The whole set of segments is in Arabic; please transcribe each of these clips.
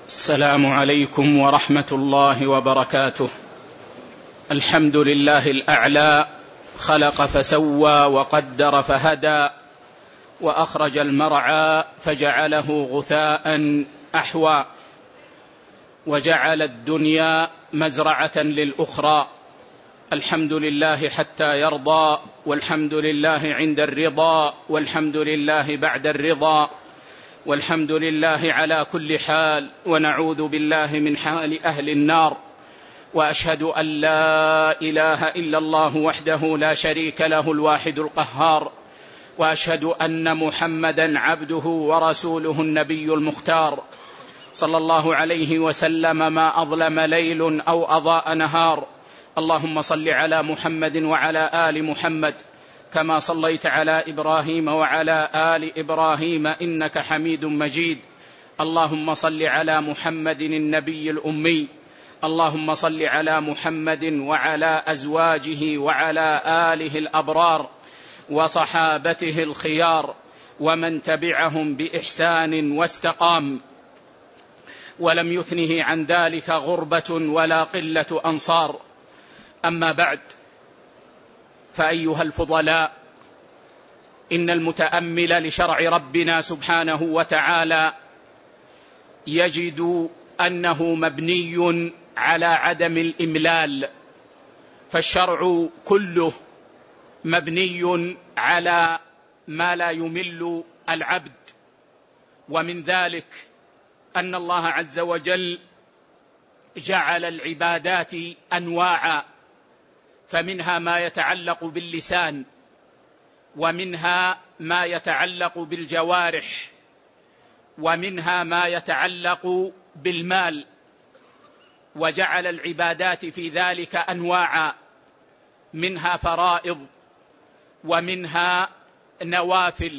السلام عليكم ورحمة الله وبركاته. الحمد لله الأعلى، خلق فسوى وقدر فهدى، وأخرج المرعى فجعله غثاء أحوى، وجعل الدنيا مزرعة للأخرى. الحمد لله حتى يرضى، والحمد لله عند الرضا، والحمد لله بعد الرضا، والحمد لله على كل حال، ونعوذ بالله من حال أهل النار. وأشهد أن لا إله إلا الله وحده لا شريك له الواحد القهار، وأشهد أن محمدا عبده ورسوله النبي المختار، صلى الله عليه وسلم ما أظلم ليل أو أضاء نهار. اللهم صل على محمد وعلى آل محمد كما صليت على إبراهيم وعلى آل إبراهيم إنك حميد مجيد. اللهم صل على محمد النبي الأمي، اللهم صل على محمد وعلى أزواجه وعلى آله الأبرار وصحابته الخيار ومن تبعهم بإحسان واستقام، ولم يثنه عن ذلك غربة ولا قلة أنصار. أما بعد، فأيها الفضلاء، إن المتأمل لشرع ربنا سبحانه وتعالى يجد أنه مبني على عدم الإملال، فالشرع كله مبني على ما لا يمل العبد. ومن ذلك أن الله عز وجل جعل العبادات أنواعا، فمنها ما يتعلق باللسان، ومنها ما يتعلق بالجوارح، ومنها ما يتعلق بالمال، وجعل العبادات في ذلك أنواعا، منها فرائض ومنها نوافل.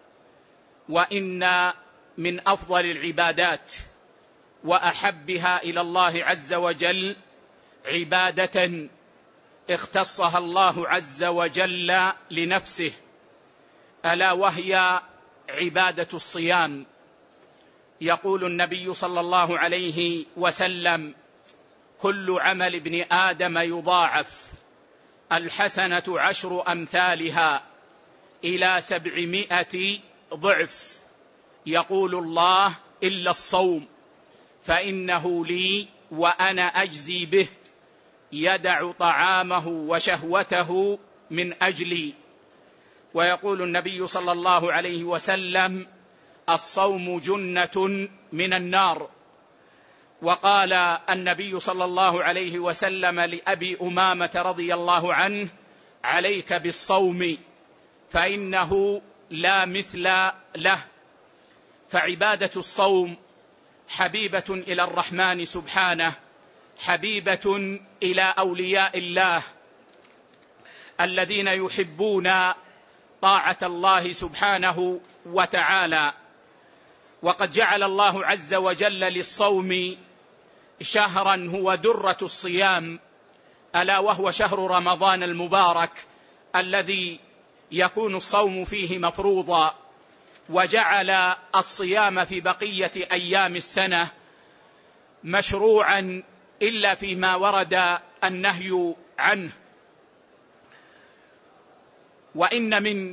وإن من أفضل العبادات وأحبها إلى الله عز وجل عبادة اختصها الله عز وجل لنفسه، ألا وهي عبادة الصيام. يقول النبي صلى الله عليه وسلم: كل عمل ابن آدم يضاعف، الحسنة 10 أمثالها إلى 700 ضعف. يقول الله: إلا الصوم فإنه لي وأنا أجزي به، يدع طعامه وشهوته من أجلي. ويقول النبي صلى الله عليه وسلم: الصوم جنة من النار. وقال النبي صلى الله عليه وسلم لأبي أمامة رضي الله عنه: عليك بالصوم فإنه لا مثل له. فعبادة الصوم حبيبة إلى الرحمن سبحانه، حبيبة إلى أولياء الله الذين يحبون طاعة الله سبحانه وتعالى. وقد جعل الله عز وجل للصوم شهرا هو درة الصيام، ألا وهو شهر رمضان المبارك الذي يكون الصوم فيه مفروضا، وجعل الصيام في بقية أيام السنة مشروعا إلا فيما ورد النهي عنه. وإن من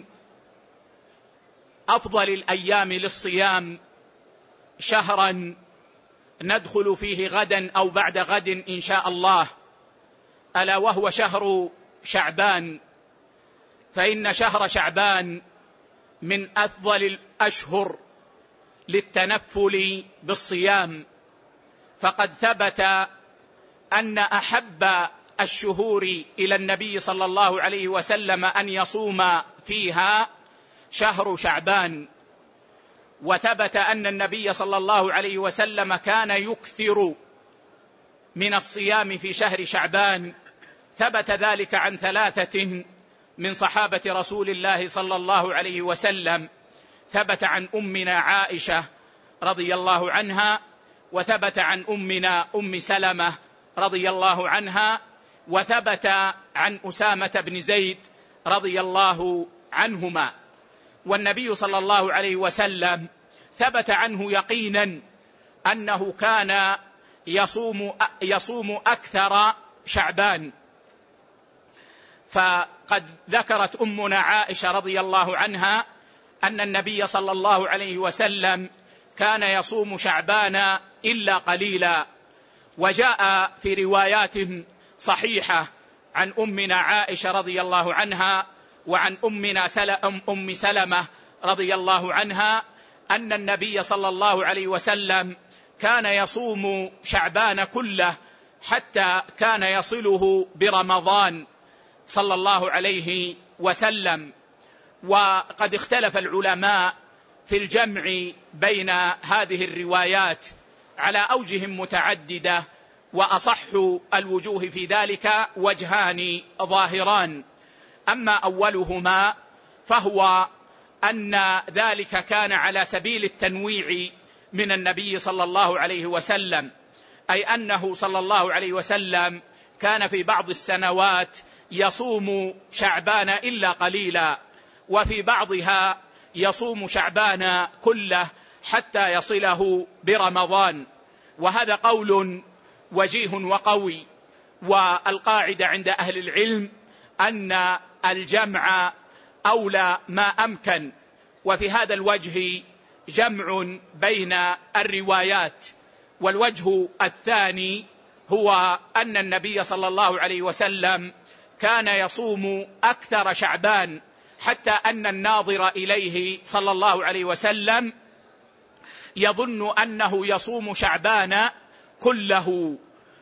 أفضل الأيام للصيام شهرا ندخل فيه غدا أو بعد غد إن شاء الله، ألا وهو شهر شعبان. فإن شهر شعبان من أفضل الأشهر للتنفل بالصيام، فقد ثبت أن أحب الشهور إلى النبي صلى الله عليه وسلم أن يصوم فيها شهر شعبان. وثبت أن النبي صلى الله عليه وسلم كان يكثر من الصيام في شهر شعبان. ثبت ذلك عن 3 من صحابة رسول الله صلى الله عليه وسلم. ثبت عن أمنا عائشة رضي الله عنها، وثبت عن أمنا أم سلمة رضي الله عنها، وثبت عن أسامة بن زيد رضي الله عنهما. والنبي صلى الله عليه وسلم ثبت عنه يقينا أنه كان يصوم أكثر شعبان. فقد ذكرت أمنا عائشة رضي الله عنها أن النبي صلى الله عليه وسلم كان يصوم شعبان إلا قليلا. وجاء في روايات صحيحة عن أمنا عائشة رضي الله عنها وعن أم سلمة رضي الله عنها أن النبي صلى الله عليه وسلم كان يصوم شعبان كله حتى كان يصله برمضان صلى الله عليه وسلم. وقد اختلف العلماء في الجمع بين هذه الروايات على أوجه متعددة، وأصح الوجوه في ذلك وجهان ظاهران. أما أولهما فهو أن ذلك كان على سبيل التنويع من النبي صلى الله عليه وسلم، أي أنه صلى الله عليه وسلم كان في بعض السنوات يصوم شعبان إلا قليلا، وفي بعضها يصوم شعبان كله حتى يصله برمضان. وهذا قول وجيه وقوي، والقاعدة عند أهل العلم أن الجمع أولى ما أمكن. وفي هذا الوجه جمع بين الروايات. والوجه الثاني هو أن النبي صلى الله عليه وسلم كان يصوم أكثر شعبان، حتى أن الناظر إليه صلى الله عليه وسلم يظن أنه يصوم شعبان كله.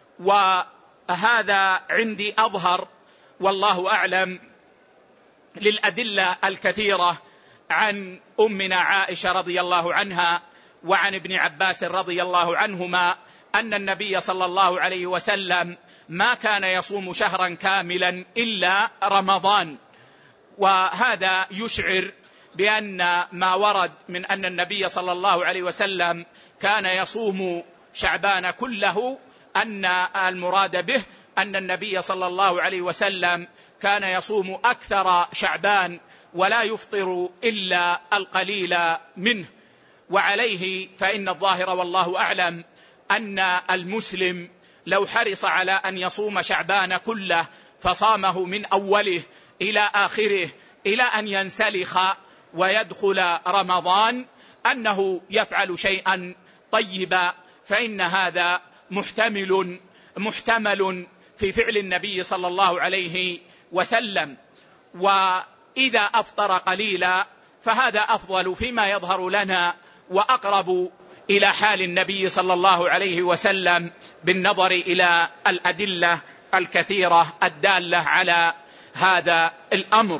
وهذا عندي أظهر والله أعلم للأدلة الكثيرة عن أمنا عائشة رضي الله عنها وعن ابن عباس رضي الله عنهما أن النبي صلى الله عليه وسلم ما كان يصوم شهرا كاملا إلا رمضان. وهذا يشعر بأن ما ورد من أن النبي صلى الله عليه وسلم كان يصوم شعبان كله أن المراد به أن النبي صلى الله عليه وسلم كان يصوم أكثر شعبان ولا يفطر إلا القليل منه. وعليه فإن الظاهر والله أعلم أن المسلم لو حرص على أن يصوم شعبان كله فصامه من أوله إلى آخره إلى أن ينسلخ ويدخل رمضان أنه يفعل شيئا طيبا، فإن هذا محتمل في فعل النبي صلى الله عليه وسلم. وإذا أفطر قليلا فهذا أفضل فيما يظهر لنا وأقرب إلى حال النبي صلى الله عليه وسلم بالنظر إلى الأدلة الكثيرة الدالة على هذا الأمر.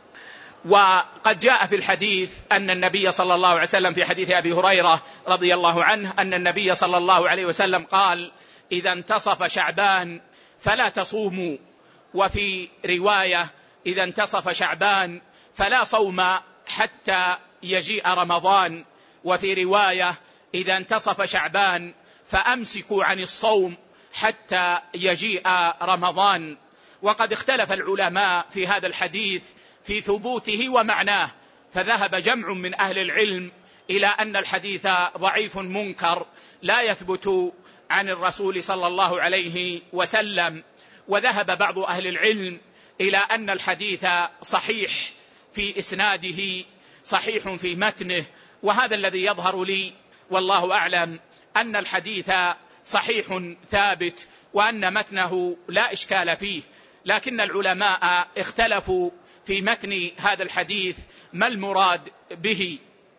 وقد جاء في الحديث أن النبي صلى الله عليه وسلم في حديث أبي هريرة رضي الله عنه أن النبي صلى الله عليه وسلم قال: إذا انتصف شعبان فلا تصوموا. وفي رواية: إذا انتصف شعبان فلا صوم حتى يجيء رمضان. وفي رواية: إذا انتصف شعبان فأمسكوا عن الصوم حتى يجيء رمضان. وقد اختلف العلماء في هذا الحديث في ثبوته ومعناه، فذهب جمع من أهل العلم إلى أن الحديث ضعيف منكر لا يثبت عن الرسول صلى الله عليه وسلم، وذهب بعض أهل العلم إلى أن الحديث صحيح في إسناده صحيح في متنه. وهذا الذي يظهر لي والله أعلم أن الحديث صحيح ثابت وأن متنه لا إشكال فيه، لكن العلماء اختلفوا في متن هذا الحديث ما المراد به.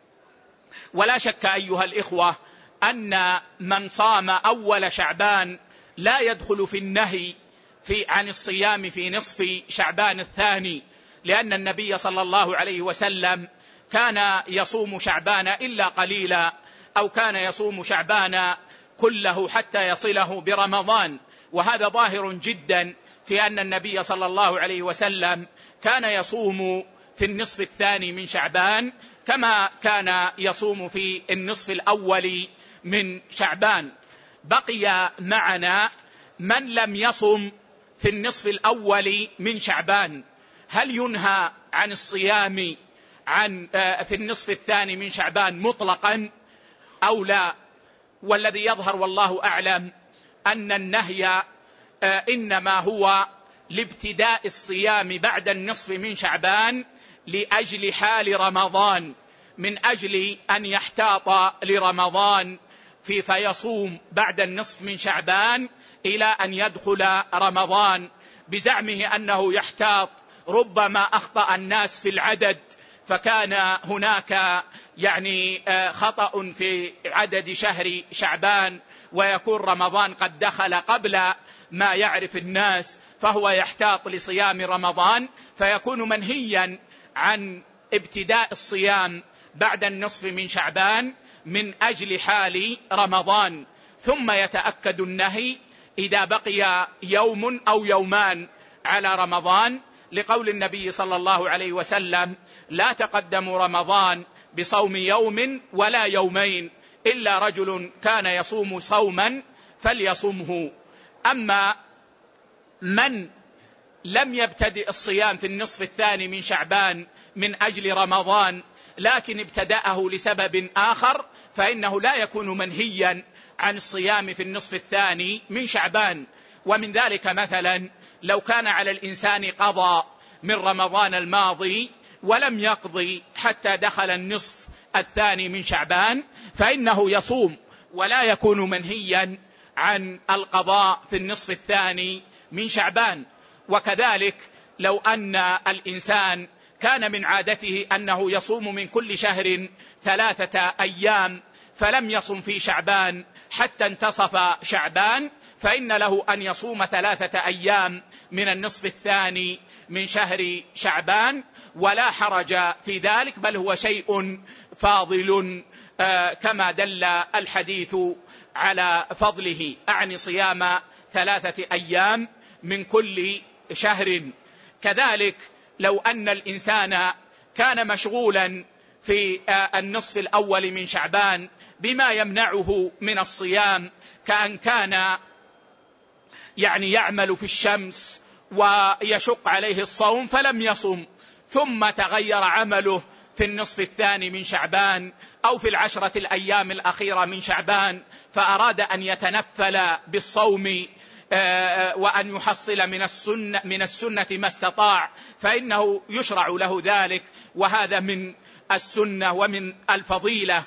ولا شك أيها الإخوة أن من صام أول شعبان لا يدخل في النهي عن الصيام في نصف شعبان الثاني، لأن النبي صلى الله عليه وسلم كان يصوم شعبان إلا قليلا، أو كان يصوم شعبان كله حتى يصله برمضان. وهذا ظاهر جدا في أن النبي صلى الله عليه وسلم كان يصوم في النصف الثاني من شعبان كما كان يصوم في النصف الأول من شعبان. بقي معنا من لم يصم في النصف الأول من شعبان، هل ينهى عن الصيام في النصف الثاني من شعبان مطلقا أو لا؟ والذي يظهر والله أعلم أن النهي إنما هو لابتداء الصيام بعد النصف من شعبان لأجل حال رمضان، من أجل أن يحتاط لرمضان فيصوم بعد النصف من شعبان إلى أن يدخل رمضان، بزعمه أنه يحتاط ربما أخطأ الناس في العدد، فكان هناك خطأ في عدد شهر شعبان ويكون رمضان قد دخل قبل ما يعرف الناس، فهو يحتاط لصيام رمضان، فيكون منهيا عن ابتداء الصيام بعد النصف من شعبان من أجل حال رمضان. ثم يتأكد النهي إذا بقي يوم أو يومان على رمضان، لقول النبي صلى الله عليه وسلم: لا تقدموا رمضان بصوم يوم ولا يومين إلا رجل كان يصوم صوما فليصمه. أما من لم يبتدئ الصيام في النصف الثاني من شعبان من أجل رمضان لكن ابتدأه لسبب آخر، فإنه لا يكون منهيا عن الصيام في النصف الثاني من شعبان. ومن ذلك مثلا لو كان على الإنسان قضاء من رمضان الماضي ولم يقضي حتى دخل النصف الثاني من شعبان، فإنه يصوم ولا يكون منهيا عن القضاء في النصف الثاني من شعبان. وكذلك لو أن الإنسان كان من عادته أنه يصوم من كل شهر 3 أيام فلم يصم في شعبان حتى انتصف شعبان، فإن له أن يصوم 3 أيام من النصف الثاني من شهر شعبان، ولا حرج في ذلك، بل هو شيء فاضل كما دل الحديث على فضله، أعني صيام 3 أيام من كل شهر. كذلك لو أن الإنسان كان مشغولا في النصف الأول من شعبان بما يمنعه من الصيام، كأن كان يعمل في الشمس ويشق عليه الصوم فلم يصم، ثم تغير عمله في النصف الثاني من شعبان أو في 10 الأيام الأخيرة من شعبان، فأراد أن يتنفل بالصوم وأن يحصل من السنة ما استطاع، فإنه يشرع له ذلك، وهذا من السنة ومن الفضيلة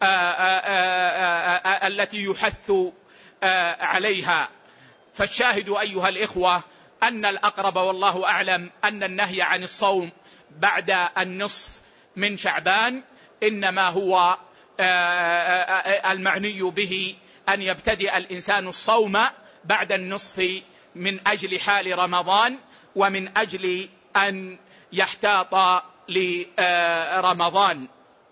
التي يحث عليها. فالشاهد أيها الإخوة أن الأقرب والله أعلم أن النهي عن الصوم بعد النصف من شعبان إنما هو المعني به أن يبتدئ الإنسان الصوم بعد النصف من أجل حال رمضان ومن أجل أن يحتاط لرمضان.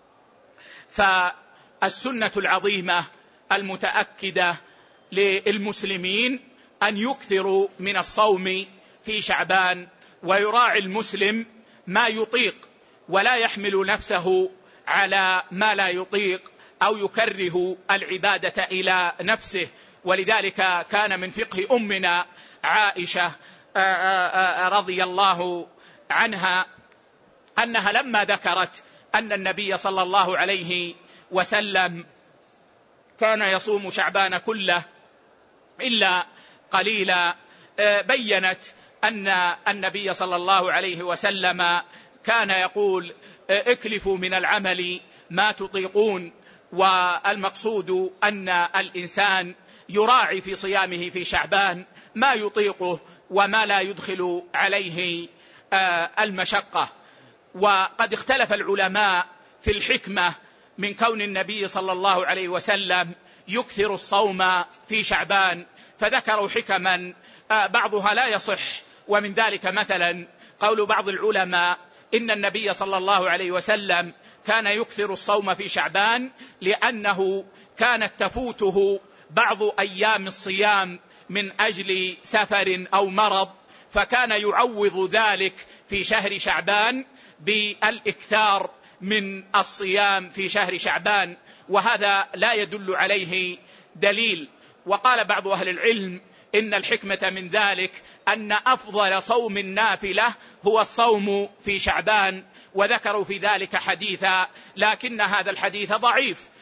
فالسنة العظيمة المتأكدة للمسلمين أن يكثروا من الصوم في شعبان، ويراعي المسلم ما يطيق ولا يحمل نفسه على ما لا يطيق أو يكره العبادة إلى نفسه. ولذلك كان من فقه أمنا عائشة رضي الله عنها أنها لما ذكرت أن النبي صلى الله عليه وسلم كان يصوم شعبان كله إلا قليلا، بينت أن النبي صلى الله عليه وسلم كان يقول: اكلفوا من العمل ما تطيقون. والمقصود أن الإنسان يراعي في صيامه في شعبان ما يطيقه وما لا يدخل عليه المشقة. وقد اختلف العلماء في الحكمة من كون النبي صلى الله عليه وسلم يكثر الصوم في شعبان، فذكروا حكما بعضها لا يصح، ومن ذلك مثلا قول بعض العلماء إن النبي صلى الله عليه وسلم كان يكثر الصوم في شعبان لأنه كانت تفوته بعض أيام الصيام من أجل سفر أو مرض، فكان يعوض ذلك في شهر شعبان بالإكثار من الصيام في شهر شعبان، وهذا لا يدل عليه دليل. وقال بعض أهل العلم إن الحكمة من ذلك أن أفضل صوم النافلة هو الصوم في شعبان، وذكروا في ذلك حديثا، لكن هذا الحديث ضعيف،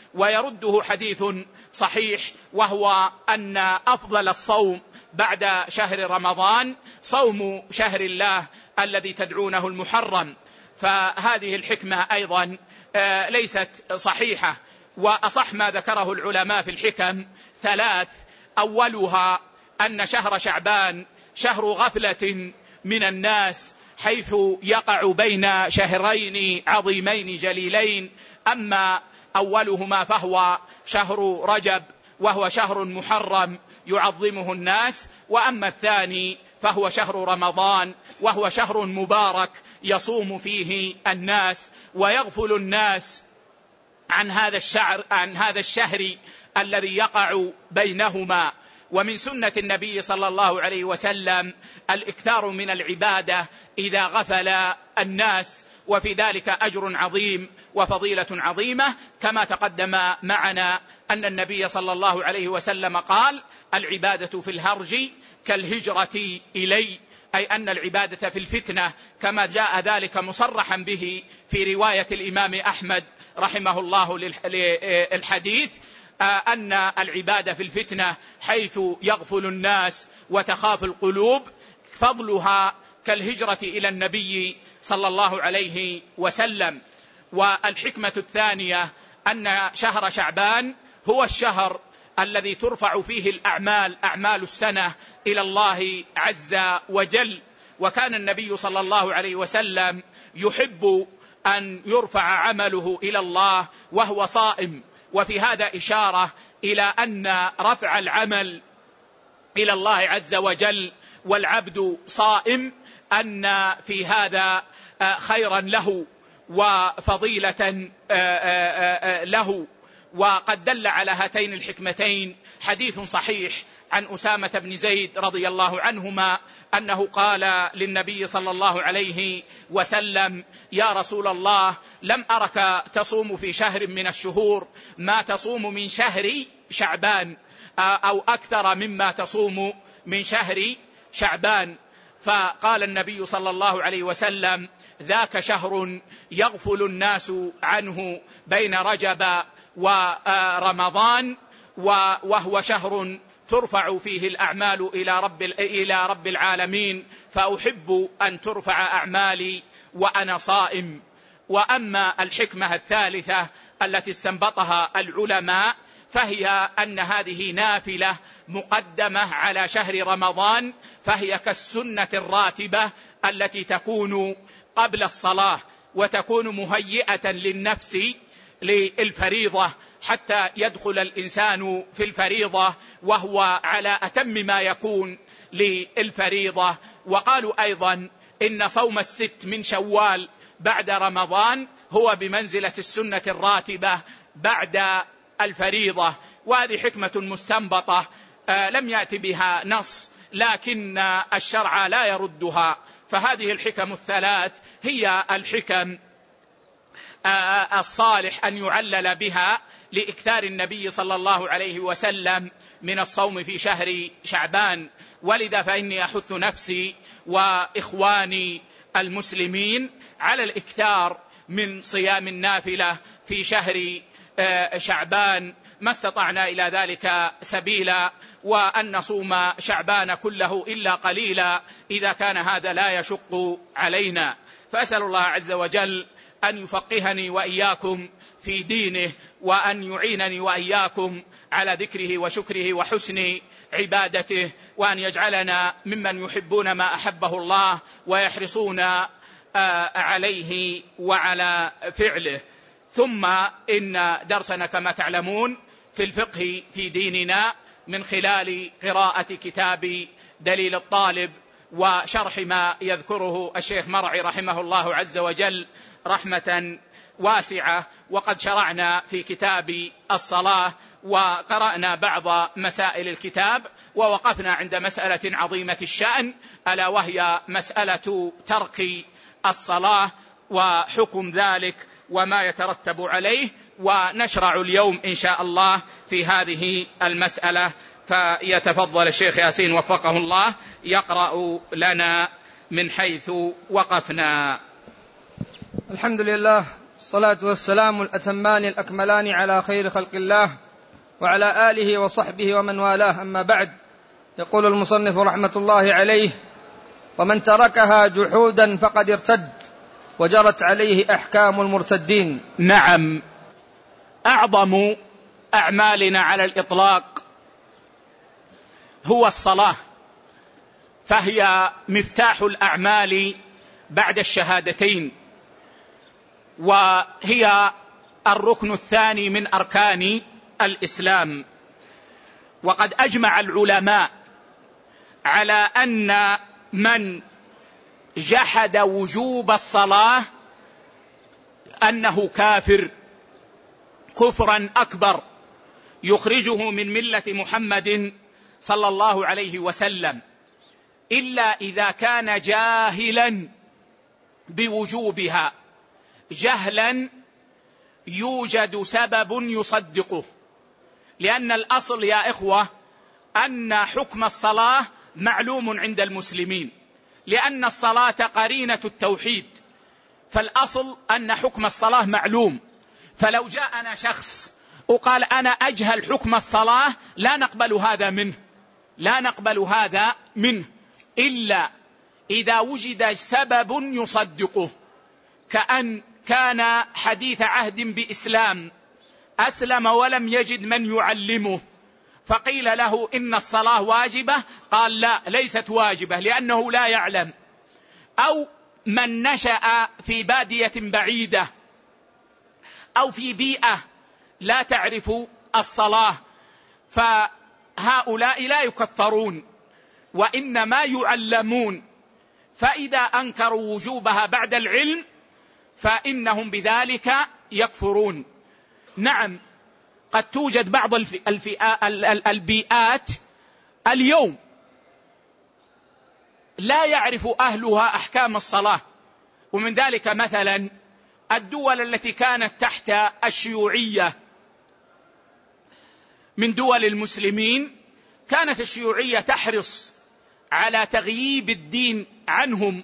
ويرده حديث صحيح، وهو أن أفضل الصوم بعد شهر رمضان صوم شهر الله الذي تدعونه المحرم. فهذه الحكمة أيضا ليست صحيحة. وأصح ما ذكره العلماء في الحكم 3: أولها أن شهر شعبان شهر غفلة من الناس، حيث يقع بين شهرين عظيمين جليلين. أما أولهما فهو شهر رجب، وهو شهر محرم يعظمه الناس. وأما الثاني فهو شهر رمضان، وهو شهر مبارك يصوم فيه الناس، ويغفل الناس عن هذا الشهر الذي يقع بينهما. ومن سنة النبي صلى الله عليه وسلم الإكثار من العبادة إذا غفل الناس، وفي ذلك أجر عظيم وفضيلة عظيمة، كما تقدم معنا أن النبي صلى الله عليه وسلم قال: العبادة في الهرج كالهجرة إلي، أي أن العبادة في الفتنة، كما جاء ذلك مصرحا به في رواية الإمام أحمد رحمه الله للحديث، أن العبادة في الفتنة حيث يغفل الناس وتخاف القلوب فضلها كالهجرة إلى النبي صلى الله عليه وسلم. والحكمة الثانية أن شهر شعبان هو الشهر الذي ترفع فيه الأعمال، أعمال السنة، إلى الله عز وجل. وكان النبي صلى الله عليه وسلم يحب أن يرفع عمله إلى الله وهو صائم. وفي هذا إشارة إلى أن رفع العمل إلى الله عز وجل والعبد صائم أن في هذا خيرا له وفضيلة له. وقد دل على هاتين الحكمتين حديث صحيح عن أسامة بن زيد رضي الله عنهما أنه قال للنبي صلى الله عليه وسلم: يا رسول الله، لم أرك تصوم في شهر من الشهور ما تصوم من شهر شعبان، أو أكثر مما تصوم من شهر شعبان. فقال النبي صلى الله عليه وسلم: ذاك شهر يغفل الناس عنه بين رجب ورمضان، وهو شهر ترفع فيه الأعمال إلى رب العالمين، فأحب أن ترفع أعمالي وأنا صائم. وأما الحكمة الثالثة التي استنبطها العلماء فهي أن هذه نافلة مقدمة على شهر رمضان، فهي كالسنة الراتبة التي تكون قبل الصلاة، وتكون مهيئة للنفس للفريضة حتى يدخل الإنسان في الفريضة وهو على أتم ما يكون للفريضة. وقالوا أيضا إن صوم الست من شوال بعد رمضان هو بمنزلة السنة الراتبة بعد الفريضة. وهذه حكمة مستنبطة لم يأتي بها نص، لكن الشرع لا يردها. فهذه الحكم الثلاث هي الحكم الصالح أن يعلل بها لإكثار النبي صلى الله عليه وسلم من الصوم في شهر شعبان. ولذا فإني أحث نفسي وإخواني المسلمين على الإكثار من صيام النافلة في شهر شعبان ما استطعنا إلى ذلك سبيلا، وأن نصوم شعبان كله إلا قليلا إذا كان هذا لا يشق علينا. فأسأل الله عز وجل أن يفقهني وإياكم في دينه، وأن يعينني وإياكم على ذكره وشكره وحسن عبادته، وأن يجعلنا ممن يحبون ما أحبه الله ويحرصون عليه وعلى فعله. ثم إن درسنا كما تعلمون في الفقه في ديننا من خلال قراءة كتاب دليل الطالب وشرح ما يذكره الشيخ مرعي رحمه الله عز وجل رحمة واسعة. وقد شرعنا في كتاب الصلاة وقرأنا بعض مسائل الكتاب، ووقفنا عند مسألة عظيمة الشأن ألا وهي مسألة ترك الصلاة وحكم ذلك وما يترتب عليه. ونشرع اليوم إن شاء الله في هذه المسألة، فيتفضل الشيخ ياسين وفقه الله يقرأ لنا من حيث وقفنا. الحمد لله، الصلاة والسلام الأتمان الأكملان على خير خلق الله وعلى آله وصحبه ومن والاه، أما بعد. يقول المصنف رحمة الله عليه: ومن تركها جحودا فقد ارتد وجرت عليه أحكام المرتدين. نعم، أعظم أعمالنا على الإطلاق هو الصلاة، فهي مفتاح الأعمال بعد الشهادتين، وهي الركن الثاني من أركان الإسلام. وقد أجمع العلماء على أن من جحد وجوب الصلاة أنه كافر كفرا أكبر يخرجه من ملة محمد صلى الله عليه وسلم، إلا إذا كان جاهلا بوجوبها جهلا يوجد سبب يصدقه. لأن الأصل يا إخوة أن حكم الصلاة معلوم عند المسلمين، لأن الصلاة قرينة التوحيد، فالأصل أن حكم الصلاة معلوم. فلو جاءنا شخص وقال أنا أجهل حكم الصلاة لا نقبل هذا منه إلا إذا وجد سبب يصدقه، كأن كان حديث عهد بإسلام، أسلم ولم يجد من يعلمه، فقيل له إن الصلاة واجبة، قال لا ليست واجبة لأنه لا يعلم. أو من نشأ في بادية بعيدة أو في بيئة لا تعرف الصلاة، فهؤلاء لا يكفرون وإنما يعلمون، فإذا أنكروا وجوبها بعد العلم فإنهم بذلك يكفرون. نعم، قد توجد بعض البيئات اليوم لا يعرف أهلها أحكام الصلاة، ومن ذلك مثلا الدول التي كانت تحت الشيوعية من دول المسلمين، كانت الشيوعية تحرص على تغييب الدين عنهم،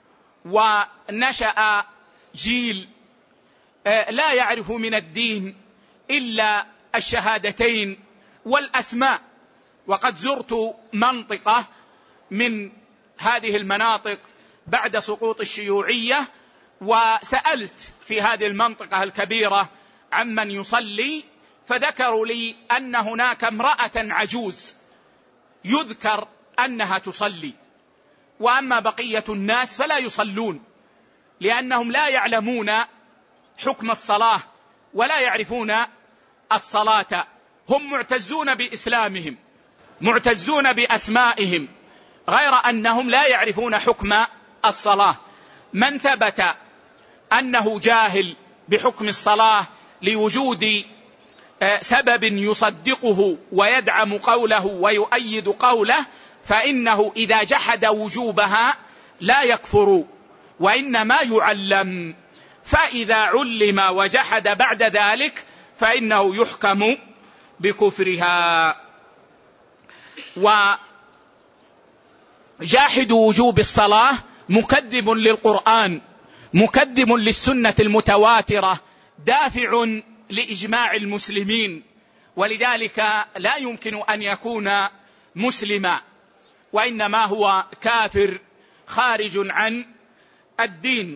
ونشأ جيل لا يعرف من الدين إلا الشهادتين والأسماء. وقد زرت منطقة من هذه المناطق بعد سقوط الشيوعية، وسألت في هذه المنطقة الكبيرة عمن يصلي، فذكروا لي أن هناك امرأة عجوز يذكر أنها تصلي، وأما بقية الناس فلا يصلون، لأنهم لا يعلمون حكم الصلاة ولا يعرفون الصلاة. هم معتزون بإسلامهم، معتزون بأسمائهم، غير أنهم لا يعرفون حكم الصلاة. من ثبت أنه جاهل بحكم الصلاة لوجود سبب يصدقه ويدعم قوله ويؤيد قوله، فإنه إذا جحد وجوبها لا يكفر وإنما يعلم، فإذا علم وجحد بعد ذلك فإنه يحكم بكفرها. وجاحد وجوب الصلاة مكذب للقرآن، مكذب للسنة المتواترة، دافع لإجماع المسلمين، ولذلك لا يمكن أن يكون مسلما، وإنما هو كافر خارج عن الدين.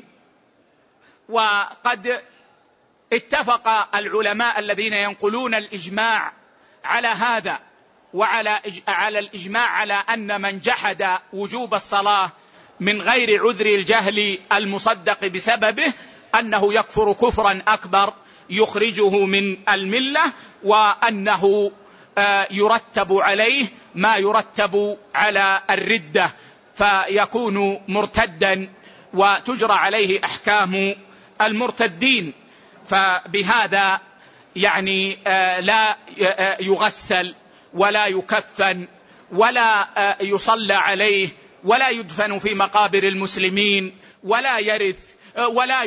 وقد اتفق العلماء الذين ينقلون الإجماع على هذا، وعلى الإجماع على أن من جحد وجوب الصلاة من غير عذر الجهل المصدق بسببه أنه يكفر كفرا أكبر يخرجه من الملة، وأنه يرتب عليه ما يرتب على الردة فيكون مرتدا وتجرى عليه أحكام المرتدين. فبهذا يعني لا يغسل ولا يكفن ولا يصلى عليه ولا يدفن في مقابر المسلمين ولا يرث ولا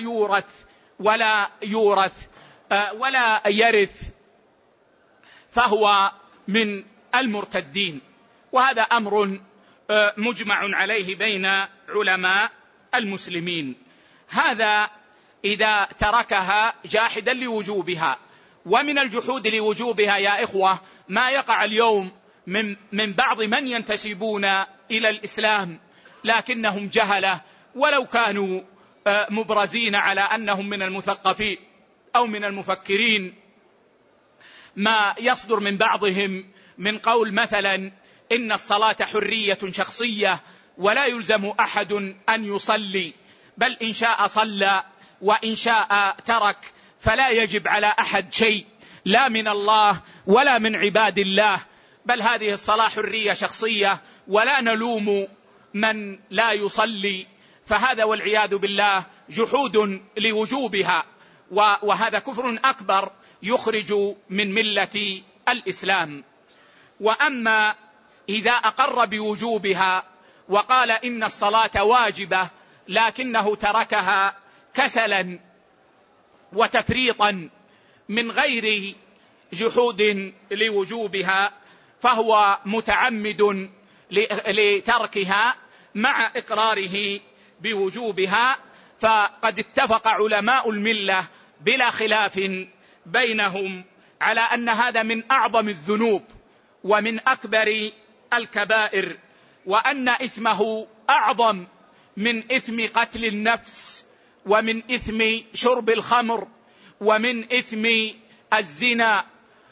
يرث، فهو من المرتدين. وهذا أمر مجمع عليه بين علماء المسلمين. هذا إذا تركها جاحدا لوجوبها. ومن الجحود لوجوبها يا إخوة ما يقع اليوم من بعض من ينتسبون إلى الإسلام لكنهم جهلة، ولو كانوا مبرزين على أنهم من المثقفين أو من المفكرين، ما يصدر من بعضهم من قول مثلا إن الصلاة حرية شخصية ولا يلزم أحد أن يصلي، بل إن شاء صلى وإن شاء ترك، فلا يجب على أحد شيء لا من الله ولا من عباد الله، بل هذه الصلاة حرية شخصية ولا نلوم من لا يصلي. فهذا والعياذ بالله جحود لوجوبها، وهذا كفر أكبر يخرج من ملة الإسلام. وأما إذا أقر بوجوبها وقال إن الصلاة واجبة لكنه تركها كسلا وتفريطا من غير جحود لوجوبها، فهو متعمد لتركها مع إقراره بوجوبها. فقد اتفق علماء الملة بلا خلاف بينهم على أن هذا من أعظم الذنوب ومن أكبر الكبائر، وأن إثمه أعظم من إثم قتل النفس، ومن إثم شرب الخمر، ومن إثم الزنا،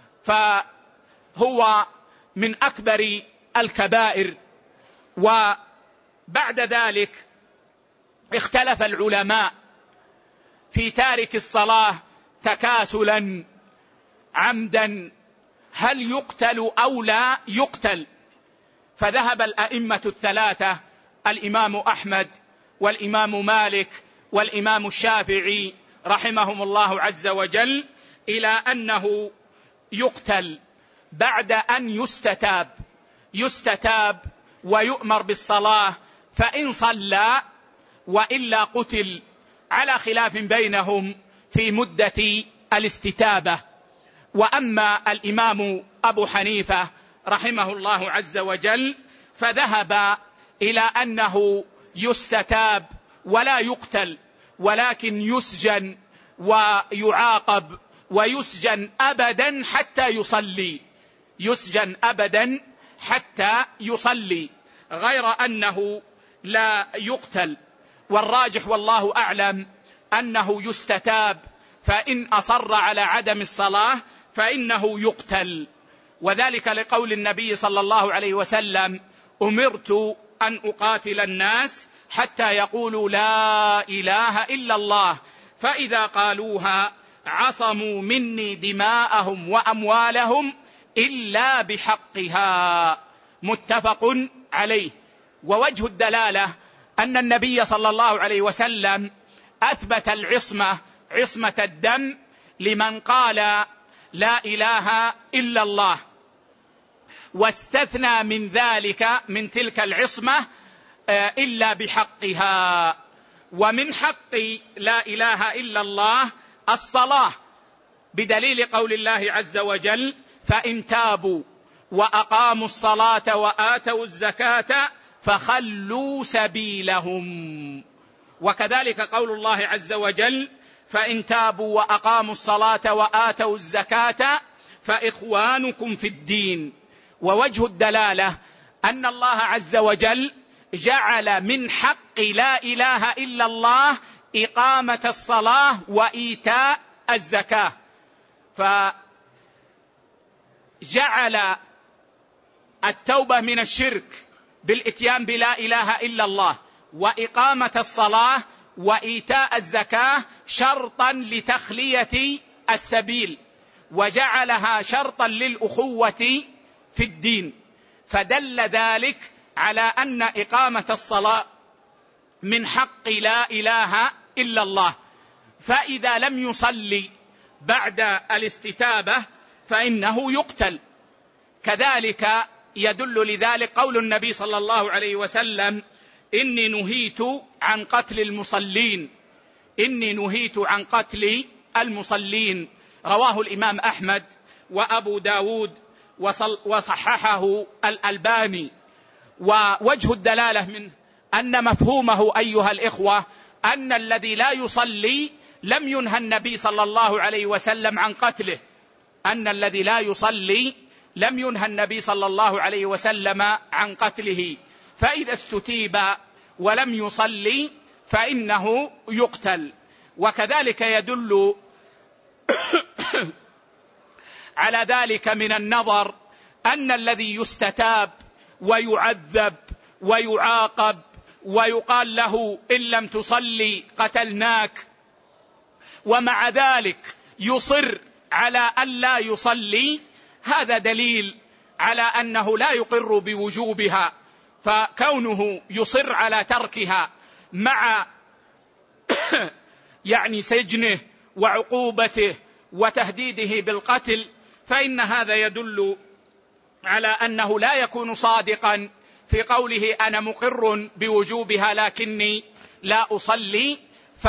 فهو من أكبر الكبائر. وبعد ذلك اختلف العلماء في تارك الصلاة تكاسلا عمدا هل يقتل أو لا يقتل. فذهب الأئمة الثلاثة الإمام أحمد والإمام مالك والإمام الشافعي رحمهم الله عز وجل إلى أنه يقتل بعد أن يستتاب ويؤمر بالصلاة، فإن صلى وإلا قتل، على خلاف بينهم في مدة الاستتابة. وأما الإمام أبو حنيفة رحمه الله عز وجل فذهب إلى أنه يستتاب ولا يقتل، ولكن يسجن ويعاقب ويسجن أبدا حتى يصلي، يسجن أبدا حتى يصلي، غير أنه لا يقتل. والراجح والله أعلم أنه يستتاب، فإن أصر على عدم الصلاة فإنه يقتل، وذلك لقول النبي صلى الله عليه وسلم: أمرت أن أقاتل الناس حتى يقولوا لا إله إلا الله، فإذا قالوها عصموا مني دماءهم وأموالهم إلا بحقها. متفق عليه. ووجه الدلالة أن النبي صلى الله عليه وسلم أثبت عصمة الدم لمن قال لا إله إلا الله، واستثنى من ذلك من تلك العصمة إلا بحقها. ومن حق لا إله إلا الله الصلاة، بدليل قول الله عز وجل: فإن تابوا وأقاموا الصلاة وآتوا الزكاة فخلوا سبيلهم. وكذلك قول الله عز وجل: فإن تابوا وأقاموا الصلاة وآتوا الزكاة فإخوانكم في الدين. ووجه الدلالة أن الله عز وجل جعل من حق لا إله إلا الله إقامة الصلاة وإيتاء الزكاة، فجعل التوبة من الشرك بالإتيان بلا إله إلا الله وإقامة الصلاة وإيتاء الزكاة شرطا لتخلية السبيل، وجعلها شرطا للأخوة في الدين، فدل ذلك على أن إقامة الصلاة من حق لا إله إلا الله. فإذا لم يصلي بعد الاستتابة فإنه يقتل. كذلك يدل لذلك قول النبي صلى الله عليه وسلم: إني نهيت عن قتل المصلين، إني نهيت عن قتل المصلين. رواه الإمام أحمد وأبو داود وصححه الألباني. ووجه الدلالة منه أن مفهومه أيها الإخوة أن الذي لا يصلي لم ينهى النبي صلى الله عليه وسلم عن قتله، أن الذي لا يصلي لم ينهى النبي صلى الله عليه وسلم عن قتله، فإذا استتيب ولم يصلي فإنه يقتل. وكذلك يدل على ذلك من النظر أن الذي يستتاب ويعذب ويعاقب ويقال له إن لم تصلي قتلناك، ومع ذلك يصر على أن لا يصلي، هذا دليل على أنه لا يقر بوجوبها، فكونه يصر على تركها مع يعني سجنه وعقوبته وتهديده بالقتل، فإن هذا يدل على أنه لا يكون صادقا في قوله أنا مقر بوجوبها لكني لا أصلي،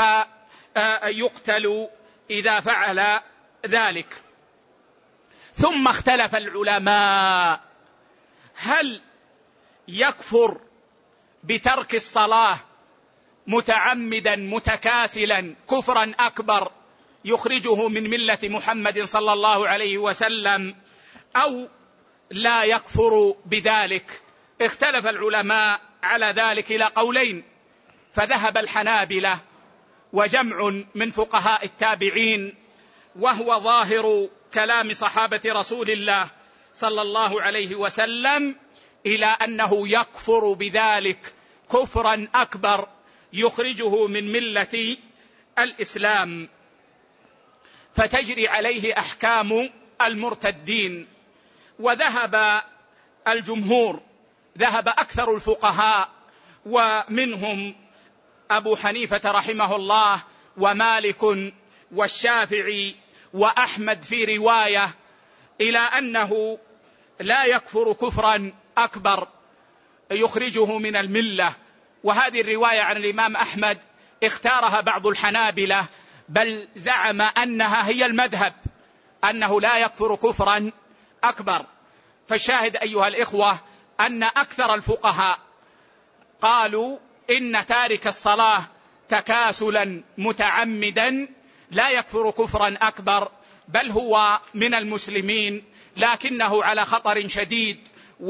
فيقتل إذا فعل ذلك. ثم اختلف العلماء هل يكفر بترك الصلاة متعمدا متكاسلا كفرا أكبر يخرجه من ملة محمد صلى الله عليه وسلم، أو لا يكفر بذلك؟ اختلف العلماء على ذلك إلى قولين، فذهب الحنابلة وجمع من فقهاء التابعين، وهو ظاهر كلام صحابة رسول الله صلى الله عليه وسلم، إلى أنه يكفر بذلك كفرا أكبر يخرجه من ملة الإسلام، فتجري عليه أحكام المرتدين. وذهب الجمهور، ذهب أكثر الفقهاء ومنهم أبو حنيفة رحمه الله ومالك والشافعي وأحمد في رواية، إلى أنه لا يكفر كفرا أكبر يخرجه من الملة. وهذه الرواية عن الإمام أحمد اختارها بعض الحنابلة، بل زعم أنها هي المذهب، أنه لا يكفر كفرا أكبر. فالشاهد أيها الإخوة أن أكثر الفقهاء قالوا إن تارك الصلاة تكاسلا متعمدا لا يكفر كفرا أكبر، بل هو من المسلمين، لكنه على خطر شديد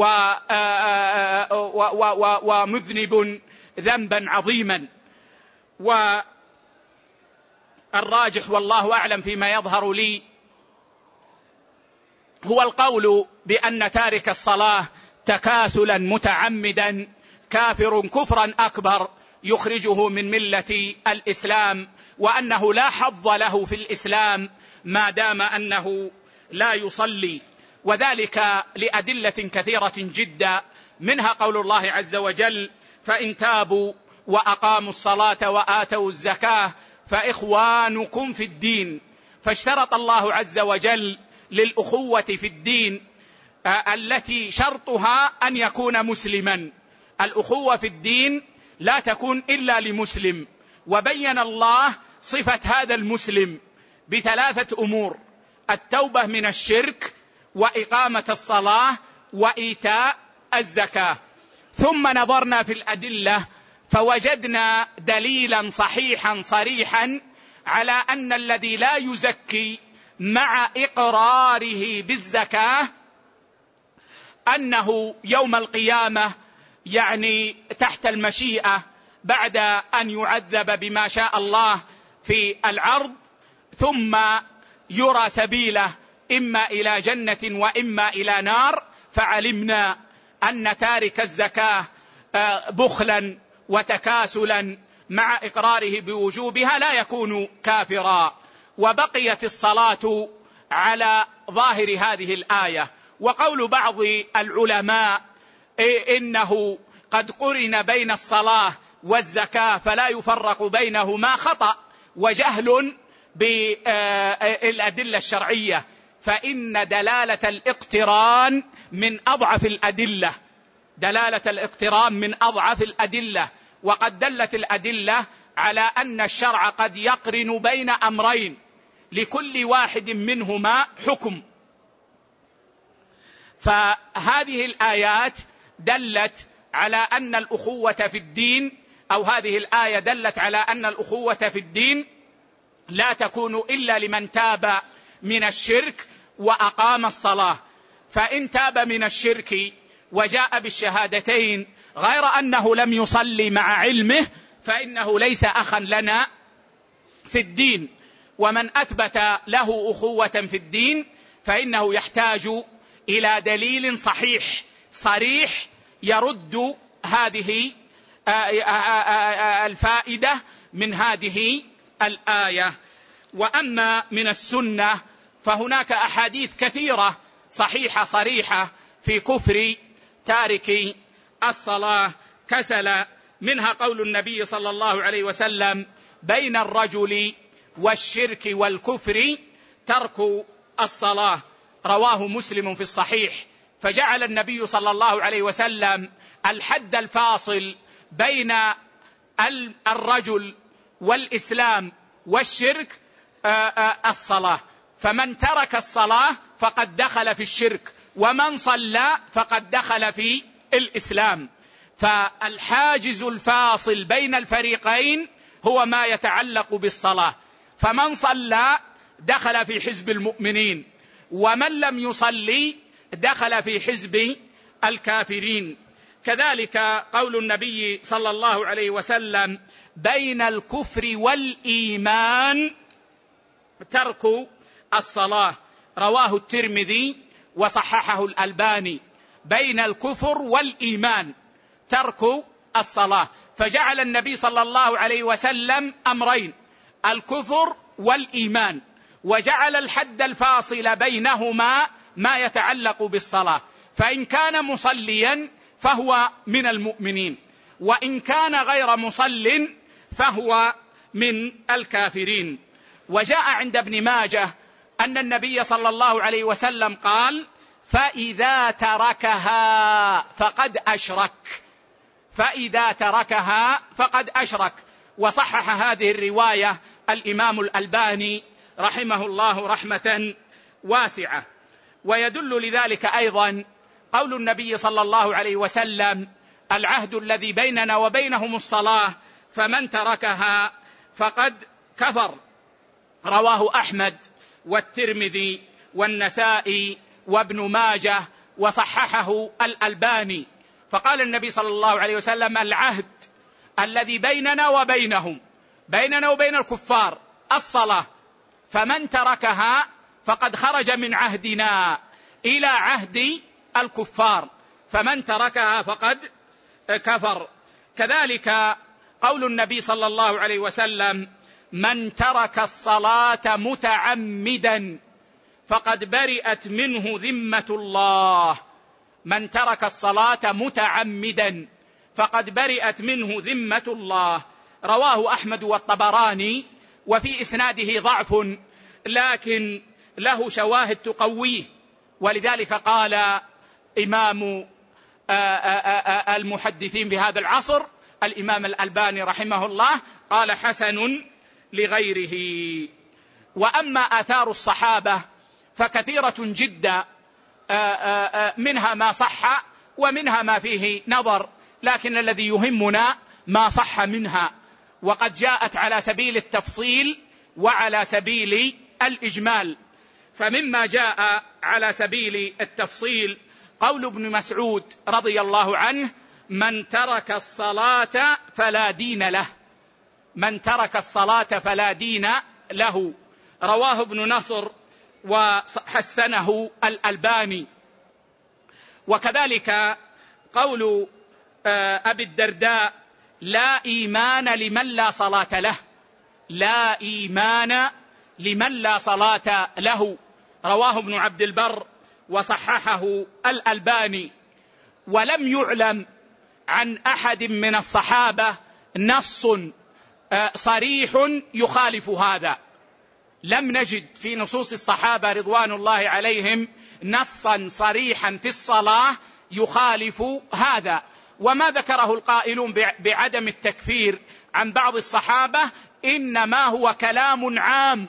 ومذنب ذنبا عظيما. والراجح والله أعلم فيما يظهر لي هو القول بأن تارك الصلاة تكاسلا متعمدا كافر كفرا أكبر يخرجه من ملة الإسلام، وأنه لا حظ له في الإسلام ما دام أنه لا يصلي، وذلك لأدلة كثيرة جدا، منها قول الله عز وجل فإن تابوا وأقاموا الصلاة وآتوا الزكاة فإخوانكم في الدين. فاشترط الله عز وجل للأخوة في الدين التي شرطها أن يكون مسلما، الأخوة في الدين لا تكون إلا لمسلم، وبين الله صفة هذا المسلم بثلاثة أمور: التوبة من الشرك، وإقامة الصلاة، وإيتاء الزكاة. ثم نظرنا في الأدلة فوجدنا دليلا صحيحا صريحا على أن الذي لا يزكي مع إقراره بالزكاة أنه يوم القيامة يعني تحت المشيئة بعد أن يعذب بما شاء الله في العرض، ثم يرى سبيله إما إلى جنة وإما إلى نار. فعلمنا أن تارك الزكاة بخلا وتكاسلا مع إقراره بوجوبها لا يكون كافرا. وبقيت الصلاة على ظاهر هذه الآية. وقول بعض العلماء إنه قد قرن بين الصلاة والزكاة فلا يفرق بينهما خطأ وجهل بالأدلة الشرعية، فإن دلالة الاقتران من أضعف الأدلة، دلالة الاقتران من أضعف الأدلة، وقد دلت الأدلة على أن الشرع قد يقرن بين أمرين لكل واحد منهما حكم. فهذه الآيات دلت على أن الأخوة في الدين، أو هذه الآية دلت على أن الأخوة في الدين لا تكون إلا لمن تاب من الشرك وأقام الصلاة. فإن تاب من الشرك وجاء بالشهادتين غير أنه لم يصلي مع علمه فإنه ليس أخا لنا في الدين. ومن أثبت له أخوة في الدين فإنه يحتاج إلى دليل صحيح صريح يرد هذه الفائدة من هذه الآية. وأما من السنة فهناك أحاديث كثيرة صحيحة صريحة في كفر تارك الصلاة كسل، منها قول النبي صلى الله عليه وسلم: بين الرجل والشرك والكفر ترك الصلاة، رواه مسلم في الصحيح. فجعل النبي صلى الله عليه وسلم الحد الفاصل بين الرجل والإسلام والشرك الصلاة، فمن ترك الصلاة فقد دخل في الشرك، ومن صلى فقد دخل في الإسلام. فالحاجز الفاصل بين الفريقين هو ما يتعلق بالصلاة، فمن صلى دخل في حزب المؤمنين، ومن لم يصلي دخل في حزب الكافرين. كذلك قول النبي صلى الله عليه وسلم: بين الكفر والإيمان ترك الصلاة، رواه الترمذي وصححه الألباني. بين الكفر والإيمان ترك الصلاة، فجعل النبي صلى الله عليه وسلم أمرين: الكفر والإيمان، وجعل الحد الفاصل بينهما ما يتعلق بالصلاة، فإن كان مصليا فهو من المؤمنين، وإن كان غير مصل فهو من الكافرين. وجاء عند ابن ماجه أن النبي صلى الله عليه وسلم قال: فإذا تركها فقد أشرك، فإذا تركها فقد أشرك. وصحح هذه الرواية الإمام الألباني رحمه الله رحمة واسعة. ويدل لذلك أيضا قول النبي صلى الله عليه وسلم: العهد الذي بيننا وبينهم الصلاة، فمن تركها فقد كفر، رواه أحمد والترمذي والنسائي وابن ماجه وصححه الألباني. فقال النبي صلى الله عليه وسلم: العهد الذي بيننا وبينهم، بيننا وبين الكفار، الصلاة، فمن تركها فقد خرج من عهدنا إلى عهد الكفار، فمن تركها فقد كفر. كذلك قول النبي صلى الله عليه وسلم: من ترك الصلاة متعمدا فقد برئت منه ذمة الله، من ترك الصلاة متعمدا فقد برئت منه ذمة الله، رواه أحمد والطبراني، وفي إسناده ضعف لكن له شواهد تقويه. ولذلك قال إمام المحدثين بهذا العصر الإمام الألباني رحمه الله قال: حسن لغيره. وأما آثار الصحابة فكثيرة جدا، منها ما صح ومنها ما فيه نظر، لكن الذي يهمنا ما صح منها، وقد جاءت على سبيل التفصيل وعلى سبيل الإجمال. فمما جاء على سبيل التفصيل قول ابن مسعود رضي الله عنه: من ترك الصلاة فلا دين له، من ترك الصلاة فلا دين له، رواه ابن نصر وحسنه الألباني. وكذلك قول أبي الدرداء: لا إيمان لمن لا صلاة له، لا إيمان لمن لا صلاة له، رواه ابن عبد البر وصححه الألباني. ولم يعلم عن أحد من الصحابة نص صريح يخالف هذا، لم نجد في نصوص الصحابة رضوان الله عليهم نصا صريحا في الصلاة يخالف هذا. وما ذكره القائلون بعدم التكفير عن بعض الصحابة إنما هو كلام عام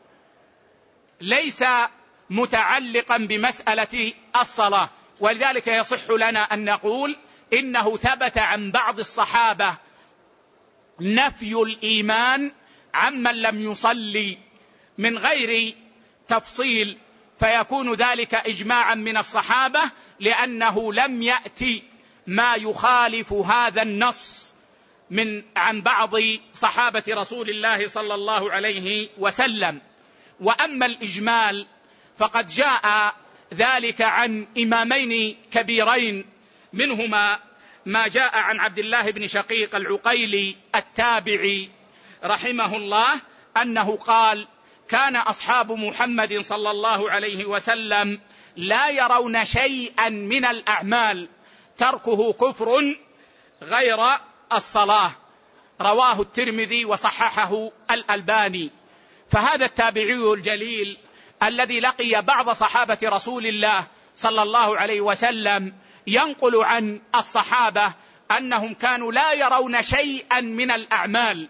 ليس متعلقا بمسألة الصلاة. ولذلك يصح لنا أن نقول إنه ثبت عن بعض الصحابة نفي الإيمان عمن لم يصلي من غير تفصيل، فيكون ذلك إجماعا من الصحابة، لأنه لم يأتي ما يخالف هذا النص عن بعض صحابة رسول الله صلى الله عليه وسلم. وأما الإجمال فقد جاء ذلك عن إمامين كبيرين، منهما ما جاء عن عبد الله بن شقيق العقيلي التابعي رحمه الله أنه قال: كان أصحاب محمد صلى الله عليه وسلم لا يرون شيئا من الأعمال تركه كفر غير الصلاة، رواه الترمذي وصححه الألباني. فهذا التابعي الجليل الذي لقي بعض صحابة رسول الله صلى الله عليه وسلم ينقل عن الصحابة أنهم كانوا لا يرون شيئا من الأعمال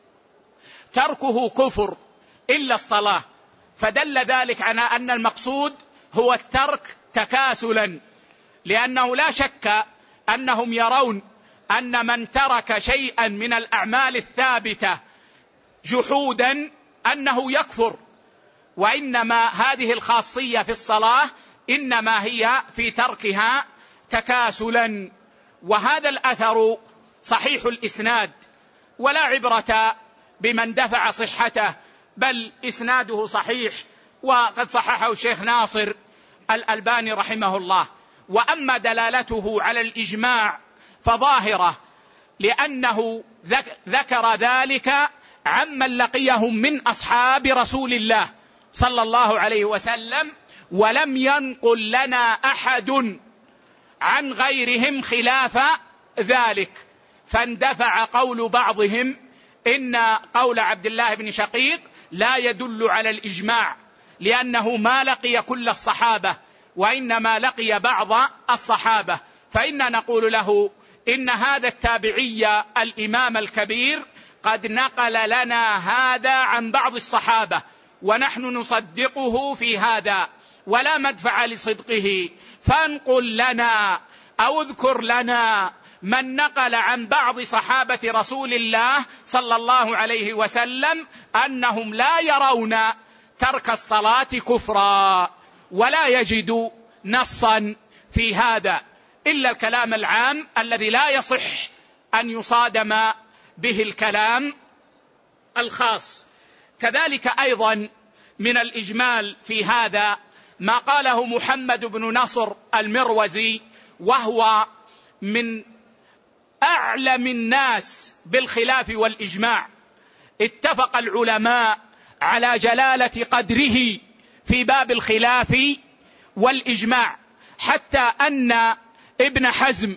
تركه كفر إلا الصلاة، فدل ذلك على أن المقصود هو الترك تكاسلا، لأنه لا شك أنهم يرون أن من ترك شيئا من الأعمال الثابتة جحودا أنه يكفر، وإنما هذه الخاصية في الصلاة إنما هي في تركها تكاسلا. وهذا الأثر صحيح الإسناد، ولا عبرة بمن دفع صحته، بل إسناده صحيح، وقد صححه الشيخ ناصر الألباني رحمه الله. وأما دلالته على الإجماع فظاهرة، لأنه ذكر ذلك عمن لقيهم من أصحاب رسول الله صلى الله عليه وسلم، ولم ينقل لنا أحد عن غيرهم خلاف ذلك، فاندفع قول بعضهم إن قول عبد الله بن شقيق لا يدل على الإجماع، لأنه ما لقي كل الصحابة وإنما لقي بعض الصحابة. فإننا نقول له إن هذا التابعي الإمام الكبير قد نقل لنا هذا عن بعض الصحابة، ونحن نصدقه في هذا ولا مدفع لصدقه، فانقل لنا أو اذكر لنا من نقل عن بعض صحابة رسول الله صلى الله عليه وسلم أنهم لا يرون ترك الصلاة كفرا، ولا يجد نصا في هذا إلا الكلام العام الذي لا يصح أن يصادم به الكلام الخاص. كذلك أيضا من الإجمال في هذا ما قاله محمد بن نصر المروزي، وهو من أعلم الناس بالخلاف والإجماع. اتفق العلماء على جلالة قدره في باب الخلاف والإجماع، حتى أن ابن حزم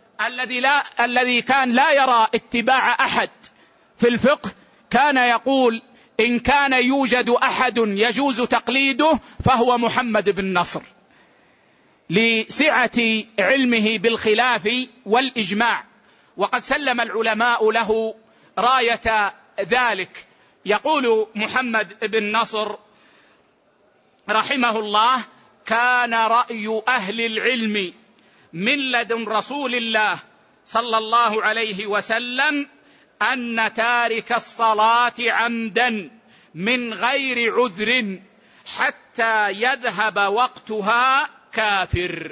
الذي كان لا يرى اتباع أحد في الفقه كان يقول: إن كان يوجد أحد يجوز تقليده فهو محمد بن نصر، لسعة علمه بالخلاف والإجماع. وقد سلم العلماء له راية ذلك. يقول محمد بن نصر رحمه الله: كان رأي أهل العلم من لدن رسول الله صلى الله عليه وسلم أن تارك الصلاة عمدا من غير عذر حتى يذهب وقتها كافر.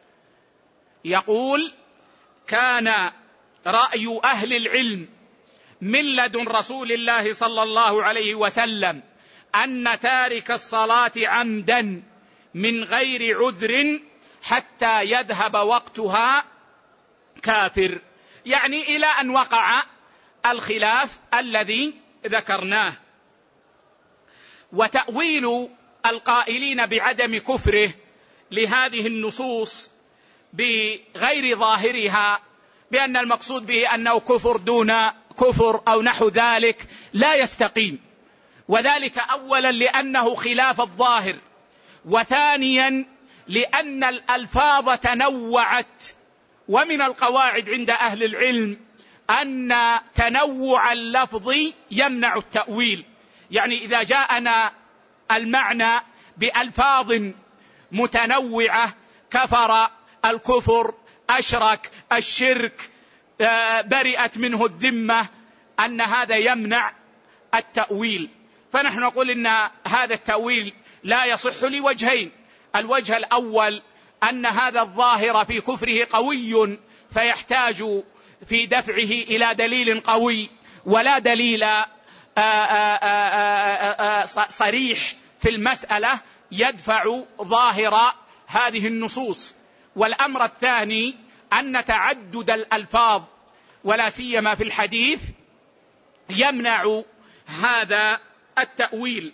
يقول: كان رأي أهل العلم من لدن رسول الله صلى الله عليه وسلم أن تارك الصلاة عمدا من غير عذر حتى يذهب وقتها كافر، يعني إلى أن وقع الخلاف الذي ذكرناه. وتأويل القائلين بعدم كفره لهذه النصوص بغير ظاهرها بأن المقصود به أنه كفر دون كفر أو نحو ذلك لا يستقيم، وذلك أولا لأنه خلاف الظاهر، وثانيا لأن الألفاظ تنوعت. ومن القواعد عند أهل العلم أن تنوع اللفظ يمنع التأويل، يعني إذا جاءنا المعنى بألفاظ متنوعة كفر، الكفر، أشرك، الشرك، برئت منه الذمة، أن هذا يمنع التأويل. فنحن نقول إن هذا التأويل لا يصح لوجهين: الوجه الأول أن هذا الظاهر في كفره قوي فيحتاج في دفعه إلى دليل قوي، ولا دليل صريح في المسألة يدفع ظاهر هذه النصوص. والأمر الثاني أن تعدد الألفاظ ولا سيما في الحديث يمنع هذا التأويل.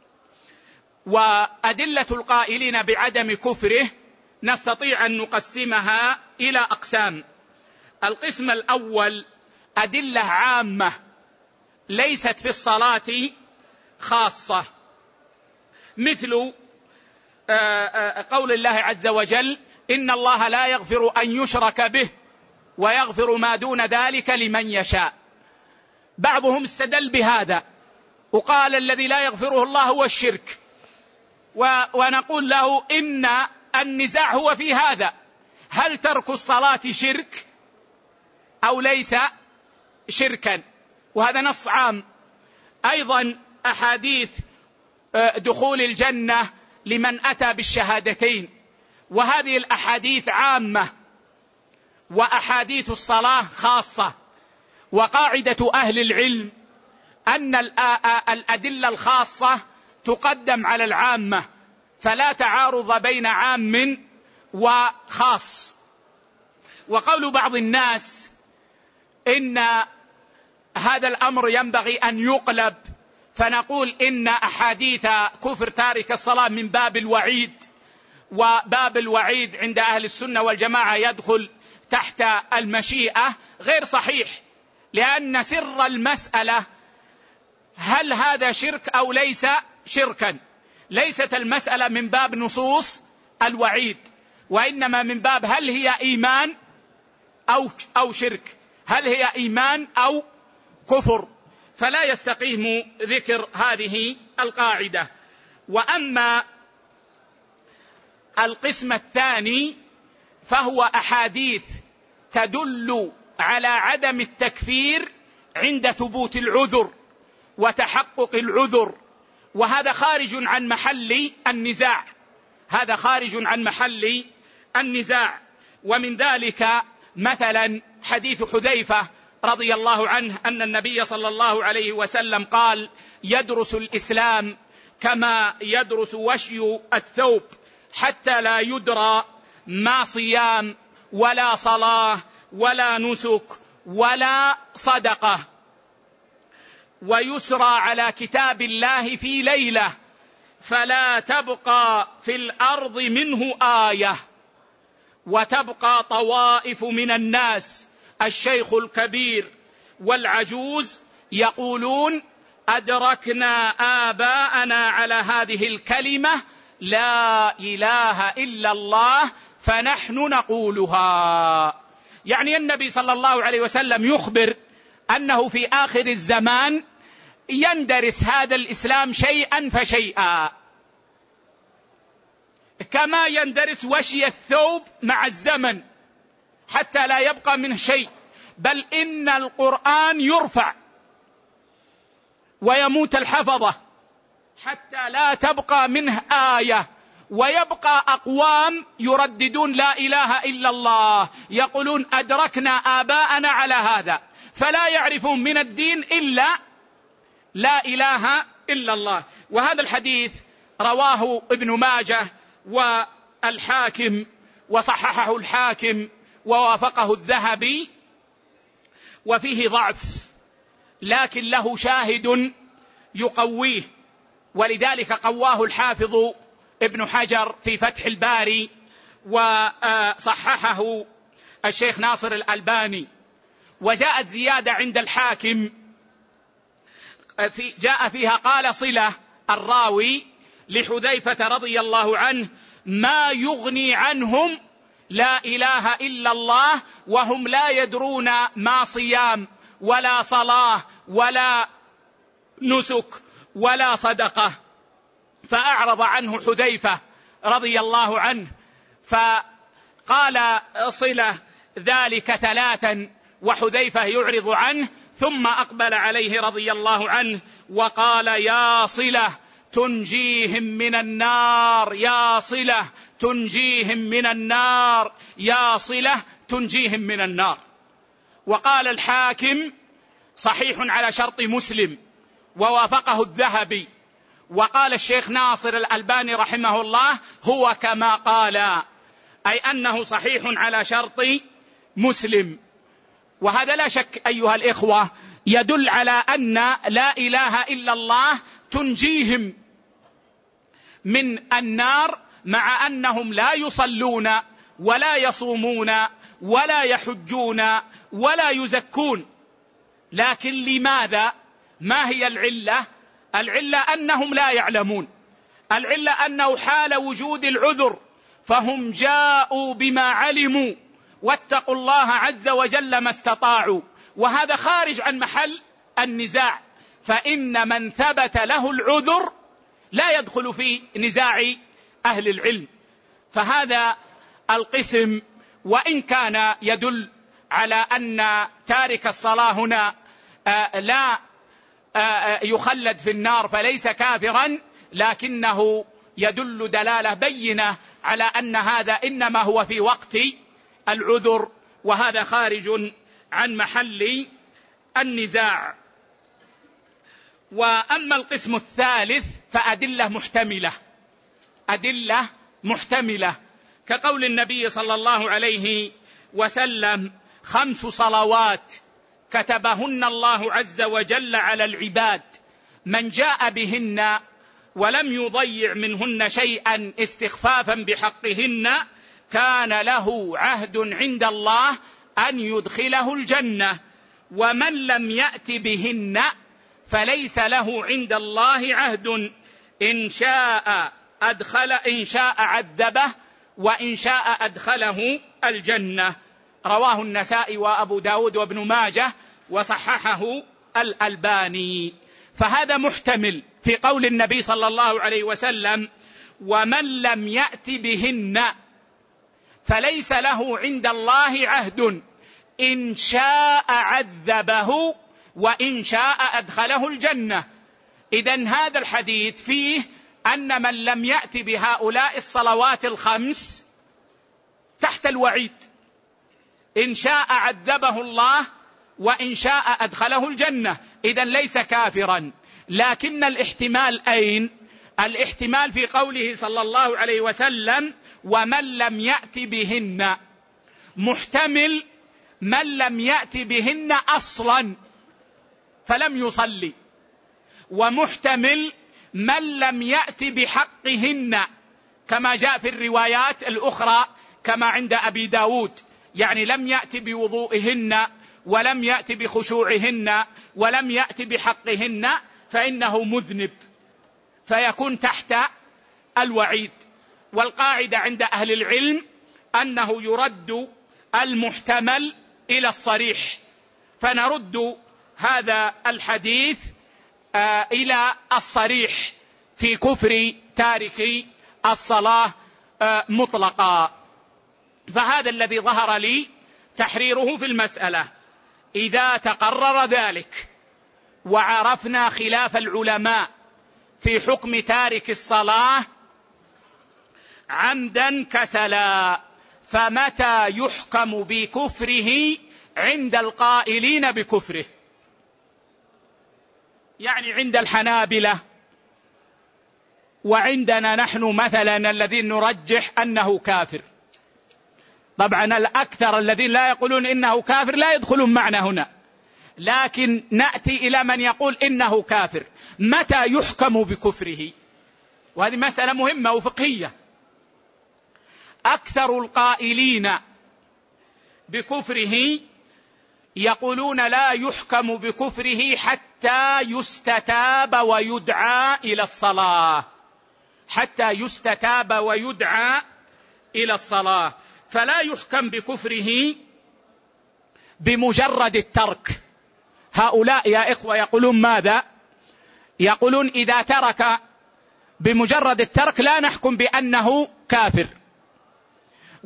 وأدلة القائلين بعدم كفره نستطيع أن نقسمها إلى أقسام. القسم الأول أدلة عامة ليست في الصلاة خاصة، مثل قول الله عز وجل: إن الله لا يغفر أن يشرك به ويغفر ما دون ذلك لمن يشاء. بعضهم استدل بهذا وقال الذي لا يغفره الله هو الشرك، ونقول له إن النزاع هو في هذا: هل ترك الصلاة شرك أو ليس شركا؟ وهذا نص عام. أيضا أحاديث دخول الجنة لمن أتى بالشهادتين، وهذه الأحاديث عامة، وأحاديث الصلاة خاصة. وقاعدة أهل العلم أن الأدلة الخاصة تقدم على العامة، فلا تعارض بين عام وخاص. وقول بعض الناس إن هذا الأمر ينبغي أن يقلب، فنقول إن أحاديث كفر تارك الصلاة من باب الوعيد، وباب الوعيد عند أهل السنة والجماعة يدخل تحت المشيئة، غير صحيح، لأن سر المسألة هل هذا شرك أو ليس شركا. ليست المسألة من باب نصوص الوعيد، وإنما من باب هل هي إيمان أو شرك، هل هي إيمان أو كفر، فلا يستقيم ذكر هذه القاعدة. وأما القسم الثاني فهو أحاديث تدل على عدم التكفير عند ثبوت العذر وتحقق العذر، وهذا خارج عن محل النزاع، هذا خارج عن محل النزاع. ومن ذلك مثلا حديث حذيفة رضي الله عنه أن النبي صلى الله عليه وسلم قال: يدرس الإسلام كما يدرس وشي الثوب، حتى لا يدرى ما صيام ولا صلاة ولا نسك ولا صدقة، ويسرى على كتاب الله في ليلة، فلا تبقى في الأرض منه آية، وتبقى طوائف من الناس الشيخ الكبير والعجوز يقولون: أدركنا آباءنا على هذه الكلمة لا إله إلا الله فنحن نقولها. يعني النبي صلى الله عليه وسلم يخبر أنه في آخر الزمان يندرس هذا الإسلام شيئا فشيئا، كما يندرس وشي الثوب مع الزمن حتى لا يبقى منه شيء، بل إن القرآن يرفع ويموت الحفظة حتى لا تبقى منه آية، ويبقى أقوام يرددون لا إله إلا الله، يقولون أدركنا آباءنا على هذا، فلا يعرفون من الدين إلا لا إله إلا الله. وهذا الحديث رواه ابن ماجه والحاكم وصححه الحاكم ووافقه الذهبي، وفيه ضعف لكن له شاهد يقويه، ولذلك قواه الحافظ ابن حجر في فتح الباري، وصححه الشيخ ناصر الألباني. وجاءت زيادة عند الحاكم جاء فيها قال صلة الراوي لحذيفة رضي الله عنه: ما يغني عنهم لا إله إلا الله وهم لا يدرون ما صيام ولا صلاة ولا نسك ولا صدقة. فأعرض عنه حذيفة رضي الله عنه، فقال صلة ذلك ثلاثا وحذيفة يعرض عنه، ثم أقبل عليه رضي الله عنه وقال: يا صلة تنجيهم من النار، يا صلة تنجيهم من النار، يا صلة تنجيهم من النار. وقال الحاكم: صحيح على شرط مسلم، ووافقه الذهبي. وقال الشيخ ناصر الألباني رحمه الله: هو كما قال، أي أنه صحيح على شرط مسلم. وهذا لا شك أيها الإخوة يدل على أن لا إله إلا الله تنجيهم من النار، مع أنهم لا يصلون ولا يصومون ولا يحجون ولا يزكون. لكن لماذا؟ ما هي العلة؟ العلة أنهم لا يعلمون، العلة أنه حال وجود العذر فهم جاءوا بما علموا واتقوا الله عز وجل ما استطاعوا، وهذا خارج عن محل النزاع، فإن من ثبت له العذر لا يدخل في نزاع أهل العلم. فهذا القسم وإن كان يدل على أن تارك الصلاة هنا لا يخلد في النار فليس كافرا، لكنه يدل دلالة بينة على أن هذا إنما هو في وقت العذر، وهذا خارج عن محل النزاع. وأما القسم الثالث فأدلة محتملة، أدلة محتملة، كقول النبي صلى الله عليه وسلم: 5 صلوات كتبهن الله عز وجل على العباد، من جاء بهن ولم يضيع منهن شيئا استخفافا بحقهن كان له عهد عند الله أن يدخله الجنة، ومن لم يأت بهن فليس له عند الله عهد، إن شاء عذبه وإن شاء أدخله الجنة. رواه النسائي وأبو داود وابن ماجه وصححه الألباني. فهذا محتمل في قول النبي صلى الله عليه وسلم: ومن لم يأت بهن فليس له عند الله عهد، إن شاء عذبه وإن شاء أدخله الجنة. إذن هذا الحديث فيه أن من لم يأت بهؤلاء الصلوات 5 تحت الوعيد، إن شاء عذبه الله وإن شاء أدخله الجنة، إذن ليس كافرا. لكن الاحتمال أين؟ الاحتمال في قوله صلى الله عليه وسلم: ومن لم يأت بهن، محتمل من لم يأت بهن أصلا فلم يصلي، ومحتمل من لم يأت بحقهن كما جاء في الروايات الأخرى كما عند أبي داود، يعني لم يأت بوضوئهن ولم يأت بخشوعهن ولم يأت بحقهن فإنه مذنب، فيكون تحت الوعيد. والقاعدة عند أهل العلم أنه يرد المحتمل إلى الصريح، فنرد هذا الحديث إلى الصريح في كفر تارك الصلاة مطلقا. فهذا الذي ظهر لي تحريره في المسألة. إذا تقرر ذلك وعرفنا خلاف العلماء في حكم تارك الصلاة عمدا كسلا، فمتى يحكم بكفره عند القائلين بكفره؟ يعني عند الحنابلة وعندنا نحن مثلا الذين نرجح أنه كافر. طبعا الأكثر الذين لا يقولون إنه كافر لا يدخلون معنا هنا، لكن نأتي إلى من يقول إنه كافر. متى يحكم بكفره؟ وهذه مسألة مهمة وفقهية. أكثر القائلين بكفره يقولون لا يحكم بكفره حتى يستتاب ويدعى إلى الصلاة، حتى يستتاب ويدعى إلى الصلاة، فلا يحكم بكفره بمجرد الترك. هؤلاء يا إخوة يقولون ماذا؟ يقولون إذا ترك بمجرد الترك لا نحكم بأنه كافر،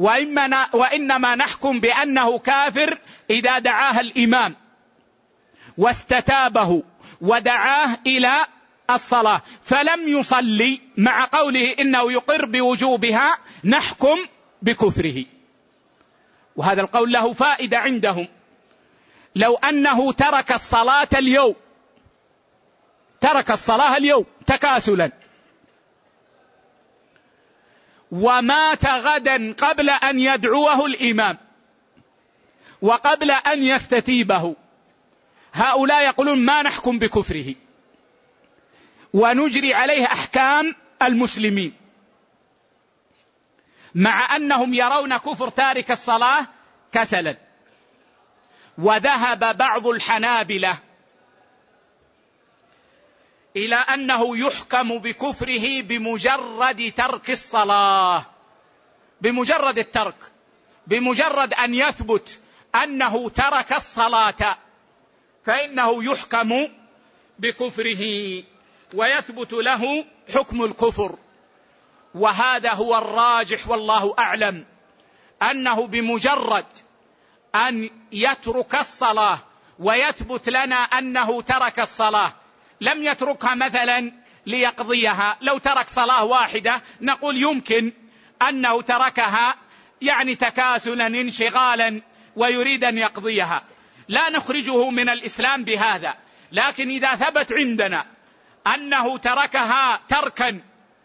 وإنما نحكم بأنه كافر إذا دعاها الإمام واستتابه ودعاه إلى الصلاة فلم يصلي مع قوله إنه يقر بوجوبها نحكم بكفره. وهذا القول له فائدة عندهم. لو أنه ترك الصلاة اليوم تكاسلا ومات غدا قبل أن يدعوه الإمام وقبل أن يستتيبه، هؤلاء يقولون ما نحكم بكفره ونجري عليه أحكام المسلمين، مع أنهم يرون كفر تارك الصلاة كسلا. وذهب بعض الحنابلة إلى أنه يحكم بكفره بمجرد ترك الصلاة، بمجرد الترك، بمجرد أن يثبت أنه ترك الصلاة فإنه يحكم بكفره ويثبت له حكم الكفر. وهذا هو الراجح والله أعلم، أنه بمجرد أن يترك الصلاة ويثبت لنا أنه ترك الصلاة، لم يتركها مثلا ليقضيها، لو ترك صلاة واحدة نقول يمكن أنه تركها يعني تكاسلا انشغالا ويريد أن يقضيها، لا نخرجه من الإسلام بهذا. لكن إذا ثبت عندنا أنه تركها تركا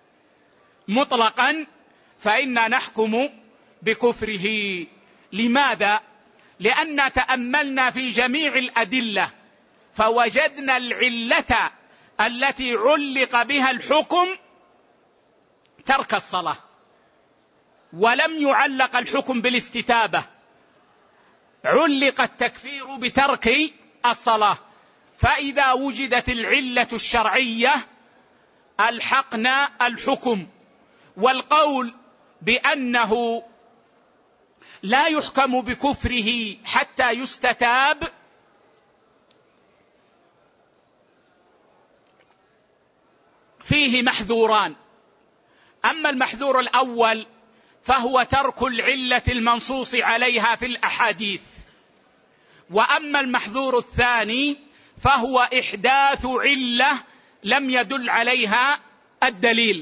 مطلقا فإننا نحكم بكفره. لماذا؟ لأن تأملنا في جميع الأدلة فوجدنا العلة التي علق بها الحكم ترك الصلاة، ولم يعلق الحكم بالاستتابة، علق التكفير بترك الصلاة. فإذا وجدت العلة الشرعية ألحقنا الحكم. والقول بأنه لا يحكم بكفره حتى يستتاب فيه محذوران. أما المحذور الأول فهو ترك العلة المنصوص عليها في الأحاديث، وأما المحذور الثاني فهو إحداث علة لم يدل عليها الدليل.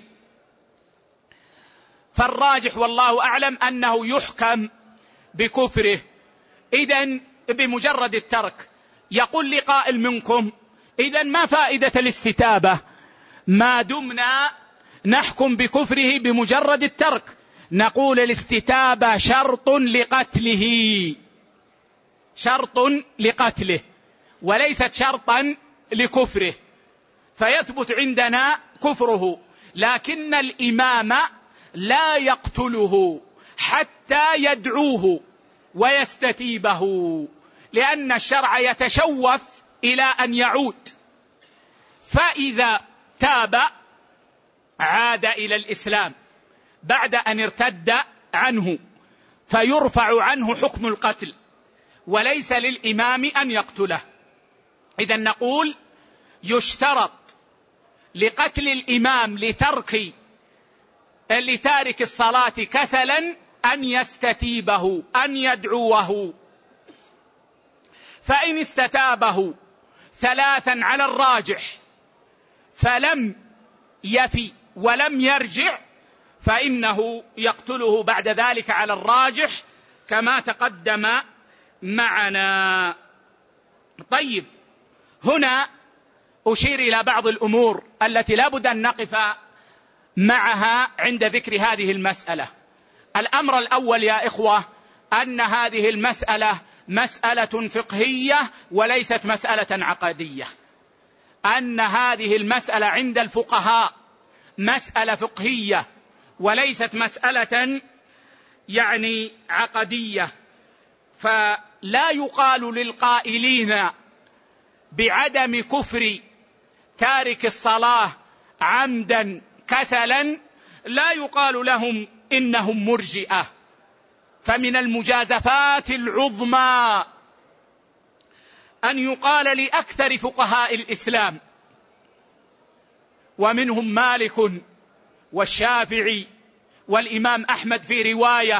فالراجح والله أعلم أنه يحكم بكفره إذن بمجرد الترك. يقول لي قائل منكم إذن ما فائدة الاستتابة ما دمنا نحكم بكفره بمجرد الترك؟ نقول الاستتابة شرط لقتله وليست شرطا لكفره، فيثبت عندنا كفره، لكن الإمام لا يقتله حتى يدعوه ويستتيبه، لأن الشرع يتشوف إلى أن يعود، فإذا تاب عاد إلى الإسلام بعد أن ارتد عنه فيرفع عنه حكم القتل وليس للإمام أن يقتله. إذن نقول يشترط لقتل الإمام لتارك الصلاة كسلا أن يستتيبه، أن يدعوه، فإن استتابه 3 على الراجح فلم يفي ولم يرجع فإنه يقتله بعد ذلك على الراجح كما تقدم معنا. طيب، هنا أشير إلى بعض الأمور التي لا بد أن نقف معها عند ذكر هذه المسألة. الأمر الأول يا إخوة أن هذه المسألة مسألة فقهية وليست مسألة عقدية، أن هذه المسألة عند الفقهاء مسألة فقهية وليست مسألة يعني عقدية. فلا يقال للقائلين بعدم كفر تارك الصلاة عمدا كسلا، لا يقال لهم إنهم مرجئة. فمن المجازفات العظمى أن يقال لأكثر فقهاء الإسلام ومنهم مالك والشافعي والإمام أحمد في رواية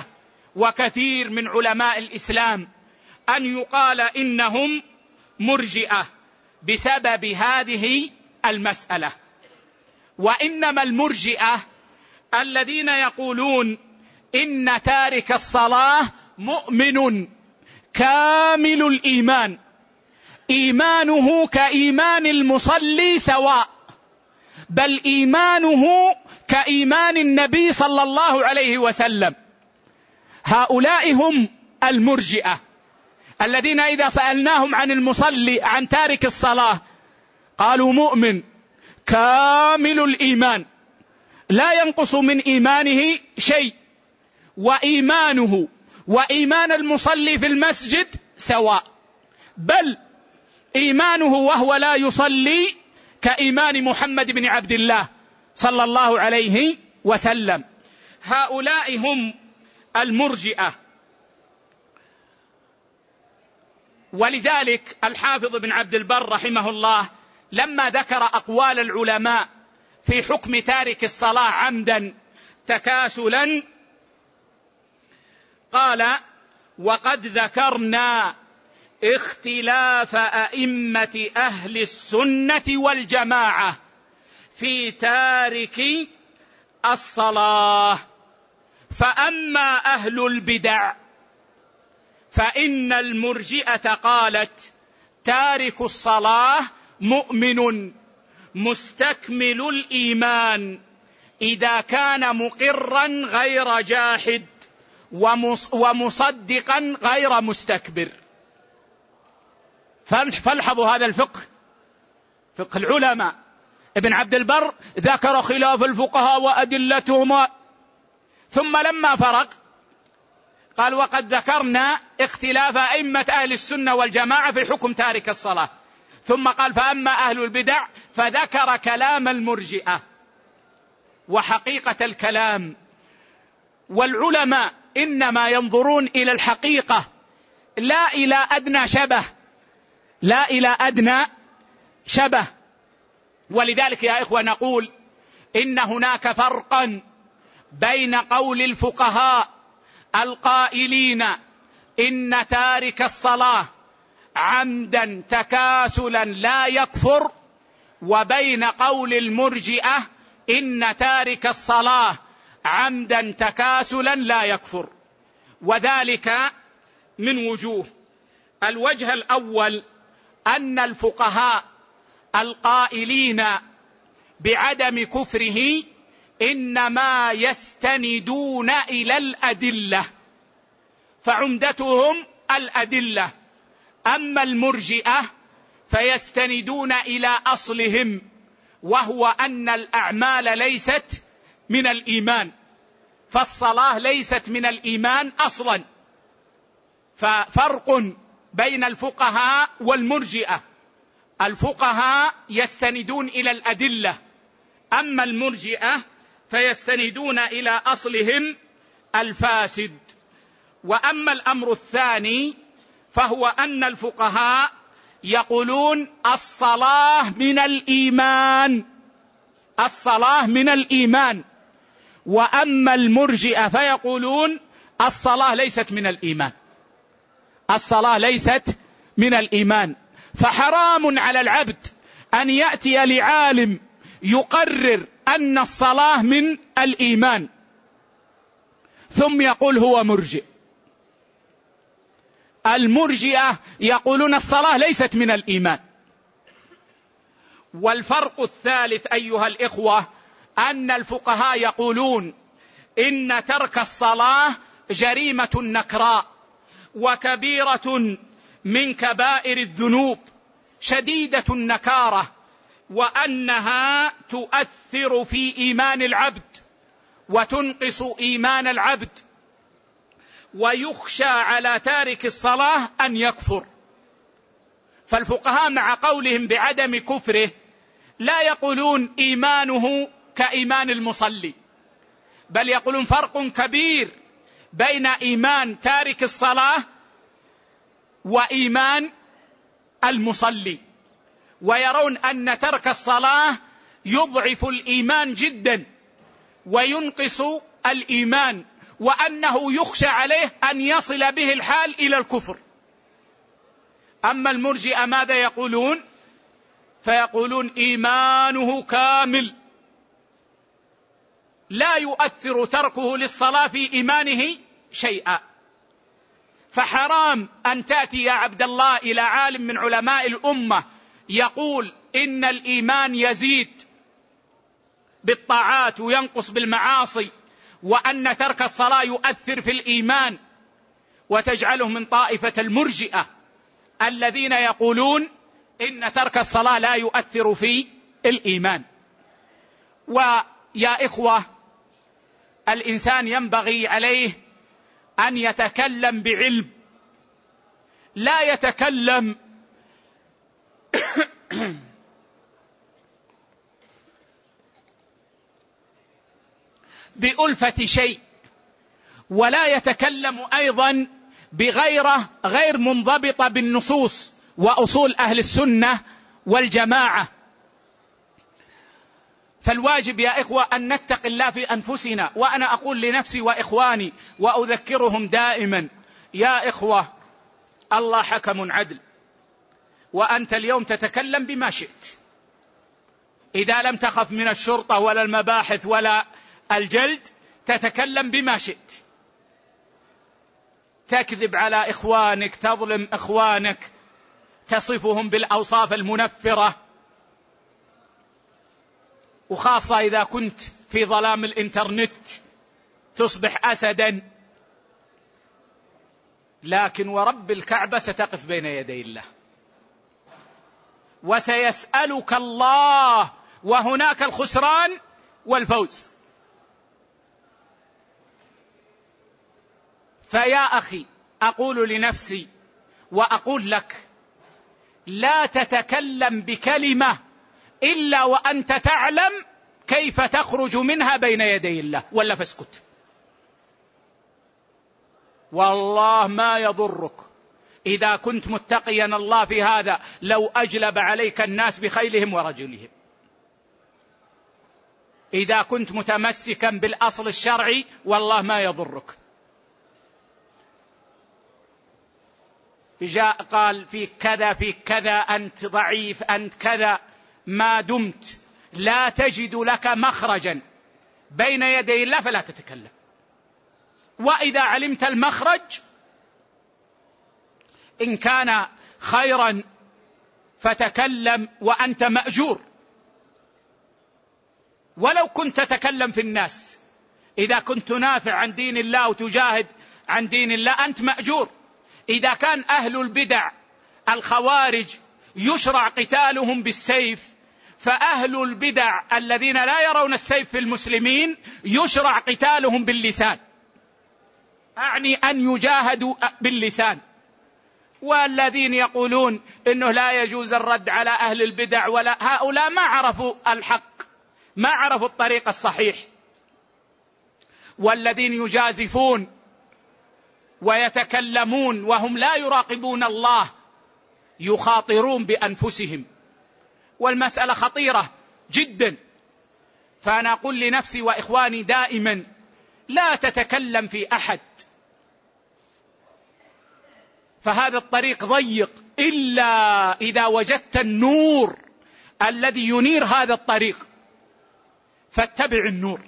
وكثير من علماء الإسلام أن يقال إنهم مرجئة بسبب هذه المسألة. وإنما المرجئة الذين يقولون إن تارك الصلاة مؤمن كامل الإيمان، إيمانه كإيمان المصلي سواء، بل إيمانه كإيمان النبي صلى الله عليه وسلم. هؤلاء هم المرجئة الذين إذا سألناهم عن المصلي عن تارك الصلاة قالوا مؤمن كامل الإيمان لا ينقص من إيمانه شيء، وإيمانه وإيمان المصلي في المسجد سواء، بل إيمانه وهو لا يصلي كإيمان محمد بن عبد الله صلى الله عليه وسلم. هؤلاء هم المرجئة. ولذلك الحافظ بن عبد البر رحمه الله لما ذكر أقوال العلماء في حكم تارك الصلاة عمدا تكاسلا قال: وقد ذكرنا اختلاف أئمة أهل السنة والجماعة في تارك الصلاة، فأما أهل البدع فإن المرجئة قالت تارك الصلاة مؤمن مستكمل الإيمان إذا كان مقرا غير جاحد ومصدقا غير مستكبر. فالحظوا هذا الفقه، فقه العلماء. ابن عبد البر ذكر خلاف الفقهاء وأدلتهم، ثم لما فرق قال: وقد ذكرنا اختلاف أئمة أهل السنة والجماعة في حكم تارك الصلاة، ثم قال: فأما أهل البدع، فذكر كلام المرجئة وحقيقة الكلام. والعلماء إنما ينظرون إلى الحقيقة لا إلى أدنى شبه، لا إلى أدنى شبه. ولذلك يا إخوة نقول إن هناك فرقا بين قول الفقهاء القائلين إن تارك الصلاة عمدا تكاسلا لا يكفر، وبين قول المرجئة إن تارك الصلاة عمدا تكاسلا لا يكفر. وذلك من وجوه. الوجه الأول أن الفقهاء القائلين بعدم كفره إنما يستندون إلى الأدلة، فعمدتهم الأدلة. أما المرجئة فيستندون إلى أصلهم، وهو أن الأعمال ليست من الإيمان، فالصلاة ليست من الإيمان أصلا. ففرق بين الفقهاء والمرجئة. الفقهاء يستندون إلى الأدلة، أما المرجئة فيستندون إلى أصلهم الفاسد. وأما الأمر الثاني فهو أن الفقهاء يقولون الصلاة من الإيمان، الصلاة من الإيمان. وأما المرجئة فيقولون الصلاة ليست من الإيمان، الصلاة ليست من الإيمان. فحرام على العبد أن يأتي لعالم يقرر أن الصلاة من الإيمان ثم يقول هو مرجئ. المرجئة يقولون الصلاة ليست من الإيمان. والفرق الثالث أيها الإخوة أن الفقهاء يقولون إن ترك الصلاة جريمة نكراء وكبيرة من كبائر الذنوب شديدة النكارة، وأنها تؤثر في إيمان العبد وتنقص إيمان العبد، ويخشى على تارك الصلاة أن يكفر. فالفقهاء مع قولهم بعدم كفره لا يقولون إيمانه كإيمان المصلي، بل يقولون فرق كبير بين إيمان تارك الصلاة وإيمان المصلي، ويرون أن ترك الصلاة يضعف الإيمان جدا وينقص الإيمان، وأنه يخشى عليه أن يصل به الحال إلى الكفر. أما المرجئة ماذا يقولون؟ فيقولون إيمانه كامل، لا يؤثر تركه للصلاة في إيمانه شيئا. فحرام أن تأتي يا عبد الله إلى عالم من علماء الأمة يقول إن الإيمان يزيد بالطاعات وينقص بالمعاصي، وأن ترك الصلاة يؤثر في الإيمان، وتجعله من طائفة المرجئة الذين يقولون إن ترك الصلاة لا يؤثر في الإيمان. ويا إخوة، الإنسان ينبغي عليه أن يتكلم بعلم، لا يتكلم بألفة شيء، ولا يتكلم أيضا بغيره غير منضبطة بالنصوص وأصول أهل السنة والجماعة. فالواجب يا إخوة أن نتقي الله في أنفسنا. وأنا أقول لنفسي وإخواني وأذكرهم دائما: يا إخوة، الله حكم عدل، وأنت اليوم تتكلم بما شئت، إذا لم تخف من الشرطة ولا المباحث ولا الجلد تتكلم بما شئت، تكذب على إخوانك، تظلم إخوانك، تصفهم بالأوصاف المنفرة، وخاصة إذا كنت في ظلام الإنترنت تصبح أسدا. لكن ورب الكعبة ستقف بين يدي الله وسيسألك الله، وهناك الخسران والفوز. فيا أخي، أقول لنفسي وأقول لك: لا تتكلم بكلمة إلا وأنت تعلم كيف تخرج منها بين يدي الله، ولا فاسكت. والله ما يضرك إذا كنت متقيا الله في هذا لو أجلب عليك الناس بخيلهم ورجلهم. إذا كنت متمسكا بالأصل الشرعي والله ما يضرك. جاء قال فيك كذا فيك كذا، أنت ضعيف، أنت كذا، ما دمت لا تجد لك مخرجا بين يدي الله فلا تتكلم. وإذا علمت المخرج إن كان خيرا فتكلم وأنت مأجور، ولو كنت تتكلم في الناس. إذا كنت تنافع عن دين الله وتجاهد عن دين الله أنت مأجور. إذا كان أهل البدع الخوارج يشرع قتالهم بالسيف، فأهل البدع الذين لا يرون السيف في المسلمين يشرع قتالهم باللسان، أعني أن يجاهدوا باللسان. والذين يقولون إنه لا يجوز الرد على أهل البدع ولا، هؤلاء ما عرفوا الحق، ما عرفوا الطريق الصحيح. والذين يجازفون ويتكلمون وهم لا يراقبون الله يخاطرون بأنفسهم، والمسألة خطيرة جدا. فأنا أقول لنفسي وإخواني دائما: لا تتكلم في أحد، فهذا الطريق ضيق إلا إذا وجدت النور الذي ينير هذا الطريق فاتبع النور.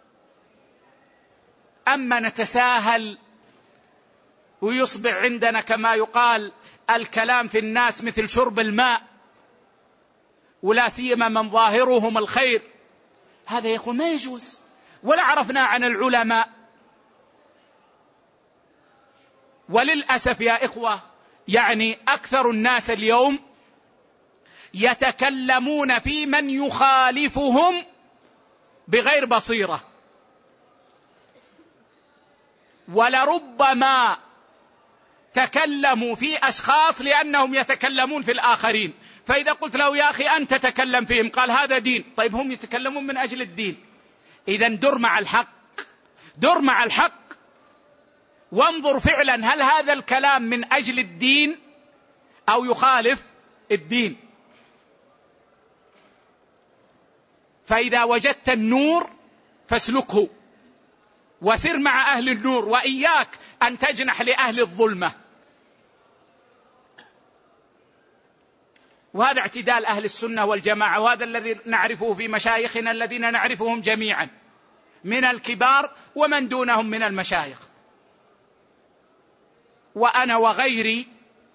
أما نتساهل ويصبح عندنا كما يقال الكلام في الناس مثل شرب الماء، ولا سيما من ظاهرهم الخير، هذا يا أخوة ما يجوز. ولا عرفنا عن العلماء. وللأسف يا إخوة، يعني أكثر الناس اليوم يتكلمون في من يخالفهم بغير بصيرة، ولربما تكلموا في أشخاص لأنهم يتكلمون في الآخرين. فإذا قلت له: يا أخي أنت تتكلم فيهم، قال: هذا دين. طيب هم يتكلمون من أجل الدين. إذن در مع الحق، در مع الحق، وانظر فعلا هل هذا الكلام من أجل الدين أو يخالف الدين. فإذا وجدت النور فاسلكه وسر مع أهل النور، وإياك أن تجنح لأهل الظلمة. وهذا اعتدال أهل السنة والجماعة، وهذا الذي نعرفه في مشايخنا الذين نعرفهم جميعا من الكبار ومن دونهم من المشايخ، وأنا وغيري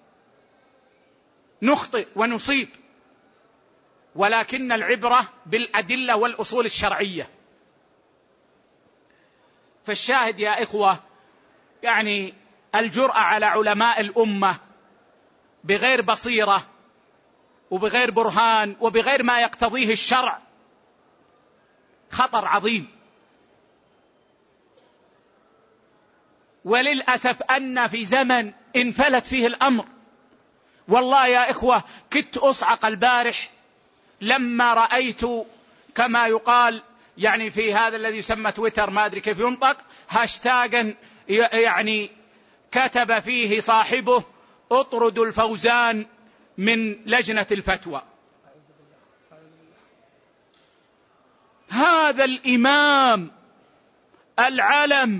نخطئ ونصيب، ولكن العبرة بالأدلة والأصول الشرعية. فالشاهد يا إخوة، يعني الجرأة على علماء الأمة بغير بصيرة وبغير برهان وبغير ما يقتضيه الشرع خطر عظيم. وللأسف أن في زمن انفلت فيه الأمر. والله يا إخوة كنت أصعق البارح لما رأيت كما يقال يعني في هذا الذي يسمى تويتر، ما أدري كيف ينطق، هاشتاغا يعني كتب فيه صاحبه اطردوا الفوزان من لجنة الفتوى. هذا الإمام العلم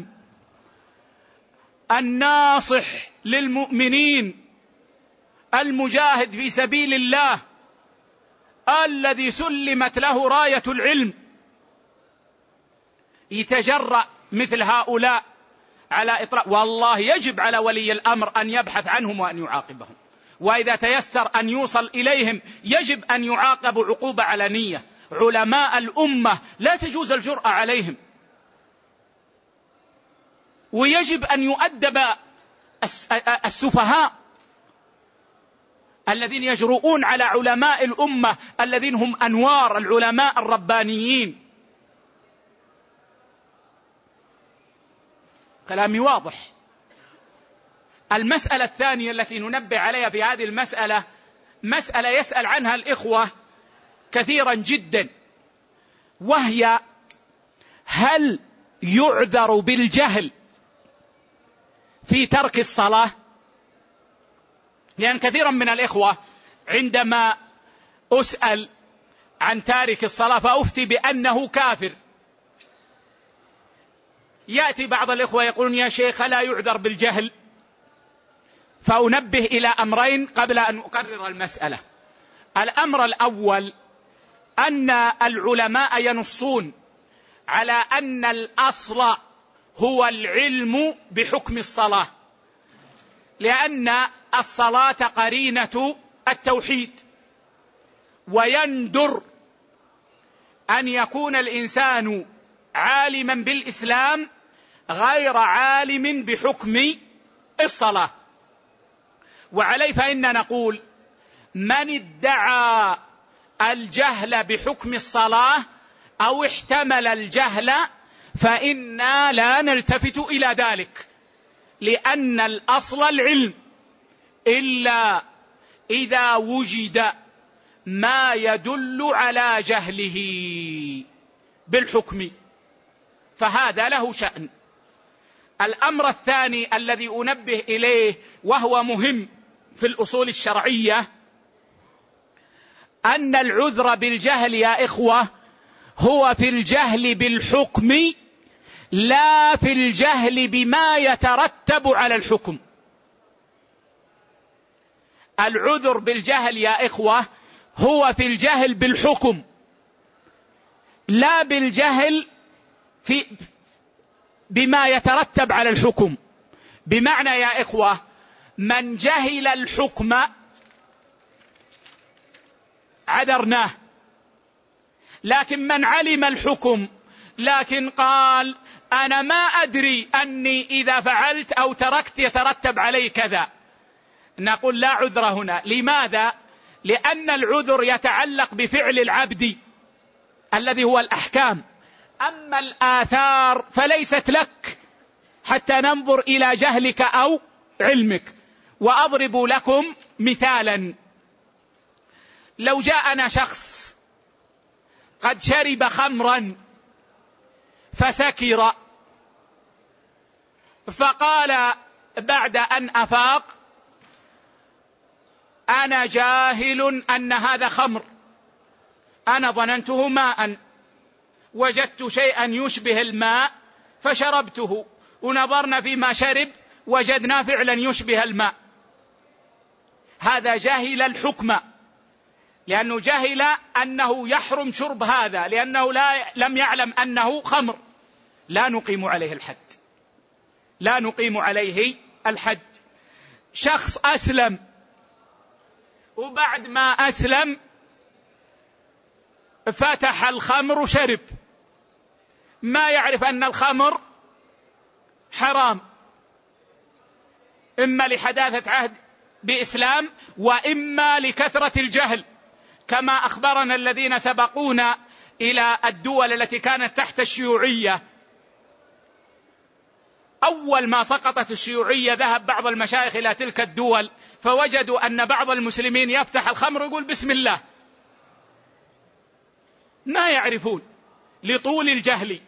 الناصح للمؤمنين المجاهد في سبيل الله الذي سلمت له راية العلم يتجرأ مثل هؤلاء على إطلاق. والله يجب على ولي الأمر أن يبحث عنهم وأن يعاقبهم، وإذا تيسر أن يوصل إليهم يجب أن يعاقبوا عقوبة علنية. علماء الأمة لا تجوز الجرأة عليهم، ويجب أن يؤدب السفهاء الذين يجرؤون على علماء الأمة الذين هم أنوار العلماء الربانيين. كلامي واضح. المسألة الثانية التي ننبه عليها في هذه المسألة مسألة يسأل عنها الإخوة كثيرا جدا، وهي هل يعذر بالجهل في ترك الصلاة؟ لأن كثيرا من الإخوة عندما أسأل عن تارك الصلاة فأفتي بأنه كافر، يأتي بعض الإخوة يقولون يا شيخ لا يعذر بالجهل، فأنبه إلى أمرين قبل أن أقرر المسألة. الأمر الأول أن العلماء ينصون على أن الأصل هو العلم بحكم الصلاة، لأن الصلاة قرينة التوحيد، ويندر أن يكون الإنسان عالما بالإسلام غير عالم بحكم الصلاة. وعليه فإننا نقول من ادعى الجهل بحكم الصلاة أو احتمل الجهل فإنا لا نلتفت إلى ذلك، لأن الأصل العلم، إلا إذا وجد ما يدل على جهله بالحكم فهذا له شأن. الأمر الثاني الذي أنبه إليه وهو مهم في الأصول الشرعية أن العذر بالجهل يا إخوة هو في الجهل بالحكم لا في الجهل بما يترتب على الحكم. العذر بالجهل يا إخوة هو في الجهل بالحكم لا بالجهل بما يترتب على الحكم. بمعنى يا إخوة من جهل الحكم عذرناه، لكن من علم الحكم لكن قال أنا ما أدري أني إذا فعلت أو تركت يترتب علي كذا، نقول لا عذر هنا. لماذا؟ لأن العذر يتعلق بفعل العبد الذي هو الأحكام، أما الآثار فليست لك حتى ننظر إلى جهلك أو علمك. وأضرب لكم مثالا، لو جاءنا شخص قد شرب خمرا فسكر فقال بعد أن أفاق أنا جاهل أن هذا خمر، أنا ظننته ماء، وجدت شيئا يشبه الماء فشربته، ونظرنا فيما شرب وجدنا فعلا يشبه الماء. هذا جاهل الحكم لأنه جهل أنه يحرم شرب هذا، لأنه لم يعلم أنه خمر، لا نقيم عليه الحد، لا نقيم عليه الحد. شخص أسلم وبعد ما أسلم فتح الخمر وشرب، ما يعرف أن الخمر حرام، إما لحداثة عهد بإسلام وإما لكثرة الجهل، كما أخبرنا الذين سبقونا إلى الدول التي كانت تحت الشيوعية. أول ما سقطت الشيوعية ذهب بعض المشايخ إلى تلك الدول، فوجدوا أن بعض المسلمين يفتح الخمر ويقول بسم الله، ما يعرفون لطول الجهل.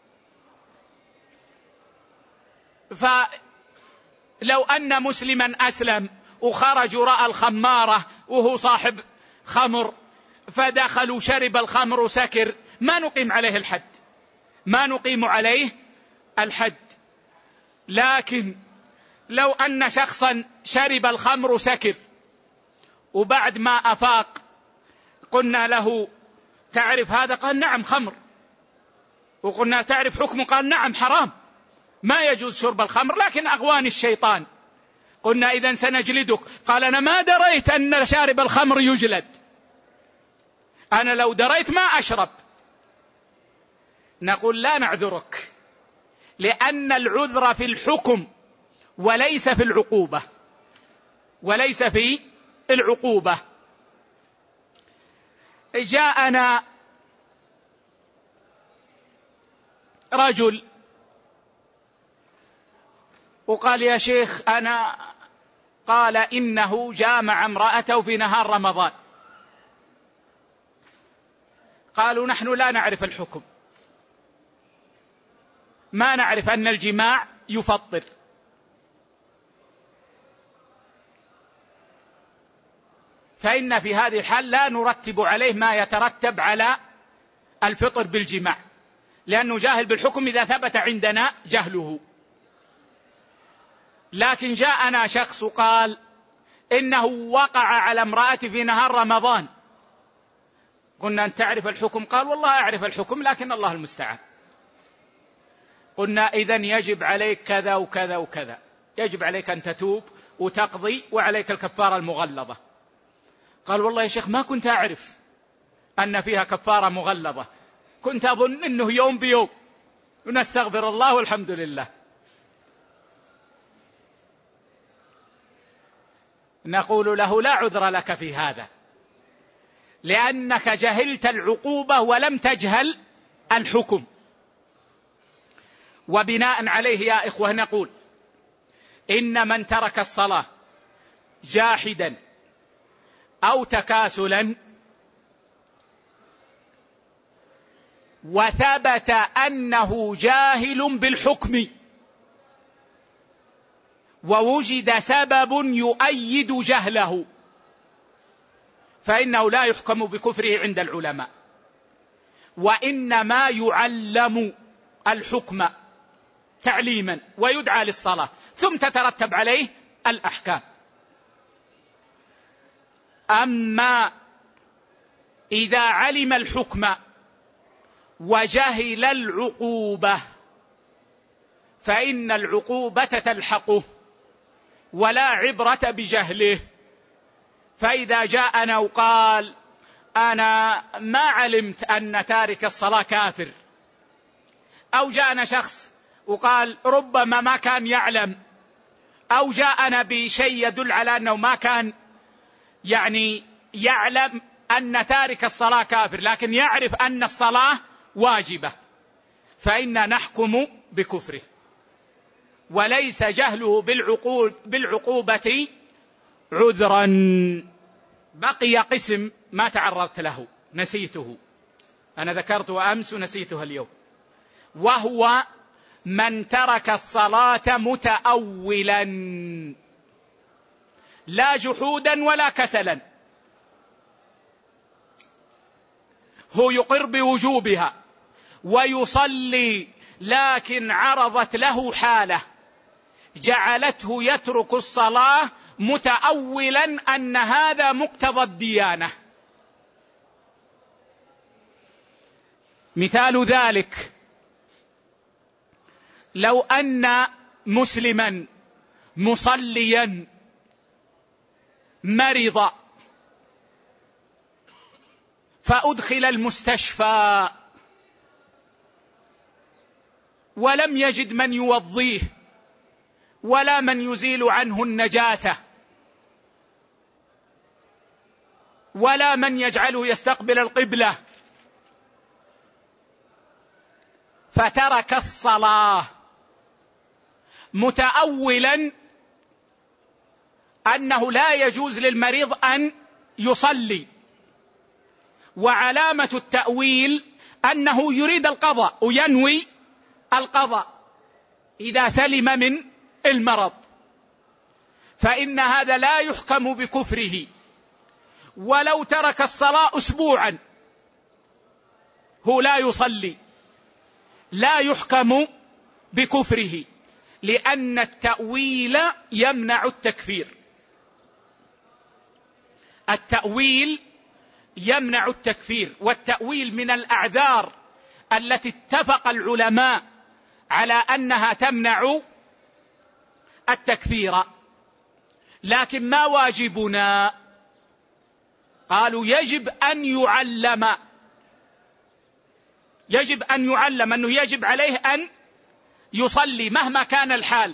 فلو أن مسلما أسلم وخرج رأى الخمارة وهو صاحب خمر فدخل وشرب الخمر وسكر، ما نقيم عليه الحد، ما نقيم عليه الحد. لكن لو أن شخصا شرب الخمر وسكر وبعد ما أفاق قلنا له تعرف هذا؟ قال نعم خمر. وقلنا تعرف حكمه؟ قال نعم حرام، ما يجوز شرب الخمر، لكن أغواني الشيطان. قلنا إذن سنجلدك. قال أنا ما دريت أن شارب الخمر يجلد، أنا لو دريت ما أشرب. نقول لا نعذرك، لأن العذر في الحكم وليس في العقوبة، وليس في العقوبة. جاءنا رجل وقال يا شيخ أنا، قال إنه جامع امرأته في نهار رمضان. قالوا نحن لا نعرف الحكم، ما نعرف أن الجماع يفطر. فإن في هذه الحال لا نرتب عليه ما يترتب على الفطر بالجماع، لأنه جاهل بالحكم إذا ثبت عندنا جهله. لكن جاءنا شخص قال إنه وقع على امرأته في نهار رمضان. قلنا أن تعرف الحكم؟ قال والله أعرف الحكم لكن الله المستعان. قلنا إذن يجب عليك كذا وكذا وكذا، يجب عليك أن تتوب وتقضي وعليك الكفارة المغلظة. قال والله يا شيخ ما كنت أعرف أن فيها كفارة مغلظة، كنت أظن أنه يوم بيوم ونستغفر الله والحمد لله. نقول له لا عذر لك في هذا، لأنك جهلت العقوبة ولم تجهل الحكم. وبناء عليه يا إخوة نقول إن من ترك الصلاة جاحدا أو تكاسلا وثبت أنه جاهل بالحكم ووجد سبب يؤيد جهله فإنه لا يحكم بكفره عند العلماء، وإنما يعلم الحكم تعليما ويدعى للصلاة ثم تترتب عليه الأحكام. أما إذا علم الحكم وجهل العقوبة فإن العقوبة تلحقه ولا عبرة بجهله. فإذا جاءنا وقال أنا ما علمت أن تارك الصلاة كافر، أو جاءنا شخص وقال ربما ما كان يعلم، أو جاءنا بشيء يدل على أنه ما كان يعلم أن تارك الصلاة كافر لكن يعرف أن الصلاة واجبة، فإن نحكم بكفره، وليس جهله بالعقوبة عذرا. بقي قسم ما تعرضت له نسيته، أنا ذكرته أمس ونسيته اليوم، وهو من ترك الصلاة متأولا لا جحودا ولا كسلا، هو يقر بوجوبها ويصلي لكن عرضت له حالة جعلته يترك الصلاة متأولا أن هذا مقتضى الديانة، مثال ذلك لو أن مسلما مصليا مرض فأدخل المستشفى ولم يجد من يوضيه ولا من يزيل عنه النجاسة ولا من يجعله يستقبل القبلة، فترك الصلاة متأولا أنه لا يجوز للمريض أن يصلي، وعلامة التأويل أنه يريد القضاء وينوي القضاء إذا سلم من المرض، فإن هذا لا يحكم بكفره. ولو ترك الصلاة أسبوعا هو لا يصلي لا يحكم بكفره، لأن التأويل يمنع التكفير. التأويل يمنع التكفير، والتأويل من الأعذار التي اتفق العلماء على أنها تمنع التكفير. لكن ما واجبنا؟ قالوا يجب أن يعلم، يجب أن يعلم أنه يجب عليه أن يصلي مهما كان الحال.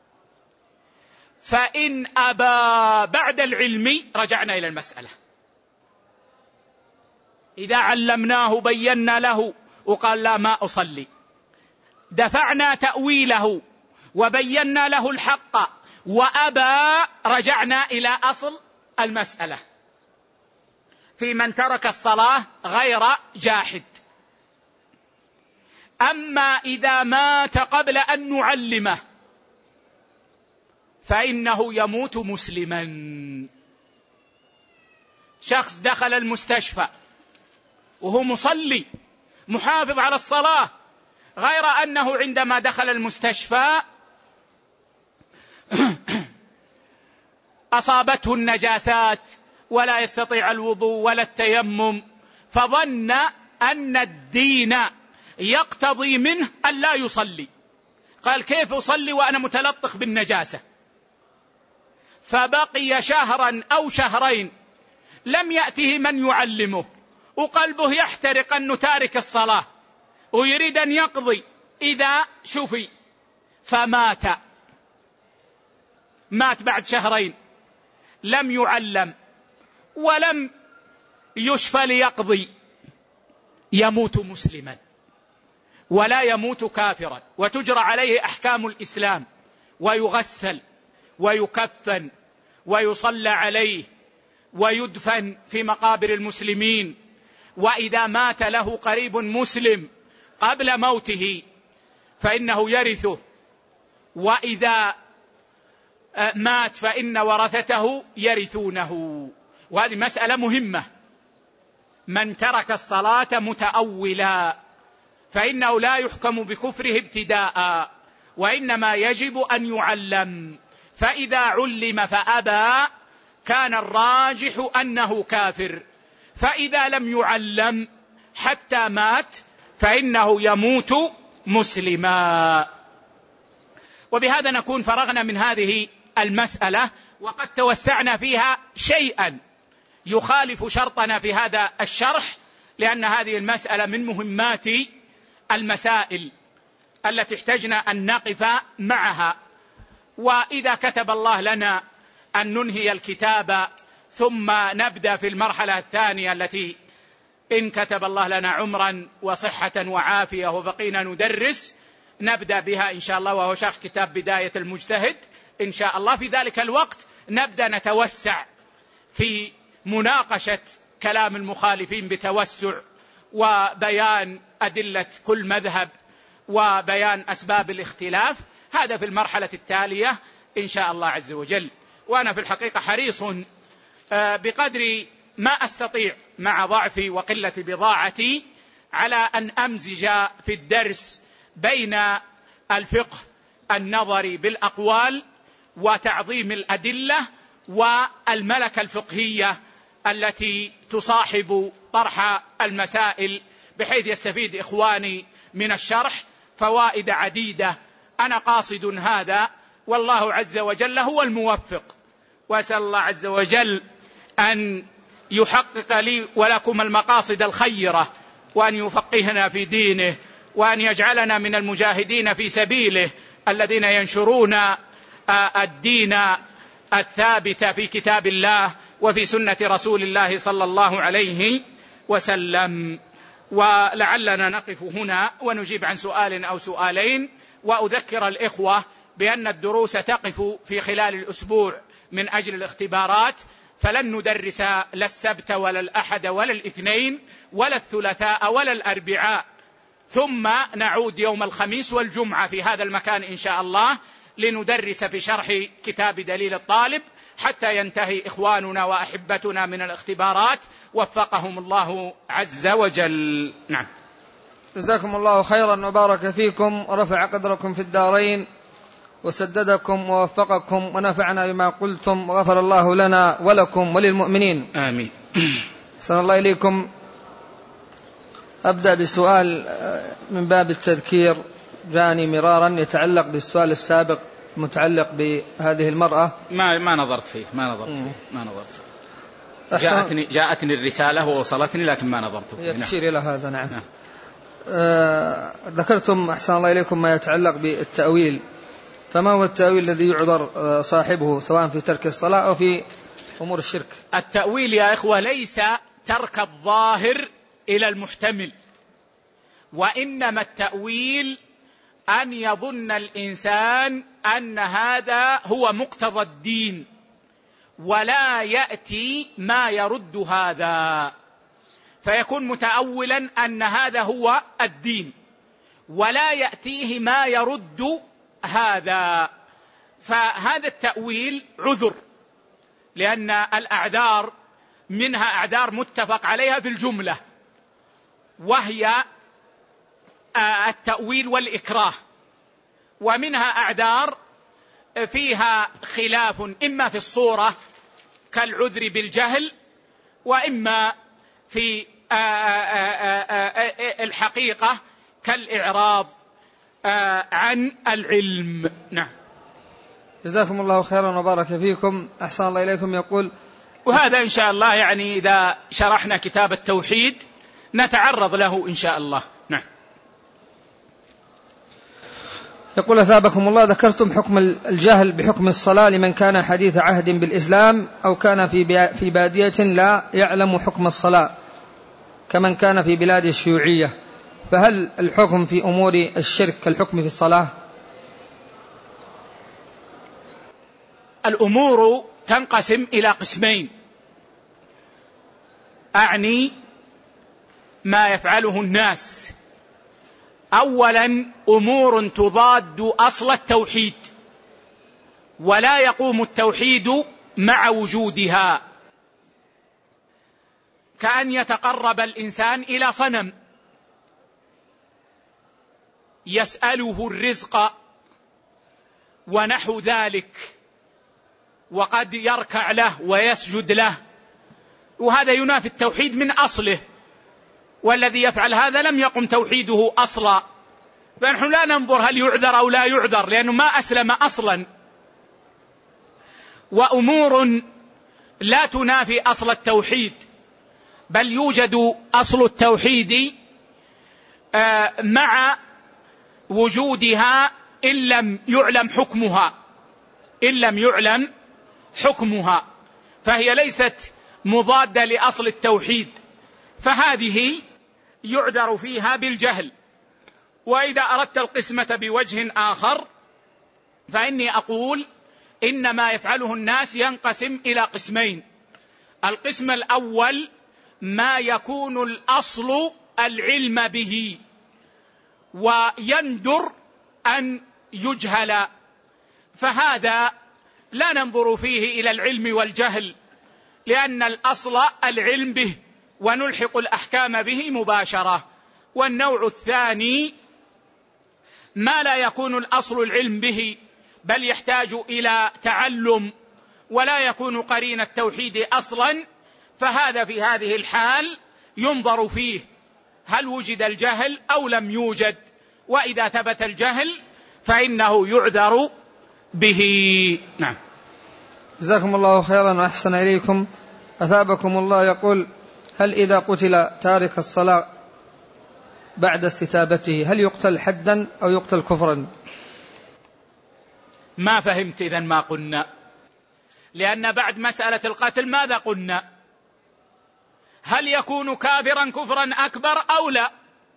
فإن أبى بعد العلم رجعنا إلى المسألة. إذا علمناه بينا له وقال لا ما أصلي، دفعنا تأويله وبينا له الحق وأبى، رجعنا إلى أصل المسألة في من ترك الصلاة غير جاحد. أما إذا مات قبل أن نعلمه فإنه يموت مسلما. شخص دخل المستشفى وهو مصلي محافظ على الصلاة، غير أنه عندما دخل المستشفى أصابته النجاسات ولا يستطيع الوضوء ولا التيمم، فظن أن الدين يقتضي منه أن لا يصلي، قال كيف أصلي وأنا متلطخ بالنجاسة؟ فبقي شهرا أو شهرين لم يأته من يعلمه، وقلبه يحترق أنه تارك الصلاة ويريد أن يقضي إذا شفي، فمات. مات بعد شهرين لم يعلم ولم يشفى ليقضي، يموت مسلما ولا يموت كافرا، وتجرى عليه أحكام الإسلام، ويغسل ويكفن ويصلى عليه ويدفن في مقابر المسلمين. وإذا مات له قريب مسلم قبل موته فإنه يرثه، وإذا مات فإن ورثته يرثونه. وهذه مسألة مهمة. من ترك الصلاة متأولا فإنه لا يحكم بكفره ابتداء، وإنما يجب أن يعلم، فإذا علم فأبى كان الراجح أنه كافر، فإذا لم يعلم حتى مات فإنه يموت مسلما. وبهذا نكون فرغنا من هذه المسألة، وقد توسعنا فيها شيئا يخالف شرطنا في هذا الشرح، لأن هذه المسألة من مهمات المسائل التي احتجنا أن نقف معها. وإذا كتب الله لنا أن ننهي الكتاب ثم نبدأ في المرحلة الثانية التي إن كتب الله لنا عمرا وصحة وعافية وبقينا ندرس، نبدأ بها إن شاء الله، وهو شرح كتاب بداية المجتهد إن شاء الله. في ذلك الوقت نبدأ نتوسع في مناقشة كلام المخالفين بتوسع، وبيان أدلة كل مذهب وبيان أسباب الاختلاف. هذا في المرحلة التالية إن شاء الله عز وجل. وأنا في الحقيقة حريص بقدر ما أستطيع مع ضعفي وقلة بضاعتي على أن أمزج في الدرس بين الفقه النظري بالأقوال وتعظيم الأدلة والملكة الفقهية التي تصاحب طرح المسائل بحيث يستفيد إخواني من الشرح فوائد عديدة. أنا قاصد هذا، والله عز وجل هو الموفق، وأسأل الله عز وجل أن يحقق لي ولكم المقاصد الخيرة، وأن يفقهنا في دينه، وأن يجعلنا من المجاهدين في سبيله الذين ينشرون الدين الثابت في كتاب الله وفي سنة رسول الله صلى الله عليه وسلم. ولعلنا نقف هنا ونجيب عن سؤال أو سؤالين، وأذكر الإخوة بأن الدروس تقف في خلال الأسبوع من أجل الاختبارات، فلن ندرس لا السبت ولا الأحد ولا الاثنين ولا الثلاثاء ولا الأربعاء، ثم نعود يوم الخميس والجمعة في هذا المكان إن شاء الله لندرس في شرح كتاب دليل الطالب حتى ينتهي إخواننا وأحبتنا من الاختبارات، وفقهم الله عز وجل. نعم. جزاكم الله خيرا وبارك فيكم ورفع قدركم في الدارين وسددكم ووفقكم ونفعنا بما قلتم، وغفر الله لنا ولكم وللمؤمنين. آمين. أحسن الله إليكم. أبدأ بسؤال من باب التذكير جاءني مرارا يتعلق بالسؤال السابق متعلق بهذه المرأة. ما نظرت فيه. جاءتني الرسالة ووصلتني لكن ما نظرت فيه. تشير إلى هذا. نعم. ذكرتم أحسن الله إليكم ما يتعلق بالتأويل، فما هو التأويل الذي يعذر صاحبه سواء في ترك الصلاة أو في أمور الشرك؟ التأويل يا إخوة ليس ترك الظاهر إلى المحتمل، وإنما التأويل أن يظن الإنسان أن هذا هو مقتضى الدين ولا يأتي ما يرد هذا، فيكون متأولا أن هذا هو الدين ولا يأتيه ما يرد هذا، فهذا التأويل عذر، لأن الأعذار منها أعذار متفق عليها في الجملة، وهي التأويل والإكراه، ومنها أعذار فيها خلاف إما في الصورة كالعذر بالجهل، وإما في الحقيقة كالإعراض عن العلم. نعم. جزاكم الله خيرا وبارك فيكم. أحسن الله إليكم. يقول، وهذا إن شاء الله يعني إذا شرحنا كتاب التوحيد نتعرض له إن شاء الله. نعم. يقول أثابكم الله، ذكرتم حكم الجهل بحكم الصلاة لمن كان حديث عهد بالإسلام أو كان في بادية لا يعلم حكم الصلاة كمن كان في بلاد الشيوعية، فهل الحكم في أمور الشرك كالحكم في الصلاة؟ الأمور تنقسم إلى قسمين، أعني ما يفعله الناس. أولا أمور تضاد أصل التوحيد ولا يقوم التوحيد مع وجودها، كأن يتقرب الإنسان إلى صنم يسأله الرزق ونحو ذلك، وقد يركع له ويسجد له، وهذا ينافي التوحيد من أصله، والذي يفعل هذا لم يقم توحيده أصلا، فنحن لا ننظر هل يعذر أو لا يعذر لأنه ما أسلم أصلا. وأمور لا تنافي أصل التوحيد، بل يوجد أصل التوحيد مع وجودها إن لم يعلم حكمها، فهي ليست مضادة لأصل التوحيد، فهذه يعذر فيها بالجهل. وإذا أردت القسمة بوجه آخر فإني أقول إن ما يفعله الناس ينقسم إلى قسمين. القسم الأول ما يكون الأصل العلم به ويندر أن يجهل، فهذا لا ننظر فيه إلى العلم والجهل، لأن الأصل العلم به ونلحق الأحكام به مباشرة. والنوع الثاني ما لا يكون الأصل العلم به بل يحتاج إلى تعلم ولا يكون قرين التوحيد أصلا، فهذا في هذه الحال ينظر فيه هل وجد الجهل أو لم يوجد، وإذا ثبت الجهل فإنه يعذر به. نعم. جزاكم الله خيرا وأحسن إليكم. أثابكم الله. يقول: هل إذا قتل تارك الصلاة بعد استتابته هل يقتل حدا أو يقتل كفرا؟ ما فهمت إذن ما قلنا، لأن بعد مسألة القتل ماذا قلنا؟ هل يكون كافرا كفرا أكبر أو لا؟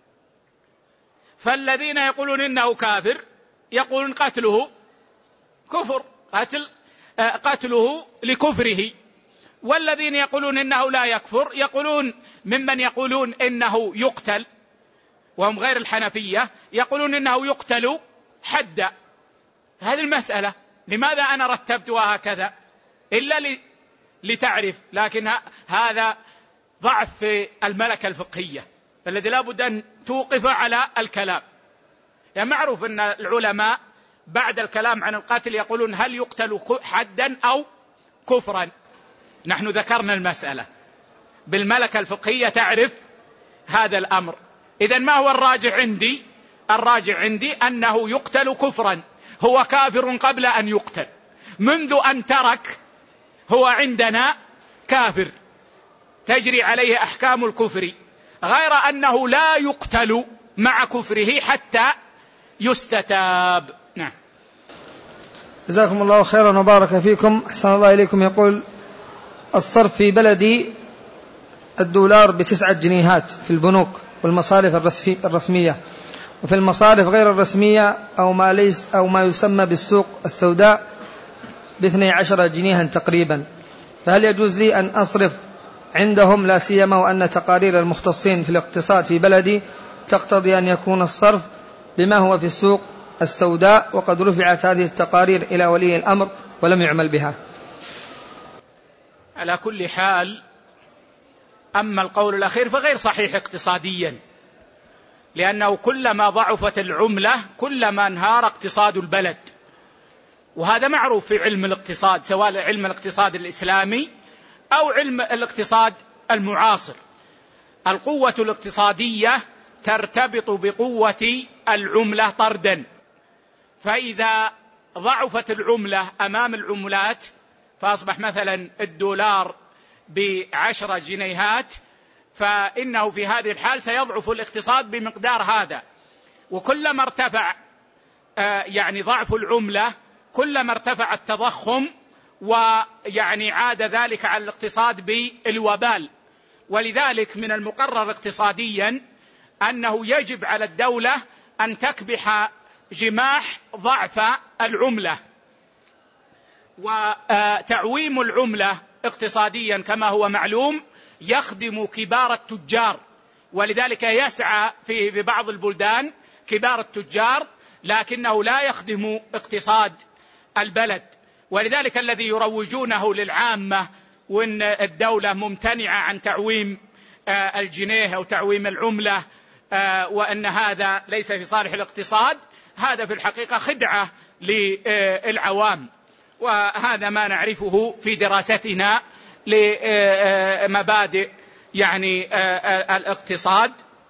فالذين يقولون إنه كافر يقولون قتله كفر، قتله لكفره، والذين يقولون إنه لا يكفر يقولون ممن يقولون إنه يقتل، وهم غير الحنفية، يقولون إنه يقتل حدا. هذه المسألة لماذا أنا رتبتها هكذا؟ إلا لتعرف، لكن هذا ضعف في الملكة الفقهية الذي لا بد أن توقف على الكلام. يعني معروف أن العلماء بعد الكلام عن القتل يقولون هل يقتل حدا أو كفرا. نحن ذكرنا المسألة بالملكة الفقهية تعرف هذا الأمر. إذن ما هو الراجع عندي؟ الراجع عندي أنه يقتل كفرا، هو كافر قبل أن يقتل، منذ أن ترك هو عندنا كافر تجري عليه أحكام الكفر، غير أنه لا يقتل مع كفره حتى يستتاب. نعم. جزاكم الله خيرا وبارك فيكم. أحسن الله إليكم. يقول: الصرف في بلدي $1 ب9 جنيهات في البنوك والمصارف الرسمية، وفي المصارف غير الرسمية أو ما يسمى بالسوق السوداء ب12 جنيها تقريبا، فهل يجوز لي أن أصرف عندهم، لا سيما وأن تقارير المختصين في الاقتصاد في بلدي تقتضي أن يكون الصرف بما هو في السوق السوداء، وقد رفعت هذه التقارير إلى ولي الأمر ولم يعمل بها؟ على كل حال، أما القول الأخير فغير صحيح اقتصاديا، لأنه كلما ضعفت العملة كلما انهار اقتصاد البلد، وهذا معروف في علم الاقتصاد، سواء علم الاقتصاد الإسلامي أو علم الاقتصاد المعاصر. القوة الاقتصادية ترتبط بقوة العملة طردا، فإذا ضعفت العملة أمام العملات فأصبح مثلا $1 ب10 جنيهات، فإنه في هذه الحال سيضعف الاقتصاد بمقدار هذا، وكلما ارتفع يعني ضعف العملة كلما ارتفع التضخم، ويعني عاد ذلك على الاقتصاد بالوبال. ولذلك من المقرر اقتصاديا أنه يجب على الدولة أن تكبح جماح ضعف العملة، وتعويم العملة اقتصاديا كما هو معلوم يخدم كبار التجار، ولذلك يسعى في بعض البلدان كبار التجار، لكنه لا يخدم اقتصاد البلد. ولذلك الذي يروجونه للعامة وأن الدولة ممتنعة عن تعويم الجنيه أو تعويم العملة وأن هذا ليس في صالح الاقتصاد، هذا في الحقيقة خدعة للعوام، وهذا ما نعرفه في دراستنا لمبادئ يعني الاقتصاد،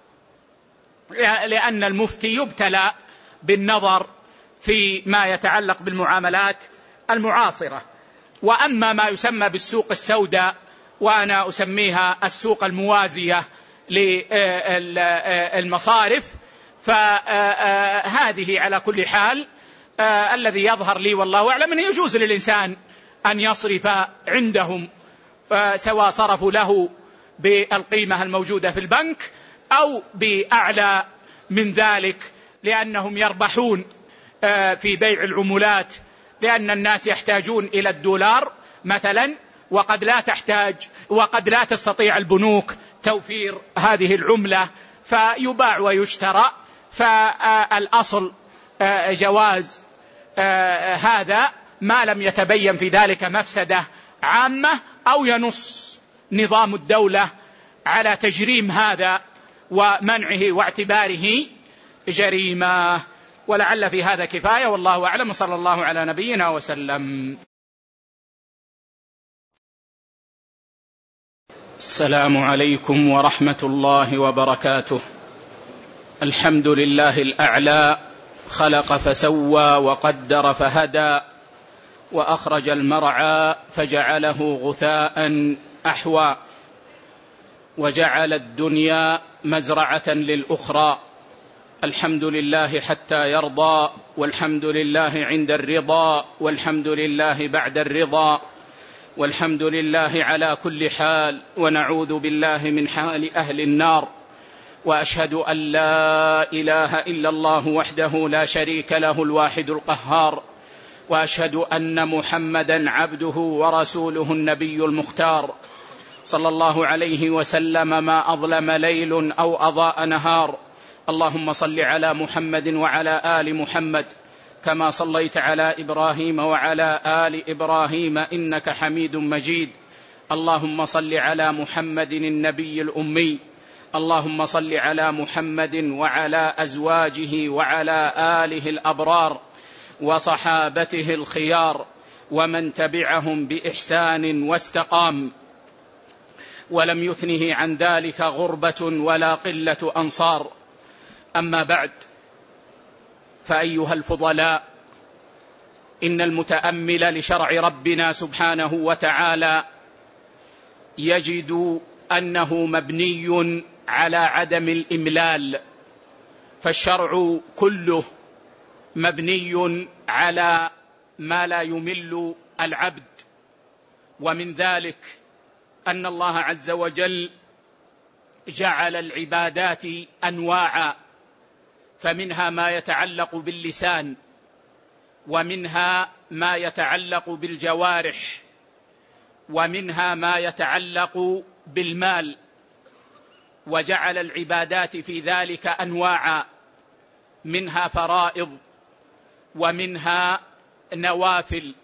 لأن المفتي يبتلى بالنظر في ما يتعلق بالمعاملات المعاصرة. وأما ما يسمى بالسوق السوداء، وأنا أسميها السوق الموازية للمصارف، فهذه على كل حال الذي يظهر لي والله أعلم أنه يجوز للإنسان أن يصرف عندهم، سواء صرفوا له بالقيمة الموجودة في البنك أو بأعلى من ذلك، لأنهم يربحون في بيع العملات، لأن الناس يحتاجون إلى $1 مثلا، وقد لا تستطيع البنوك توفير هذه العملة، فيباع ويشترى. فالأصل جواز هذا ما لم يتبين في ذلك مفسدة عامة أو ينص نظام الدولة على تجريم هذا ومنعه واعتباره جريمة. ولعل في هذا كفاية، والله أعلم، صلى الله على نبينا وسلم. السلام عليكم ورحمة الله وبركاته. الحمد لله الأعلى، خلق فسوى وقدر فهدى، وأخرج المرعى فجعله غثاء أحوى، وجعل الدنيا مزرعة للأخرى. الحمد لله حتى يرضى، والحمد لله عند الرضا، والحمد لله بعد الرضا، والحمد لله على كل حال، ونعوذ بالله من حال أهل النار. وأشهد أن لا إله إلا الله وحده لا شريك له الواحد القهار، وأشهد أن محمدا عبده ورسوله النبي المختار، صلى الله عليه وسلم ما أظلم ليل أو أضاء نهار. اللهم صل على محمد وعلى آل محمد كما صليت على إبراهيم وعلى آل إبراهيم إنك حميد مجيد. اللهم صل على محمد النبي الأمي، اللهم صل على محمد وعلى أزواجه وعلى آله الأبرار وصحابته الخيار ومن تبعهم بإحسان واستقام، ولم يثنه عن ذلك غربة ولا قلة أنصار. أما بعد، فأيها الفضلاء، إن المتأمل لشرع ربنا سبحانه وتعالى يجد أنه مبني على عدم الإملال، فالشرع كله مبني على ما لا يمل العبد. ومن ذلك أن الله عز وجل جعل العبادات أنواعا، فمنها ما يتعلق باللسان، ومنها ما يتعلق بالجوارح، ومنها ما يتعلق بالمال، وجعل العبادات في ذلك أنواعا، منها فرائض ومنها نوافل.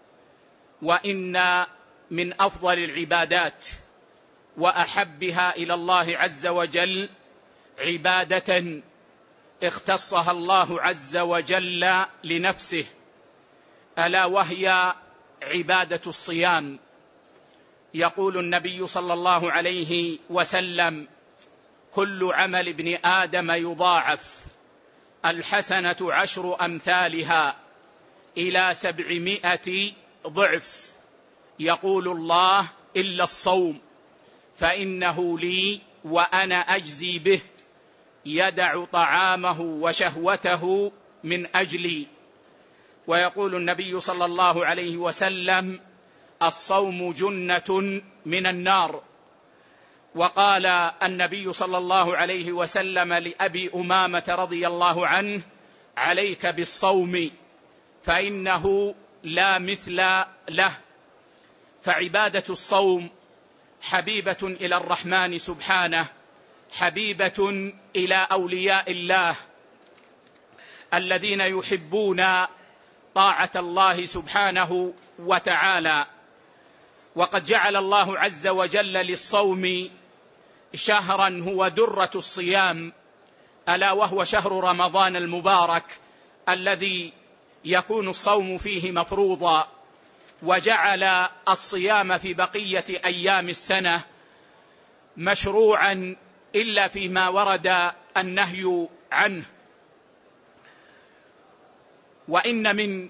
وإن من أفضل العبادات وأحبها إلى الله عز وجل عبادة اختصها الله عز وجل لنفسه، ألا وهي عبادة الصيام. يقول النبي صلى الله عليه وسلم: كل عمل ابن آدم يضاعف، الحسنة 10 أمثالها إلى 700 ضعف. يقول الله: إلا الصوم فإنه لي وأنا أجزي به، يدع طعامه وشهوته من أجلي. ويقول النبي صلى الله عليه وسلم: الصوم جنة من النار. وقال النبي صلى الله عليه وسلم لأبي أمامة رضي الله عنه: عليك بالصوم فإنه لا مثل له. فعبادة الصوم حبيبة إلى الرحمن سبحانه، حبيبة إلى أولياء الله الذين يحبون طاعة الله سبحانه وتعالى. وقد جعل الله عز وجل للصوم شهرا هو درة الصيام، ألا وهو شهر رمضان المبارك الذي يكون الصوم فيه مفروضا، وجعل الصيام في بقية أيام السنة مشروعا إلا فيما ورد النهي عنه. وإن من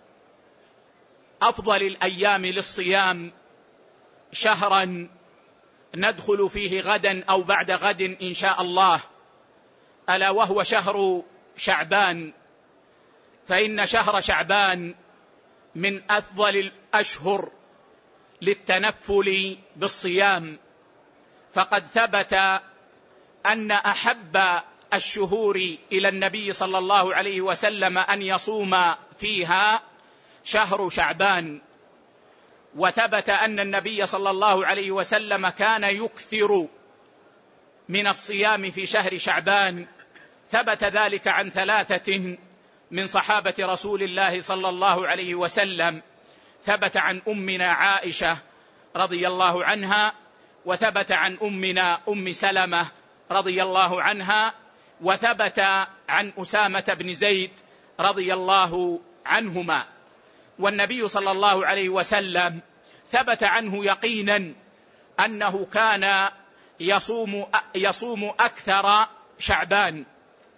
أفضل الأيام للصيام شهرا ندخل فيه غدا أو بعد غد إن شاء الله، ألا وهو شهر شعبان. فإن شهر شعبان من أفضل الأشهر للتنفل بالصيام، فقد ثبت أن أحب الشهور إلى النبي صلى الله عليه وسلم أن يصوم فيها شهر شعبان. وثبت أن النبي صلى الله عليه وسلم كان يكثر من الصيام في شهر شعبان. ثبت ذلك عن 3 من صحابة رسول الله صلى الله عليه وسلم. ثبت عن أمنا عائشة رضي الله عنها، وثبت عن أمنا أم سلمة رضي الله عنها، وثبت عن أسامة بن زيد رضي الله عنهما. والنبي صلى الله عليه وسلم ثبت عنه يقينا أنه كان يصوم أكثر شعبان،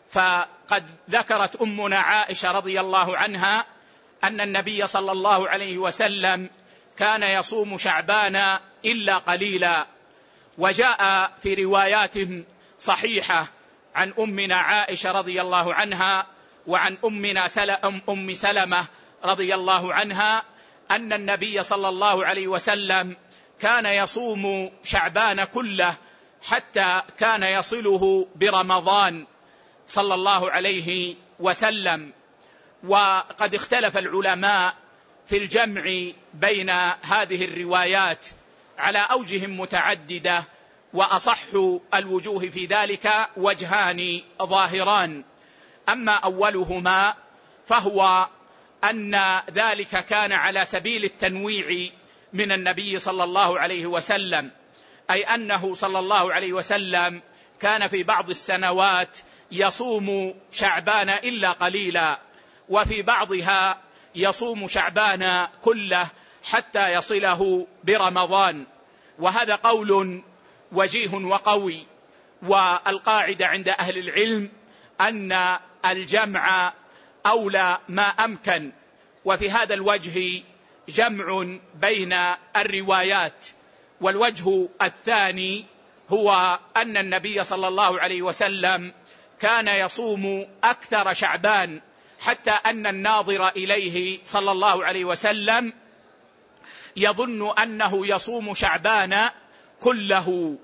فقد ذكرت أمنا عائشة رضي الله عنها أن النبي صلى الله عليه وسلم كان يصوم شعبان إلا قليلا. وجاء في روايات صحيحة عن أمنا عائشة رضي الله عنها وعن أم سلمة رضي الله عنها أن النبي صلى الله عليه وسلم كان يصوم شعبان كله حتى كان يصله برمضان صلى الله عليه وسلم. وقد اختلف العلماء في الجمع بين هذه الروايات على أوجه متعددة، وأصح الوجوه في ذلك وجهان ظاهران. أما أولهما فهو أن ذلك كان على سبيل التنويع من النبي صلى الله عليه وسلم، أي أنه صلى الله عليه وسلم كان في بعض السنوات يصوم شعبان إلا قليلا، وفي بعضها يصوم شعبان كله حتى يصله برمضان. وهذا قول وجيه وقوي، والقاعدة عند أهل العلم أن الجمع أولى ما أمكن. وفي هذا الوجه جمع بين الروايات. والوجه الثاني هو أن النبي صلى الله عليه وسلم كان يصوم أكثر شعبان، حتى أن الناظر إليه صلى الله عليه وسلم يظن أنه يصوم شعبان كله.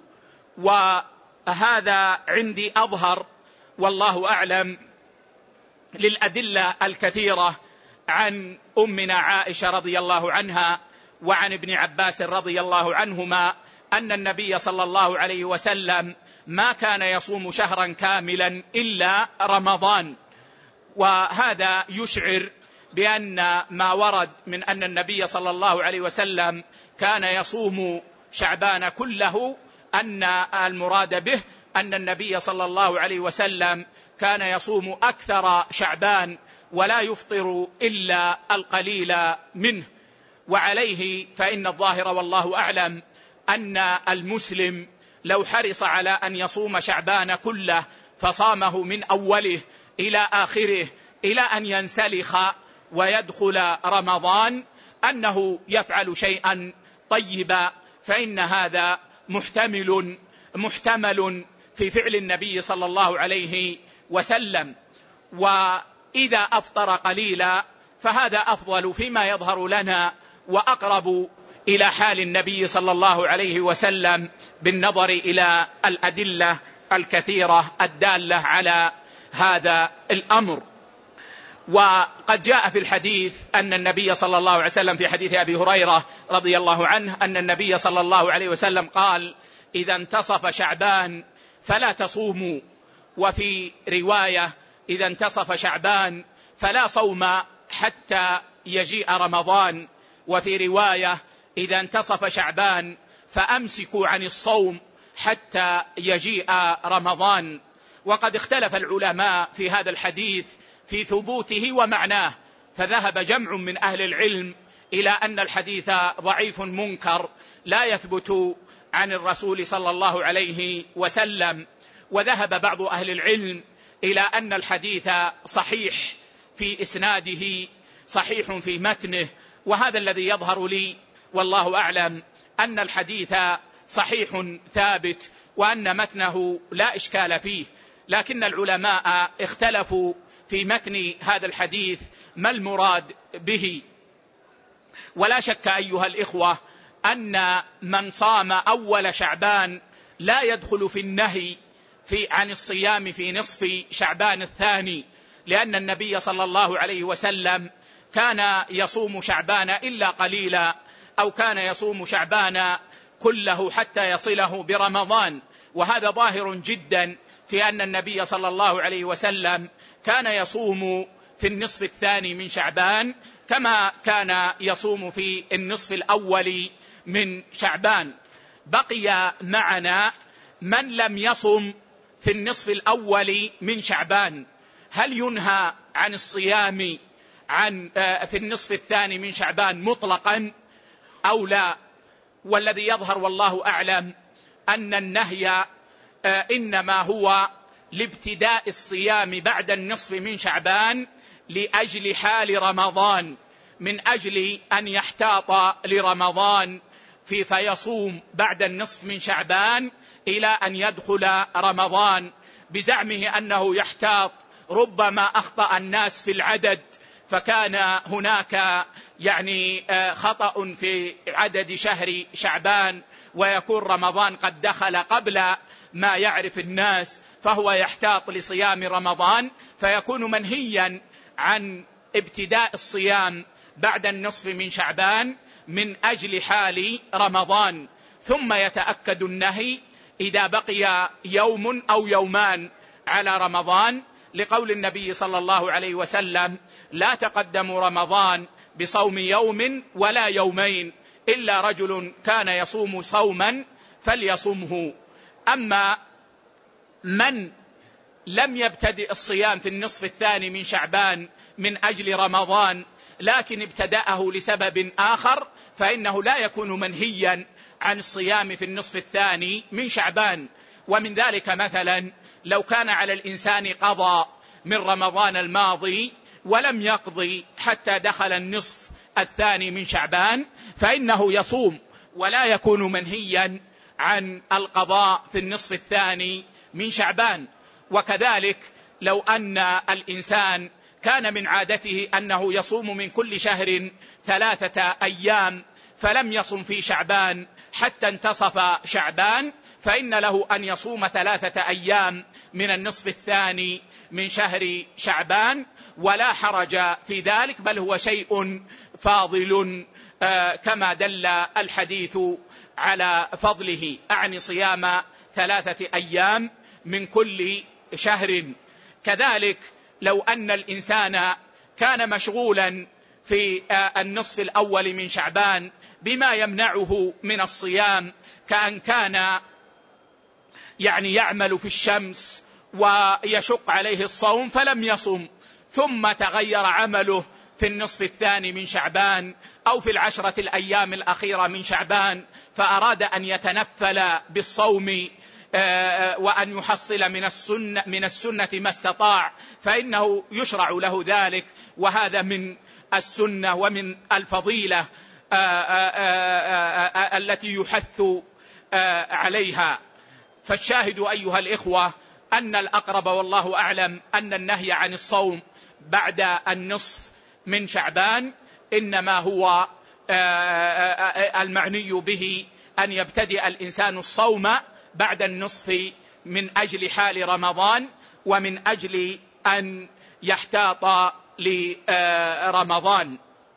وهذا عندي أظهر والله أعلم للأدلة الكثيرة عن أمنا عائشة رضي الله عنها وعن ابن عباس رضي الله عنهما أن النبي صلى الله عليه وسلم ما كان يصوم شهرا كاملا إلا رمضان. وهذا يشعر بأن ما ورد من أن النبي صلى الله عليه وسلم كان يصوم شعبان كله أن المراد به أن النبي صلى الله عليه وسلم كان يصوم أكثر شعبان ولا يفطر إلا القليل منه. وعليه فإن الظاهر والله أعلم أن المسلم لو حرص على أن يصوم شعبان كله فصامه من أوله إلى آخره إلى أن ينسلخ ويدخل رمضان أنه يفعل شيئا طيبا، فإن هذا محتمل في فعل النبي صلى الله عليه وسلم. وإذا أفطر قليلا فهذا أفضل فيما يظهر لنا وأقرب إلى حال النبي صلى الله عليه وسلم بالنظر إلى الأدلة الكثيرة الدالة على هذا الأمر. وقد جاء في الحديث أن النبي صلى الله عليه وسلم في حديث أبي هريرة رضي الله عنه أن النبي صلى الله عليه وسلم قال: إذا انتصف شعبان فلا تصوموا. وفي رواية: إذا انتصف شعبان فلا صوم حتى يجيء رمضان. وفي رواية: إذا انتصف شعبان فأمسكوا عن الصوم حتى يجيء رمضان. وقد اختلف العلماء في هذا الحديث في ثبوته ومعناه، فذهب جمع من أهل العلم إلى أن الحديث ضعيف منكر لا يثبت عن الرسول صلى الله عليه وسلم، وذهب بعض أهل العلم إلى أن الحديث صحيح في إسناده صحيح في متنه. وهذا الذي يظهر لي والله أعلم أن الحديث صحيح ثابت وأن متنه لا إشكال فيه، لكن العلماء اختلفوا في متن هذا الحديث ما المراد به. ولا شك أيها الإخوة أن من صام أول شعبان لا يدخل في النهي عن الصيام في نصف شعبان الثاني، لأن النبي صلى الله عليه وسلم كان يصوم شعبان إلا قليلا، أو كان يصوم شعبان كله حتى يصله برمضان. وهذا ظاهر جدا في أن النبي صلى الله عليه وسلم كان يصوم في النصف الثاني من شعبان كما كان يصوم في النصف الأول من شعبان. بقي معنا من لم يصم في النصف الأول من شعبان، هل ينهى عن الصيام في النصف الثاني من شعبان مطلقا أو لا؟ والذي يظهر والله أعلم أن النهي إنما هو لابتداء الصيام بعد النصف من شعبان لأجل حال رمضان، من أجل أن يحتاط لرمضان فيصوم بعد النصف من شعبان إلى أن يدخل رمضان، بزعمه أنه يحتاط ربما أخطأ الناس في العدد، فكان هناك خطأ في عدد شهر شعبان ويكون رمضان قد دخل قبل ما يعرف الناس، فهو يحتاط لصيام رمضان، فيكون منهيا عن ابتداء الصيام بعد النصف من شعبان من أجل حال رمضان. ثم يتأكد النهي إذا بقي يوم أو يومان على رمضان، لقول النبي صلى الله عليه وسلم: لا تقدموا رمضان بصوم يوم ولا يومين إلا رجل كان يصوم صوما فليصمه. أما من لم يبتدئ الصيام في النصف الثاني من شعبان من أجل رمضان لكن ابتدأه لسبب آخر، فإنه لا يكون منهيا عن الصيام في النصف الثاني من شعبان. ومن ذلك مثلا لو كان على الإنسان قضاء من رمضان الماضي ولم يقضي حتى دخل النصف الثاني من شعبان، فإنه يصوم ولا يكون منهيا عن القضاء في النصف الثاني من شعبان. وكذلك لو أن الإنسان كان من عادته أنه يصوم من كل شهر 3 أيام فلم يصم في شعبان حتى انتصف شعبان، فإن له أن يصوم 3 أيام من النصف الثاني من شهر شعبان، ولا حرج في ذلك، بل هو شيء فاضل كما دل الحديث على فضله، أعني صيام 3 أيام من كل شهر. كذلك لو أن الإنسان كان مشغولا في النصف الأول من شعبان بما يمنعه من الصيام، كأن كان يعمل في الشمس ويشق عليه الصوم فلم يصم، ثم تغير عمله في النصف الثاني من شعبان أو في 10 الأيام الأخيرة من شعبان، فأراد أن يتنفل بالصوم وأن يحصل من السنة ما استطاع، فإنه يشرع له ذلك، وهذا من السنة ومن الفضيلة التي يحث عليها. فالشاهد أيها الإخوة أن الأقرب والله أعلم أن النهي عن الصوم بعد النصف من شعبان إنما هو المعني به أن يبتدئ الإنسان الصوم بعد النصف من أجل حال رمضان ومن أجل أن يحتاط لرمضان.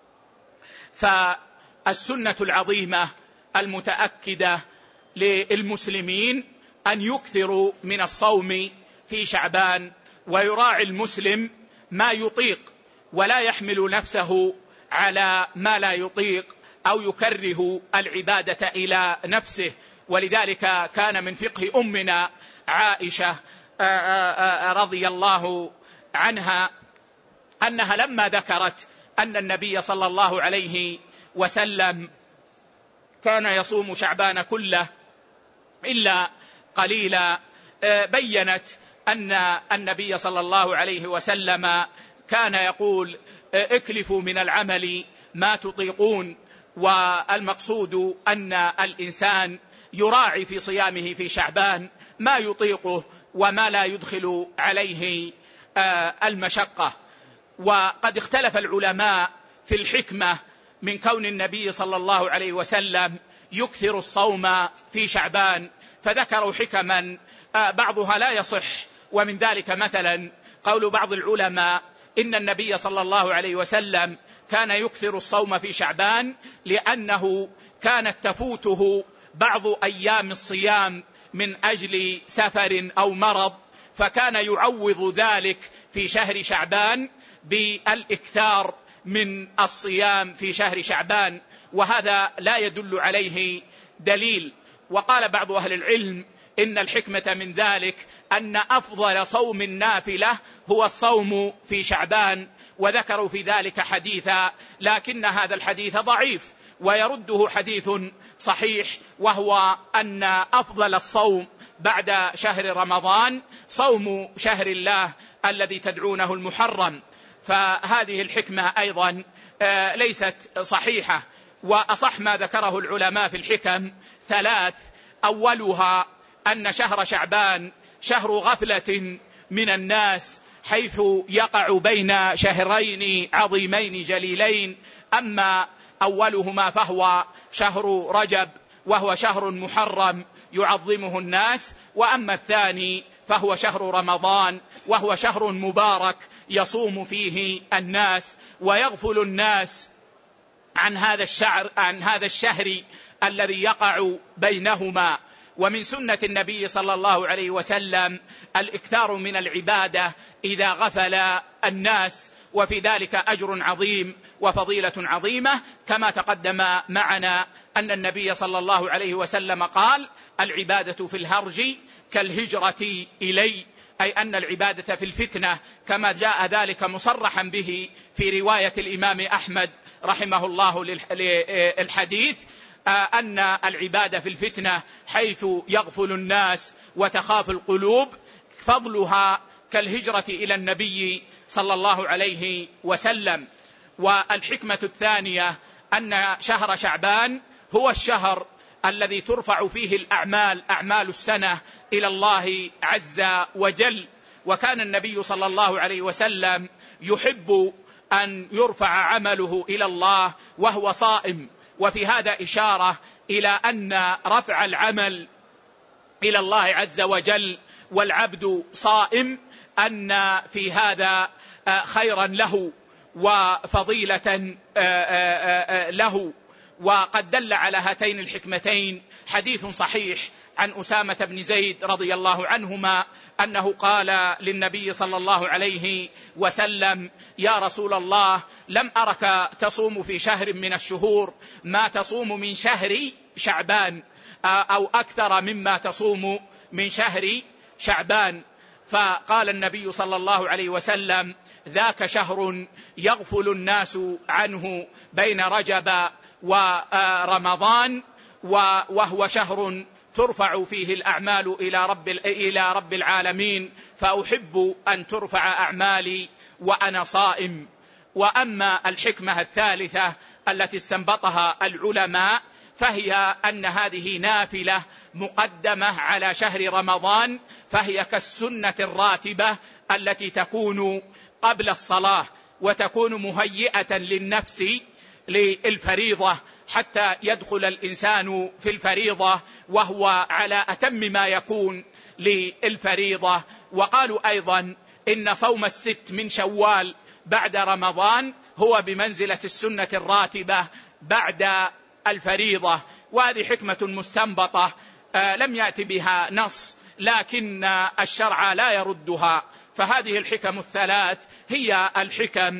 فالسنة العظيمة المتأكدة للمسلمين أن يكثروا من الصوم في شعبان، ويراعي المسلم ما يطيق ولا يحمل نفسه على ما لا يطيق أو يكره العبادة إلى نفسه. ولذلك كان من فقه أمنا عائشة رضي الله عنها أنها لما ذكرت أن النبي صلى الله عليه وسلم كان يصوم شعبان كله إلا قليلا، بينت أن النبي صلى الله عليه وسلم كان يقول: اكلفوا من العمل ما تطيقون. والمقصود أن الإنسان يراعي في صيامه في شعبان ما يطيقه وما لا يدخل عليه المشقة. وقد اختلف العلماء في الحكمة من كون النبي صلى الله عليه وسلم يكثر الصوم في شعبان، فذكروا حكما بعضها لا يصح، ومن ذلك مثلا قول بعض العلماء إن النبي صلى الله عليه وسلم كان يكثر الصوم في شعبان لأنه كانت تفوته بعض أيام الصيام من أجل سفر أو مرض، فكان يعوض ذلك في شهر شعبان بالإكثار من الصيام في شهر شعبان، وهذا لا يدل عليه دليل. وقال بعض أهل العلم إن الحكمة من ذلك أن أفضل صوم النافلة هو الصوم في شعبان، وذكروا في ذلك حديثا، لكن هذا الحديث ضعيف ويرده حديث صحيح، وهو أن أفضل الصوم بعد شهر رمضان صوم شهر الله الذي تدعونه المحرم. فهذه الحكمة أيضا ليست صحيحة، وأصح ما ذكره العلماء في الحكم 3. أولها أن شهر شعبان شهر غفلة من الناس، حيث يقع بين شهرين عظيمين جليلين. أما أولهما فهو شهر رجب، وهو شهر محرم يعظمه الناس، وأما الثاني فهو شهر رمضان، وهو شهر مبارك يصوم فيه الناس، ويغفل الناس عن هذا الشهر الذي يقع بينهما. ومن سنة النبي صلى الله عليه وسلم الإكثار من العبادة إذا غفل الناس، وفي ذلك أجر عظيم وفضيلة عظيمة، كما تقدم معنا أن النبي صلى الله عليه وسلم قال: العبادة في الهرج كالهجرة إلي، أي أن العبادة في الفتنة، كما جاء ذلك مصرحا به في رواية الإمام أحمد رحمه الله للحديث، أن العبادة في الفتنة حيث يغفل الناس وتخاف القلوب فضلها كالهجرة إلى النبي صلى الله عليه وسلم. والحكمة الثانية أن شهر شعبان هو الشهر الذي ترفع فيه الأعمال، أعمال السنة، إلى الله عز وجل. وكان النبي صلى الله عليه وسلم يحب أن يرفع عمله إلى الله وهو صائم، وفي هذا إشارة إلى أن رفع العمل إلى الله عز وجل والعبد صائم أن في هذا خيرا له وفضيلة له. وقد دل على هاتين الحكمتين حديث صحيح عن أسامة بن زيد رضي الله عنهما أنه قال للنبي صلى الله عليه وسلم: يا رسول الله، لم أرك تصوم في شهر من الشهور ما تصوم من شهر شعبان، أو أكثر مما تصوم من شهر شعبان. فقال النبي صلى الله عليه وسلم: ذاك شهر يغفل الناس عنه بين رجب ورمضان، وهو شهر ترفع فيه الأعمال إلى رب العالمين، فأحب أن ترفع أعمالي وأنا صائم. وأما الحكمة الثالثة التي استنبطها العلماء فهي أن هذه نافلة مقدمة على شهر رمضان، فهي كالسنة الراتبة التي تكون قبل الصلاة، وتكون مهيئة للنفس للفريضة حتى يدخل الإنسان في الفريضة وهو على أتم ما يكون للفريضة. وقالوا أيضا إن صوم الست من شوال بعد رمضان هو بمنزلة السنة الراتبة بعد الفريضة. وهذه حكمة مستنبطة لم يأتي بها نص، لكن الشرع لا يردها. فهذه الحكم الثلاث هي الحكم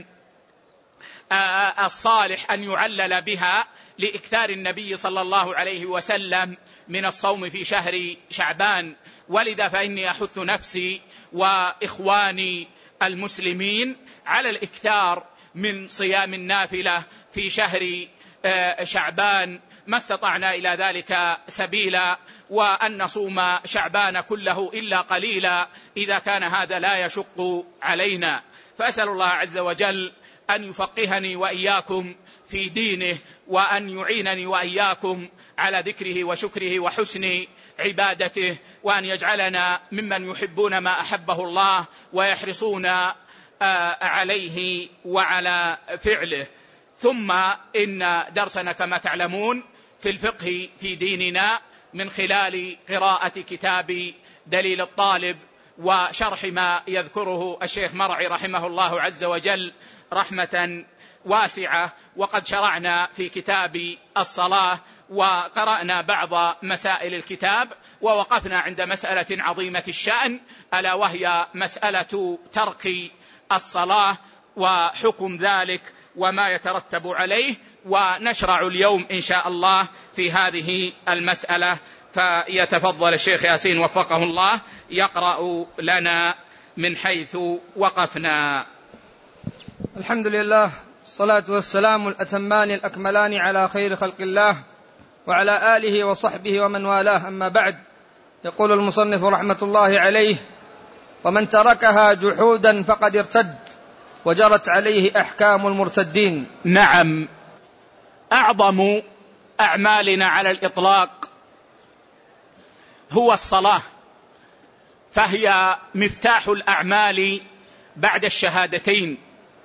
الصالح أن يعلل بها لإكثار النبي صلى الله عليه وسلم من الصوم في شهر شعبان. ولذا فإني أحث نفسي وإخواني المسلمين على الإكثار من صيام النافلة في شهر شعبان ما استطعنا إلى ذلك سبيلا، وأن نصوم شعبان كله إلا قليلا إذا كان هذا لا يشق علينا. فأسأل الله عز وجل أن يفقهني وإياكم في دينه، وأن يعينني وإياكم على ذكره وشكره وحسن عبادته، وأن يجعلنا ممن يحبون ما أحبه الله ويحرصون عليه وعلى فعله. ثم إن درسنا كما تعلمون في الفقه في ديننا من خلال قراءة كتاب دليل الطالب وشرح ما يذكره الشيخ مرعي رحمه الله عز وجل رحمة واسعة. وقد شرعنا في كتاب الصلاة وقرأنا بعض مسائل الكتاب، ووقفنا عند مسألة عظيمة الشأن ألا وهي مسألة ترك الصلاة وحكم ذلك وما يترتب عليه. ونشرع اليوم إن شاء الله في هذه المسألة، فيتفضل الشيخ ياسين وفقه الله يقرأ لنا من حيث وقفنا. الحمد لله، الصلاة والسلام الأتمان الأكملان على خير خلق الله وعلى آله وصحبه ومن والاه، أما بعد. يقول المصنف رحمة الله عليه: ومن تركها جحودا فقد ارتد وجرت عليه أحكام المرتدين. نعم، أعظم أعمالنا على الإطلاق هو الصلاة، فهي مفتاح الأعمال بعد الشهادتين،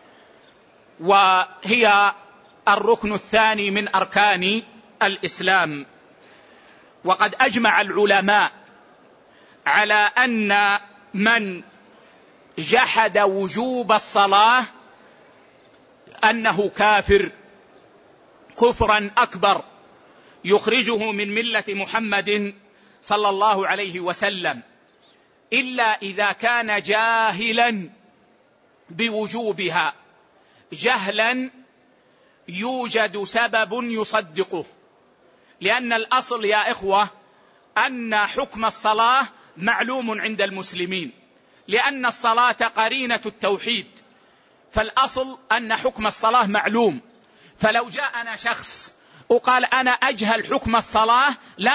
وهي الركن الثاني من أركان الإسلام. وقد أجمع العلماء على أن من جحد وجوب الصلاة أنه كافر كفرا أكبر يخرجه من ملة محمد صلى الله عليه وسلم، إلا إذا كان جاهلا بوجوبها جهلا يوجد سبب يصدقه. لأن الأصل يا إخوة أن حكم الصلاة معلوم عند المسلمين، لأن الصلاة قرينة التوحيد، فالأصل أن حكم الصلاة معلوم. فلو جاءنا شخص وقال أنا أجهل حكم الصلاة لا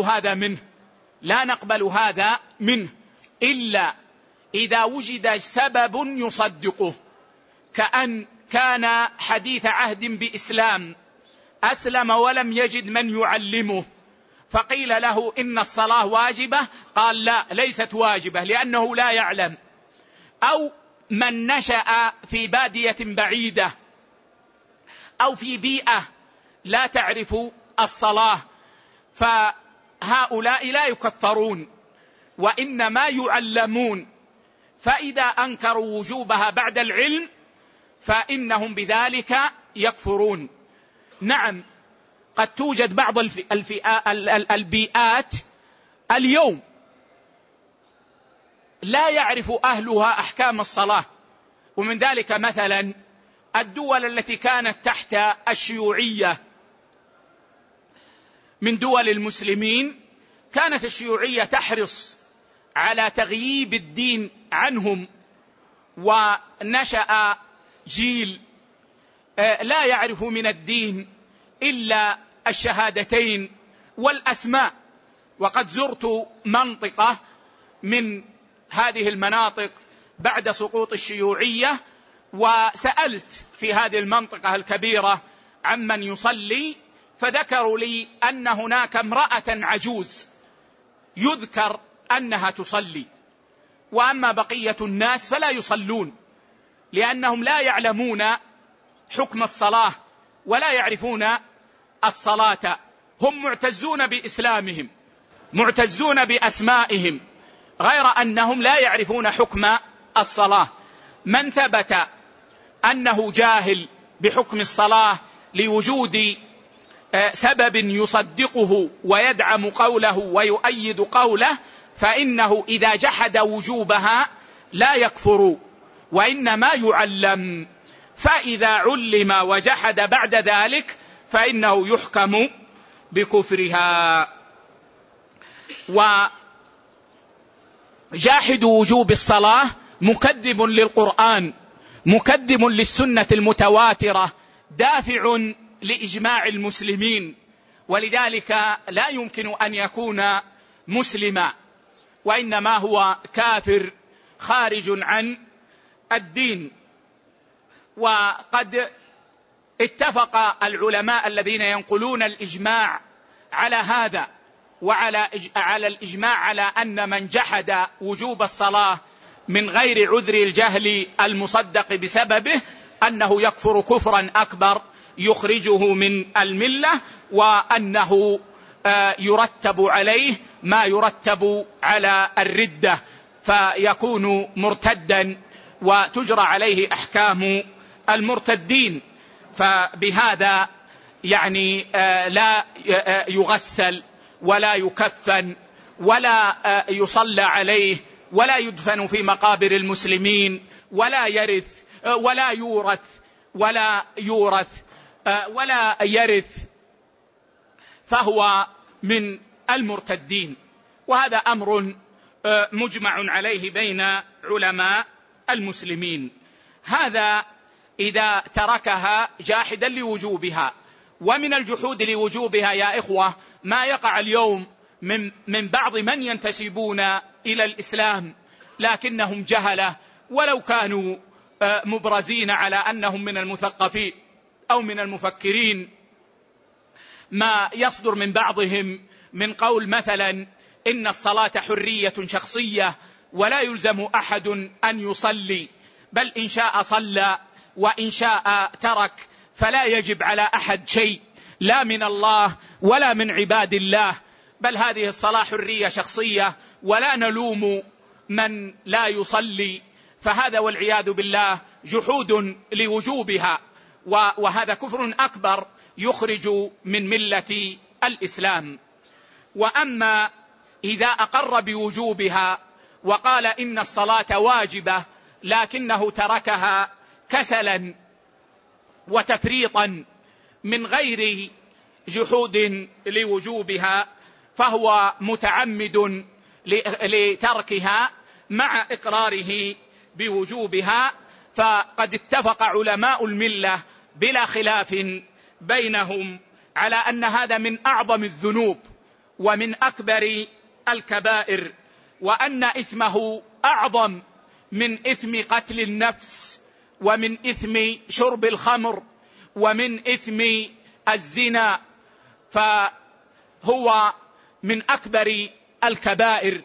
نقبل هذا منه إلا إذا وجد سبب يصدقه، كأن كان حديث عهد بإسلام أسلم ولم يجد من يعلمه، فقيل له إن الصلاة واجبة، قال لا ليست واجبة لأنه لا يعلم. أو من نشأ في بادية بعيدة أو في بيئة لا تعرف الصلاة، فهؤلاء لا يكفرون وإنما يعلمون، فإذا أنكروا وجوبها بعد العلم فإنهم بذلك يكفرون. نعم، قد توجد بعض البيئات اليوم لا يعرف أهلها أحكام الصلاة، ومن ذلك مثلا الدول التي كانت تحت الشيوعية من دول المسلمين، كانت الشيوعية تحرص على تغييب الدين عنهم، ونشأ جيل لا يعرف من الدين إلا الشهادتين والأسماء. وقد زرت منطقة من هذه المناطق بعد سقوط الشيوعية، وسألت في هذه المنطقة الكبيرة عمن يصلي، فذكروا لي أن هناك امرأة عجوز يذكر أنها تصلي، وأما بقية الناس فلا يصلون، لأنهم لا يعلمون حكم الصلاة ولا يعرفون الصلاة. هم معتزون بإسلامهم، معتزون بأسمائهم، غير أنهم لا يعرفون حكم الصلاة. من ثبت أنه جاهل بحكم الصلاة لوجود سبب يصدقه ويدعم قوله ويؤيد قوله، فإنه إذا جحد وجوبها لا يكفر وإنما يعلم، فإذا علم وجحد بعد ذلك فإنه يحكم بكفرها. وجاحد وجوب الصلاة مكذب للقرآن، مكذب للسنة المتواترة، دافع لإجماع المسلمين، ولذلك لا يمكن أن يكون مسلما، وإنما هو كافر خارج عن الدين. وقد اتفق العلماء الذين ينقلون الإجماع على هذا، وعلى الإجماع على أن من جحد وجوب الصلاة من غير عذر الجهل المصدق بسببه أنه يكفر كفرا أكبر يخرجه من الملة، وأنه يرتب عليه ما يرتب على الردة فيكون مرتدا وتجرى عليه أحكام المرتدين. فبهذا يعني لا يغسل ولا يكفن ولا يصلى عليه ولا يدفن في مقابر المسلمين ولا يرث ولا يرث، فهو من المرتدين. وهذا أمر مجمع عليه بين علماء المسلمين. هذا إذا تركها جاحدا لوجوبها. ومن الجحود لوجوبها يا إخوة ما يقع اليوم من بعض من ينتسبون إلى الإسلام لكنهم جهلة، ولو كانوا مبرزين على أنهم من المثقفين أو من المفكرين، ما يصدر من بعضهم من قول مثلا إن الصلاة حرية شخصية ولا يلزم أحد أن يصلي، بل إن شاء صلى وإن شاء ترك، فلا يجب على أحد شيء لا من الله ولا من عباد الله، بل هذه الصلاة حرية شخصية ولا نلوم من لا يصلي. فهذا والعياذ بالله جحود لوجوبها، وهذا كفر أكبر يخرج من ملة الإسلام. وأما إذا أقر بوجوبها وقال إن الصلاة واجبة لكنه تركها كسلا وتفريطا من غير جحود لوجوبها، فهو متعمد لتركها مع إقراره بوجوبها. فقد اتفق علماء الملة بلا خلاف بينهم على أن هذا من أعظم الذنوب ومن أكبر الكبائر، وأن إثمه أعظم من إثم قتل النفس، ومن إثم شرب الخمر، ومن إثم الزنا، فهو من أكبر الكبائر.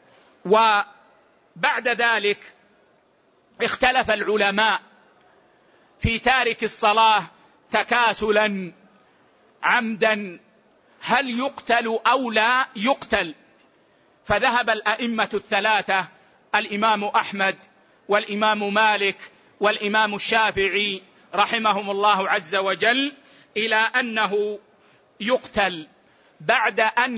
وبعد ذلك اختلف العلماء في تارك الصلاة تكاسلا عمدا هل يقتل أو لا يقتل. فذهب الأئمة الثلاثة الإمام أحمد والإمام مالك والإمام الشافعي رحمهم الله عز وجل إلى أنه يقتل بعد أن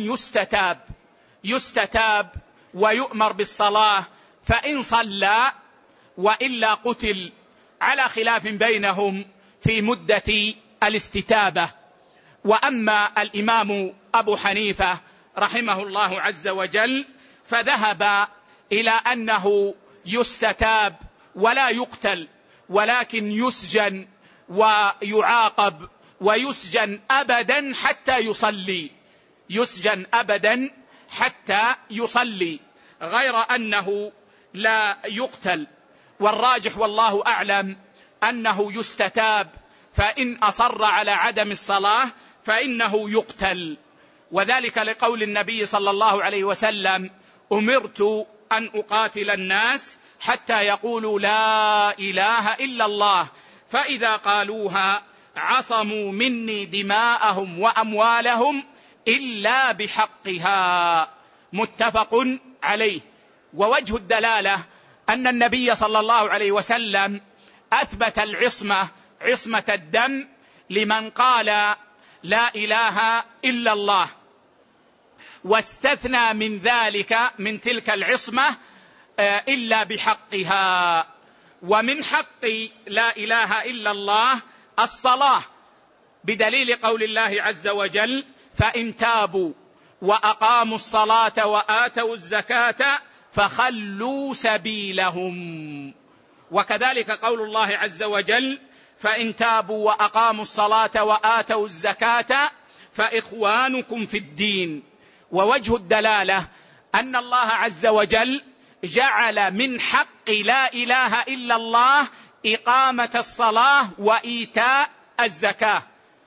يستتاب ويؤمر بالصلاة، فإن صلى وإلا قتل، على خلاف بينهم في مدة الاستتابة. وأما الإمام أبو حنيفة رحمه الله عز وجل فذهب إلى أنه يستتاب ولا يقتل، ولكن يسجن ويعاقب ويسجن أبدا حتى يصلي، يسجن أبدا حتى يصلي، غير أنه لا يقتل. والراجح والله أعلم أنه يستتاب، فإن أصر على عدم الصلاة فإنه يقتل، وذلك لقول النبي صلى الله عليه وسلم: أمرت أن أقاتل الناس حتى يقولوا لا إله إلا الله، فإذا قالوها عصموا مني دماءهم وأموالهم إلا بحقها. متفق عليه. ووجه الدلالة أن النبي صلى الله عليه وسلم أثبت عصمة الدم لمن قال لا إله إلا الله، واستثنى من ذلك من تلك العصمة إلا بحقها. ومن حق لا إله إلا الله الصلاة، بدليل قول الله عز وجل: فإن تابوا وأقاموا الصلاة وآتوا الزكاة فخلوا سبيلهم. وكذلك قول الله عز وجل: فإن تابوا وأقاموا الصلاة وآتوا الزكاة فإخوانكم في الدين. ووجه الدلالة أن الله عز وجل جعل من حق لا إله إلا الله إقامة الصلاة وإيتاء الزكاة،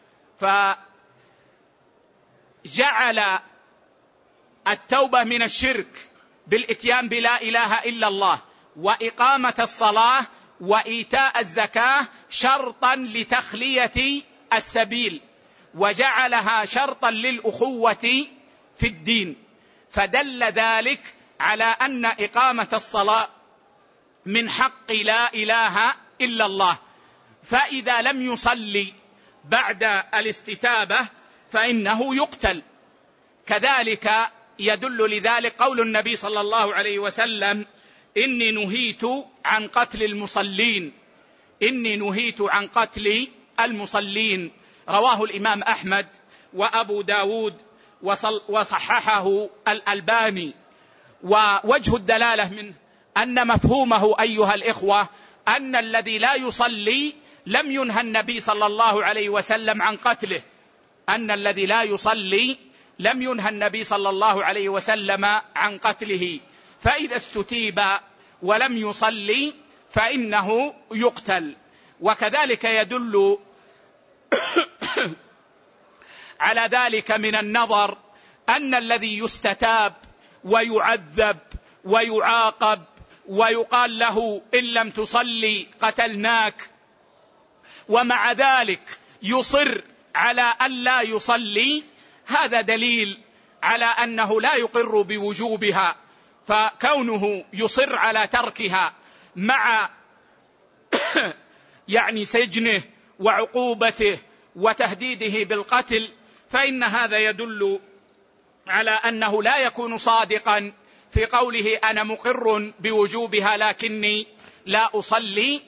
فجعل التوبة من الشرك بالإتيان بلا إله إلا الله، وإقامة الصلاة وإيتاء الزكاة شرطا لتخلية السبيل، وجعلها شرطا للأخوة في الدين، فدل ذلك على أن إقامة الصلاة من حق لا إله إلا الله. فإذا لم يصلي بعد الاستتابة فإنه يقتل. كذلك يدل لذلك قول النبي صلى الله عليه وسلم: إني نهيت عن قتل المصلين، إني نهيت عن قتل المصلين. رواه الإمام أحمد وأبو داود وصححه الألباني. ووجه الدلالة منه أن مفهومه أيها الإخوة أن الذي لا يصلي لم ينهى النبي صلى الله عليه وسلم عن قتله، أن الذي لا يصلي لم ينهى النبي صلى الله عليه وسلم عن قتله، فإذا استتيب ولم يصلي فإنه يقتل. وكذلك يدل على ذلك من النظر أن الذي يستتاب ويعذب ويعاقب ويقال له إن لم تصلي قتلناك، ومع ذلك يصر على أن لا يصلي، هذا دليل على أنه لا يقر بوجوبها، فكونه يصر على تركها مع يعني سجنه وعقوبته وتهديده بالقتل، فإن هذا يدل على أنه لا يكون صادقا في قوله أنا مقر بوجوبها لكني لا أصلي،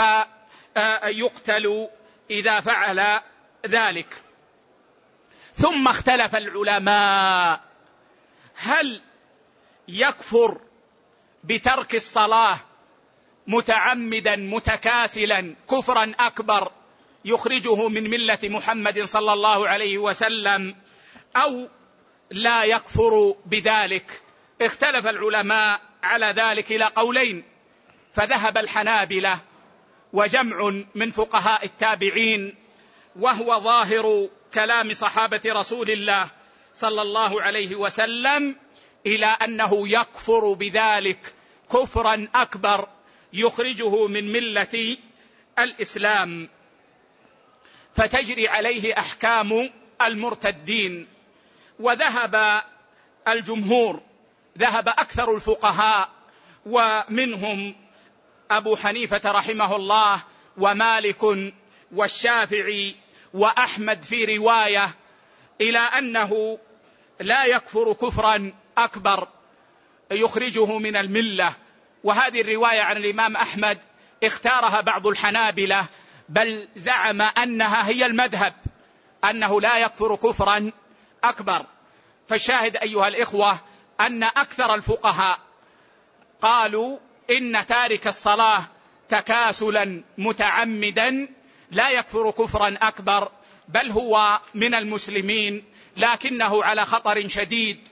فيقتل إذا فعل ذلك. ثم اختلف العلماء هل يكفر بترك الصلاة متعمدا متكاسلا كفرا أكبر يخرجه من ملة محمد صلى الله عليه وسلم، أو لا يكفر بذلك؟ اختلف العلماء على ذلك إلى قولين، فذهب الحنابلة وجمع من فقهاء التابعين، وهو ظاهر كلام صحابة رسول الله صلى الله عليه وسلم، إلى أنه يكفر بذلك كفرا أكبر يخرجه من ملة الإسلام، فتجري عليه أحكام المرتدين. وذهب الجمهور، ذهب أكثر الفقهاء ومنهم أبو حنيفة رحمه الله ومالك والشافعي وأحمد في رواية، إلى أنه لا يكفر كفرا أكبر يخرجه من الملة. وهذه الرواية عن الإمام أحمد اختارها بعض الحنابلة، بل زعم أنها هي المذهب، أنه لا يكفر كفرا أكبر. فالشاهد أيها الإخوة أن أكثر الفقهاء قالوا إن تارك الصلاة تكاسلا متعمدا لا يكفر كفرا أكبر، بل هو من المسلمين، لكنه على خطر شديد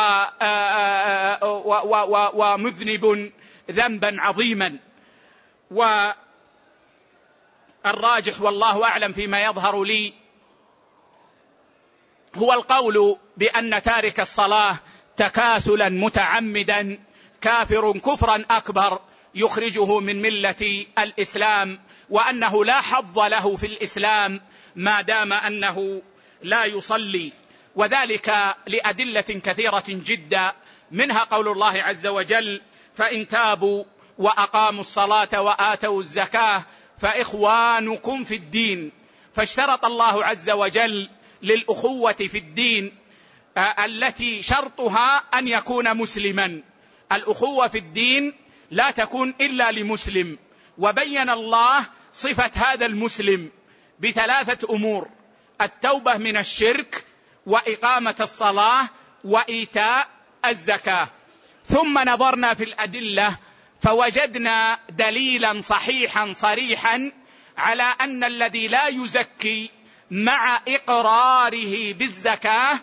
ومذنب ذنبا عظيما. والراجح والله أعلم فيما يظهر لي هو القول بأن تارك الصلاة تكاسلا متعمدا كافر كفرا أكبر يخرجه من ملة الإسلام، وأنه لا حظ له في الإسلام ما دام أنه لا يصلي، وذلك لأدلة كثيرة جدا، منها قول الله عز وجل فإن تابوا وأقاموا الصلاة وآتوا الزكاة فإخوانكم في الدين. فاشترط الله عز وجل للأخوة في الدين التي شرطها أن يكون مسلما، الأخوة في الدين لا تكون إلا لمسلم، وبين الله صفة هذا المسلم بثلاثة أمور: التوبة من الشرك، وإقامة الصلاة، وإيتاء الزكاة. ثم نظرنا في الأدلة فوجدنا دليلا صحيحا صريحا على أن الذي لا يزكي مع إقراره بالزكاة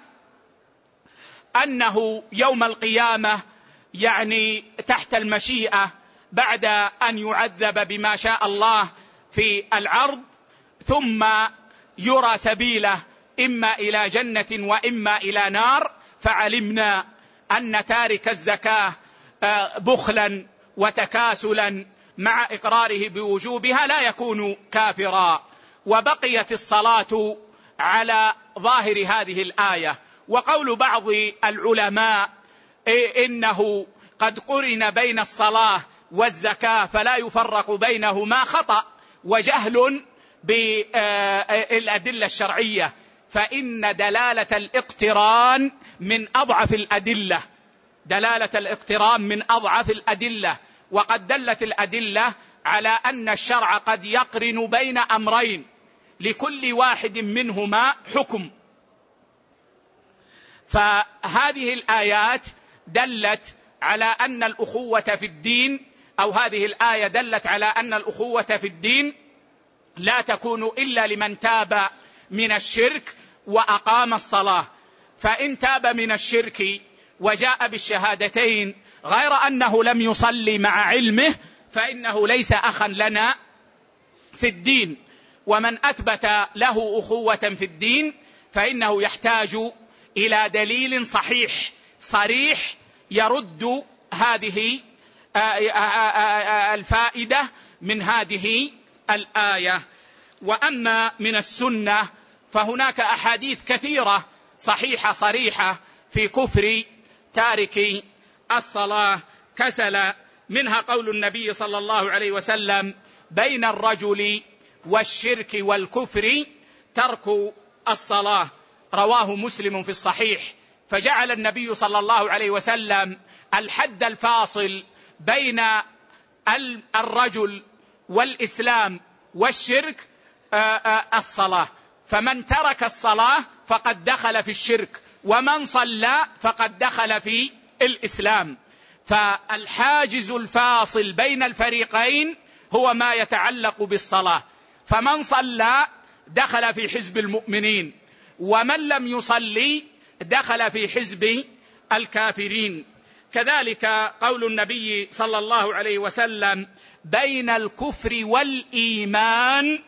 أنه يوم القيامة يعني تحت المشيئة بعد أن يعذب بما شاء الله في العرض، ثم يرى سبيله إما إلى جنة وإما إلى نار. فعلمنا أن تارك الزكاة بخلا وتكاسلا مع إقراره بوجوبها لا يكون كافرا. وبقيت الصلاة على ظاهر هذه الآية. وقول بعض العلماء إنه قد قرن بين الصلاة والزكاة فلا يفرق بينهما خطأ وجهل بالأدلة الشرعية، فإن دلالة الاقتران من أضعف الأدلة، دلالة الاقتران من أضعف الأدلة، وقد دلت الأدلة على أن الشرع قد يقرن بين أمرين لكل واحد منهما حكم. فهذه الآيات دلت على أن الأخوة في الدين، أو هذه الآية دلت على أن الأخوة في الدين لا تكون إلا لمن تاب من الشرك وأقام الصلاة. فإن تاب من الشرك وجاء بالشهادتين غير أنه لم يصلي مع علمه فإنه ليس أخا لنا في الدين. ومن أثبت له أخوة في الدين فإنه يحتاج إلى دليل صريح يرد هذه الفائدة من هذه الآية. وأما من السنة فهناك أحاديث كثيرة صحيحة صريحة في كفر تارك الصلاة كسل، منها قول النبي صلى الله عليه وسلم: بين الرجل والشرك والكفر ترك الصلاة، رواه مسلم في الصحيح. فجعل النبي صلى الله عليه وسلم الحد الفاصل بين الرجل والإسلام والشرك الصلاة، فمن ترك الصلاة فقد دخل في الشرك، ومن صلى فقد دخل في الإسلام. فالحاجز الفاصل بين الفريقين هو ما يتعلق بالصلاة، فمن صلى دخل في حزب المؤمنين، ومن لم يصلي دخل في حزب الكافرين. كذلك قول النبي صلى الله عليه وسلم: بين الكفر والإيمان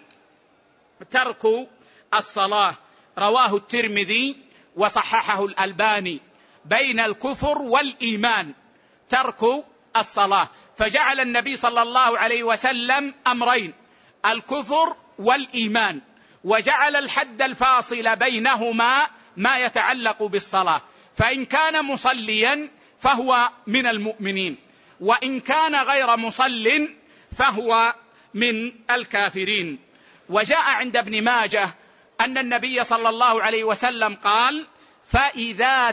ترك الصلاة، رواه الترمذي وصححه الألباني. بين الكفر والإيمان ترك الصلاة، فجعل النبي صلى الله عليه وسلم أمرين: الكفر والإيمان، وجعل الحد الفاصل بينهما ما يتعلق بالصلاة، فإن كان مصليا فهو من المؤمنين، وإن كان غير مصل فهو من الكافرين. وجاء عند ابن ماجه أن النبي صلى الله عليه وسلم قال: فإذا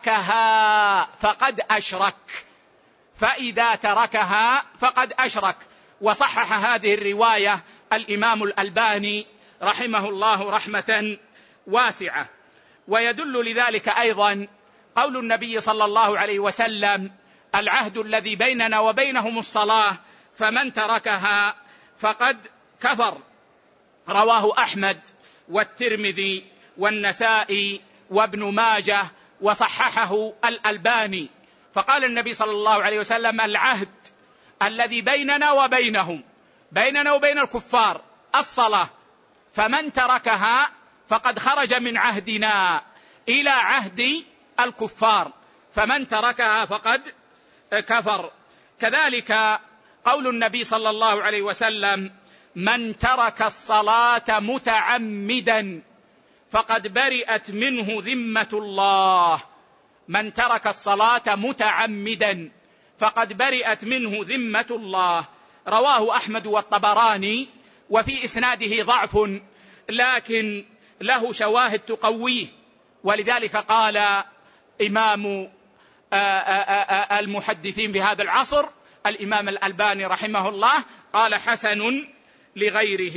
تركها فقد أشرك، فإذا تركها فقد أشرك. وصحح هذه الرواية الإمام الألباني رحمه الله رحمة واسعة. ويدل لذلك أيضا قول النبي صلى الله عليه وسلم: العهد الذي بيننا وبينهم الصلاة، فمن تركها فقد كفر، رواه أحمد والترمذي والنسائي وابن ماجه وصححه الألباني. فقال النبي صلى الله عليه وسلم: العهد الذي بيننا وبينهم، بيننا وبين الكفار، الصلاة، فمن تركها فقد خرج من عهدنا إلى عهد الكفار، فمن تركها فقد كفر. كذلك قول النبي صلى الله عليه وسلم: من ترك الصلاة متعمدا فقد برئت منه ذمة الله، من ترك الصلاة متعمدا فقد برئت منه ذمة الله، رواه أحمد والطبراني، وفي إسناده ضعف لكن له شواهد تقويه. ولذلك قال إمام المحدثين بهذا العصر الإمام الألباني رحمه الله قال: حسن لغيره.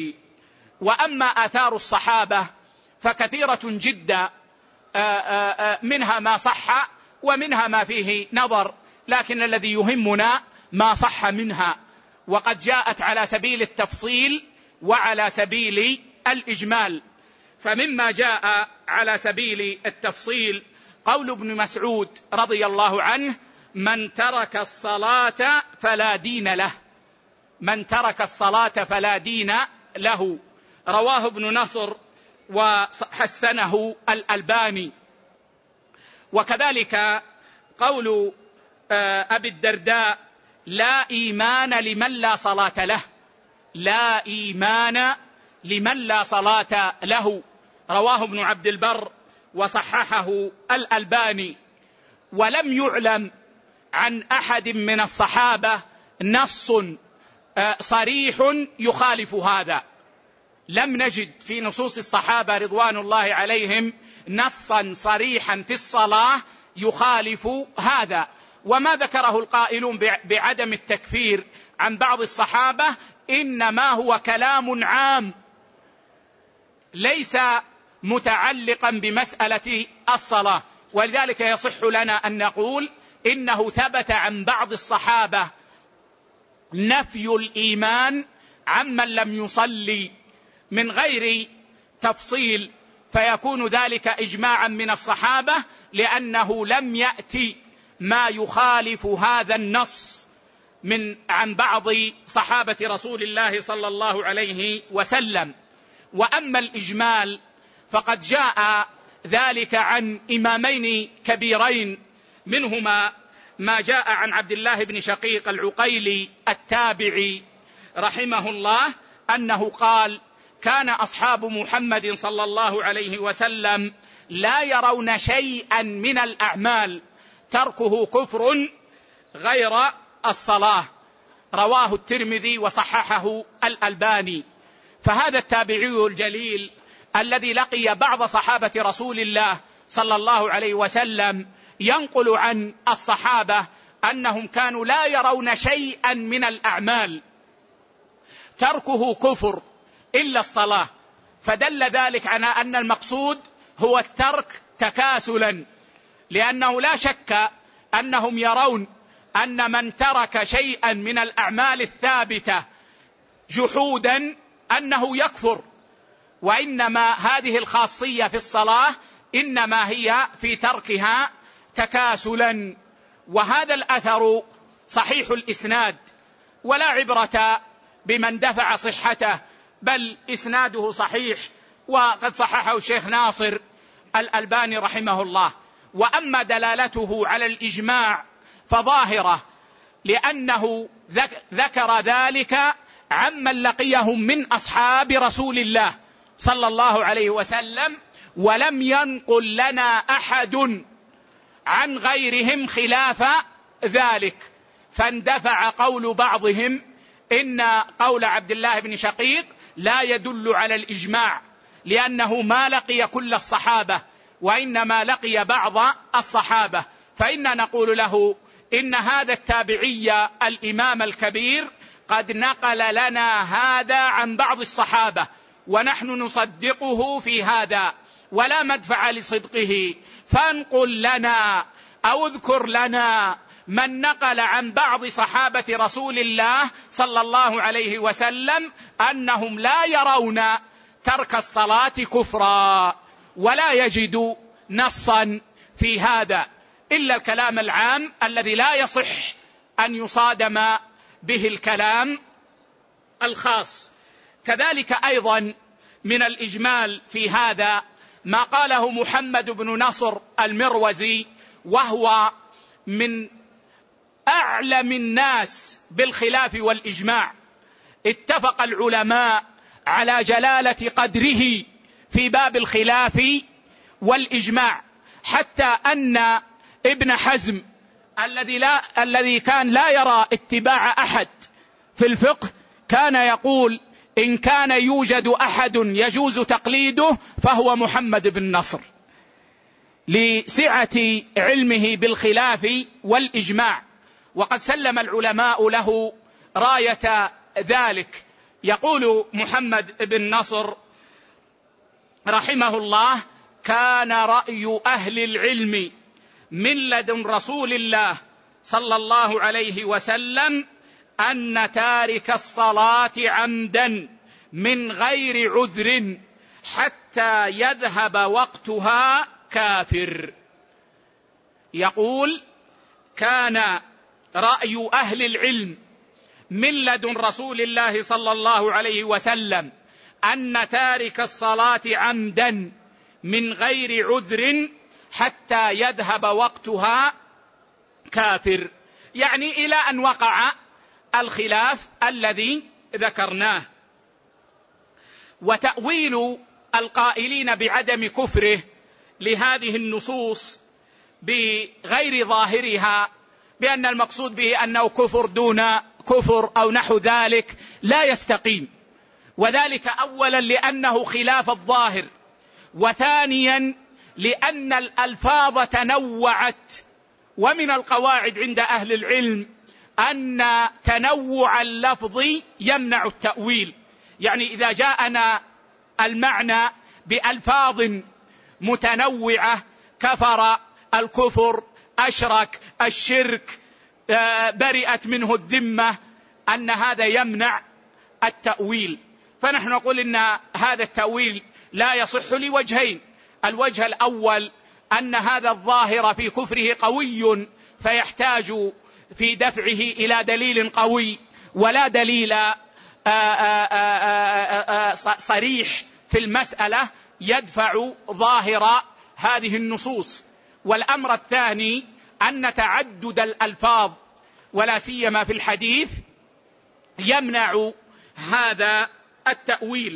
وأما آثار الصحابة فكثيرة جدا، منها ما صح ومنها ما فيه نظر، لكن الذي يهمنا ما صح منها، وقد جاءت على سبيل التفصيل وعلى سبيل الإجمال. فمما جاء على سبيل التفصيل قول ابن مسعود رضي الله عنه: من ترك الصلاة فلا دين له، من ترك الصلاة فلا دين له، رواه ابن نصر وحسنه الألباني. وكذلك قول أبي الدرداء: لا إيمان لمن لا صلاة له، لا إيمان لمن لا صلاة له، رواه ابن عبد البر وصححه الألباني. ولم يعلم عن أحد من الصحابة نص صريح يخالف هذا، لم نجد في نصوص الصحابة رضوان الله عليهم نصا صريحا في الصلاة يخالف هذا. وما ذكره القائلون بعدم التكفير عن بعض الصحابة إنما هو كلام عام ليس متعلقا بمسألة الصلاة. ولذلك يصح لنا أن نقول إنه ثبت عن بعض الصحابة نفي الإيمان عمن لم يصلي من غير تفصيل، فيكون ذلك إجماعا من الصحابة، لأنه لم يأتي ما يخالف هذا النص عن بعض صحابة رسول الله صلى الله عليه وسلم. وأما الإجمال فقد جاء ذلك عن إمامين كبيرين، منهما ما جاء عن عبد الله بن شقيق العقيلي التابعي رحمه الله أنه قال: كان أصحاب محمد صلى الله عليه وسلم لا يرون شيئا من الأعمال تركه كفر غير الصلاة، رواه الترمذي وصححه الألباني. فهذا التابعي الجليل الذي لقي بعض صحابة رسول الله صلى الله عليه وسلم ينقل عن الصحابة أنهم كانوا لا يرون شيئا من الأعمال تركه كفر إلا الصلاة، فدل ذلك على أن المقصود هو الترك تكاسلا، لأنه لا شك أنهم يرون أن من ترك شيئا من الأعمال الثابتة جحودا أنه يكفر، وإنما هذه الخاصية في الصلاة إنما هي في تركها تكاسلا. وهذا الأثر صحيح الإسناد، ولا عبرة بمن دفع صحته، بل إسناده صحيح، وقد صححه الشيخ ناصر الألباني رحمه الله. وأما دلالته على الإجماع فظاهرة، لأنه ذكر ذلك عمن لقيهم من أصحاب رسول الله صلى الله عليه وسلم، ولم ينقل لنا أحد عن غيرهم خلاف ذلك، فاندفع قول بعضهم إن قول عبد الله بن شقيق لا يدل على الإجماع، لأنه ما لقي كل الصحابة وإنما لقي بعض الصحابة. فإننا نقول له إن هذا التابعي الإمام الكبير قد نقل لنا هذا عن بعض الصحابة، ونحن نصدقه في هذا ولا مدفع لصدقه، فانقل لنا أو اذكر لنا من نقل عن بعض صحابة رسول الله صلى الله عليه وسلم أنهم لا يرون ترك الصلاة كفرا، ولا يجد نصا في هذا إلا الكلام العام الذي لا يصح أن يصادم به الكلام الخاص. كذلك أيضا من الإجمال في هذا ما قاله محمد بن نصر المروزي، وهو من أعلم الناس بالخلاف والإجماع. اتفق العلماء على جلالة قدره في باب الخلاف والإجماع، حتى أن ابن حزم الذي كان لا يرى اتباع أحد في الفقه كان يقول: إن كان يوجد أحد يجوز تقليده فهو محمد بن نصر، لسعة علمه بالخلاف والإجماع. وقد سلم العلماء له راية ذلك. يقول محمد بن نصر رحمه الله: كان رأي أهل العلم من لدن رسول الله صلى الله عليه وسلم أن تارك الصلاة عمدا من غير عذر حتى يذهب وقتها كافر. يقول: كان رأي أهل العلم من لدن رسول الله صلى الله عليه وسلم أن تارك الصلاة عمدا من غير عذر حتى يذهب وقتها كافر، يعني إلى أن وقع الخلاف الذي ذكرناه. وتأويل القائلين بعدم كفره لهذه النصوص بغير ظاهرها بأن المقصود به أنه كفر دون كفر أو نحو ذلك لا يستقيم، وذلك أولا لأنه خلاف الظاهر، وثانيا لأن الألفاظ تنوعت. ومن القواعد عند أهل العلم أن تنوع اللفظ يمنع التأويل، يعني إذا جاءنا المعنى بألفاظ متنوعة: كفر، الكفر، أشرك، الشرك، برئت منه الذمة، أن هذا يمنع التأويل. فنحن نقول إن هذا التأويل لا يصح لوجهين: الوجه الأول أن هذا الظاهر في كفره قوي فيحتاج في دفعه إلى دليل قوي، ولا دليل صريح في المسألة يدفع ظاهر هذه النصوص. والأمر الثاني أن تعدد الألفاظ ولا سيما في الحديث يمنع هذا التأويل.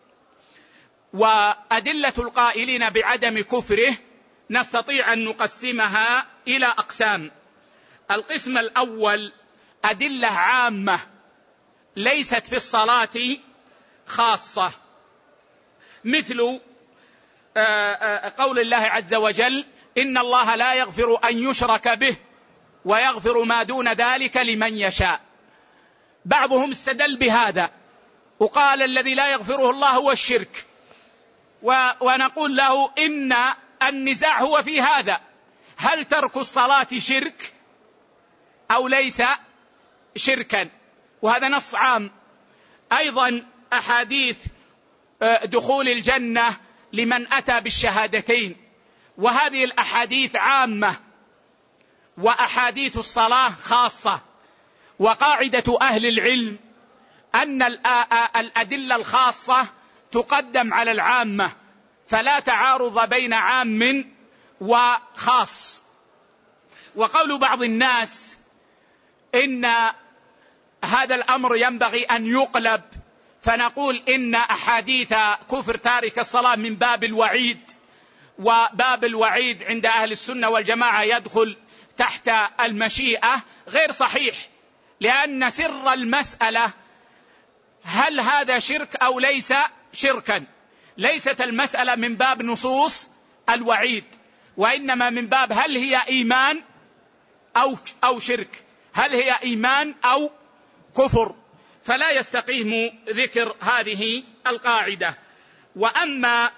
وأدلة القائلين بعدم كفره نستطيع أن نقسمها إلى أقسام. القسم الأول أدلة عامة ليست في الصلاة خاصة، مثل قول الله عز وجل: إن الله لا يغفر أن يشرك به ويغفر ما دون ذلك لمن يشاء. بعضهم استدل بهذا وقال الذي لا يغفره الله هو الشرك، ونقول له إن النزاع هو في هذا: هل ترك الصلاة شرك أو ليس شركا؟ وهذا نص عام. أيضا أحاديث دخول الجنة لمن أتى بالشهادتين، وهذه الأحاديث عامة، وأحاديث الصلاة خاصة. وقاعدة أهل العلم أن الأدلة الخاصة تقدم على العامة، فلا تعارض بين عام وخاص. وقول بعض الناس إن هذا الأمر ينبغي أن يقلب، فنقول إن أحاديث كفر تارك الصلاة من باب الوعيد، وباب الوعيد عند أهل السنة والجماعة يدخل تحت المشيئة، غير صحيح، لأن سر المسألة هل هذا شرك أو ليس شركا. ليست المسألة من باب نصوص الوعيد، وإنما من باب هل هي إيمان أو شرك، هل هي إيمان أو كفر، فلا يستقيم ذكر هذه القاعدة. وأما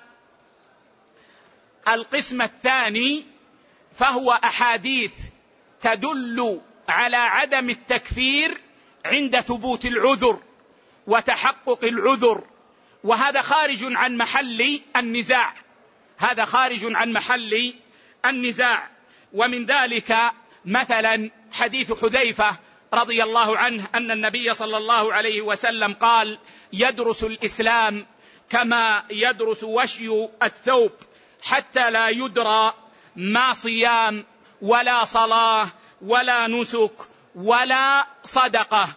القسم الثاني فهو أحاديث تدل على عدم التكفير عند ثبوت العذر وتحقق العذر، وهذا خارج عن محل النزاع، هذا خارج عن محل النزاع. ومن ذلك مثلا حديث حذيفة رضي الله عنه أن النبي صلى الله عليه وسلم قال: يدرس الإسلام كما يدرس وشي الثوب، حتى لا يدرى ما صيام ولا صلاة ولا نسك ولا صدقة،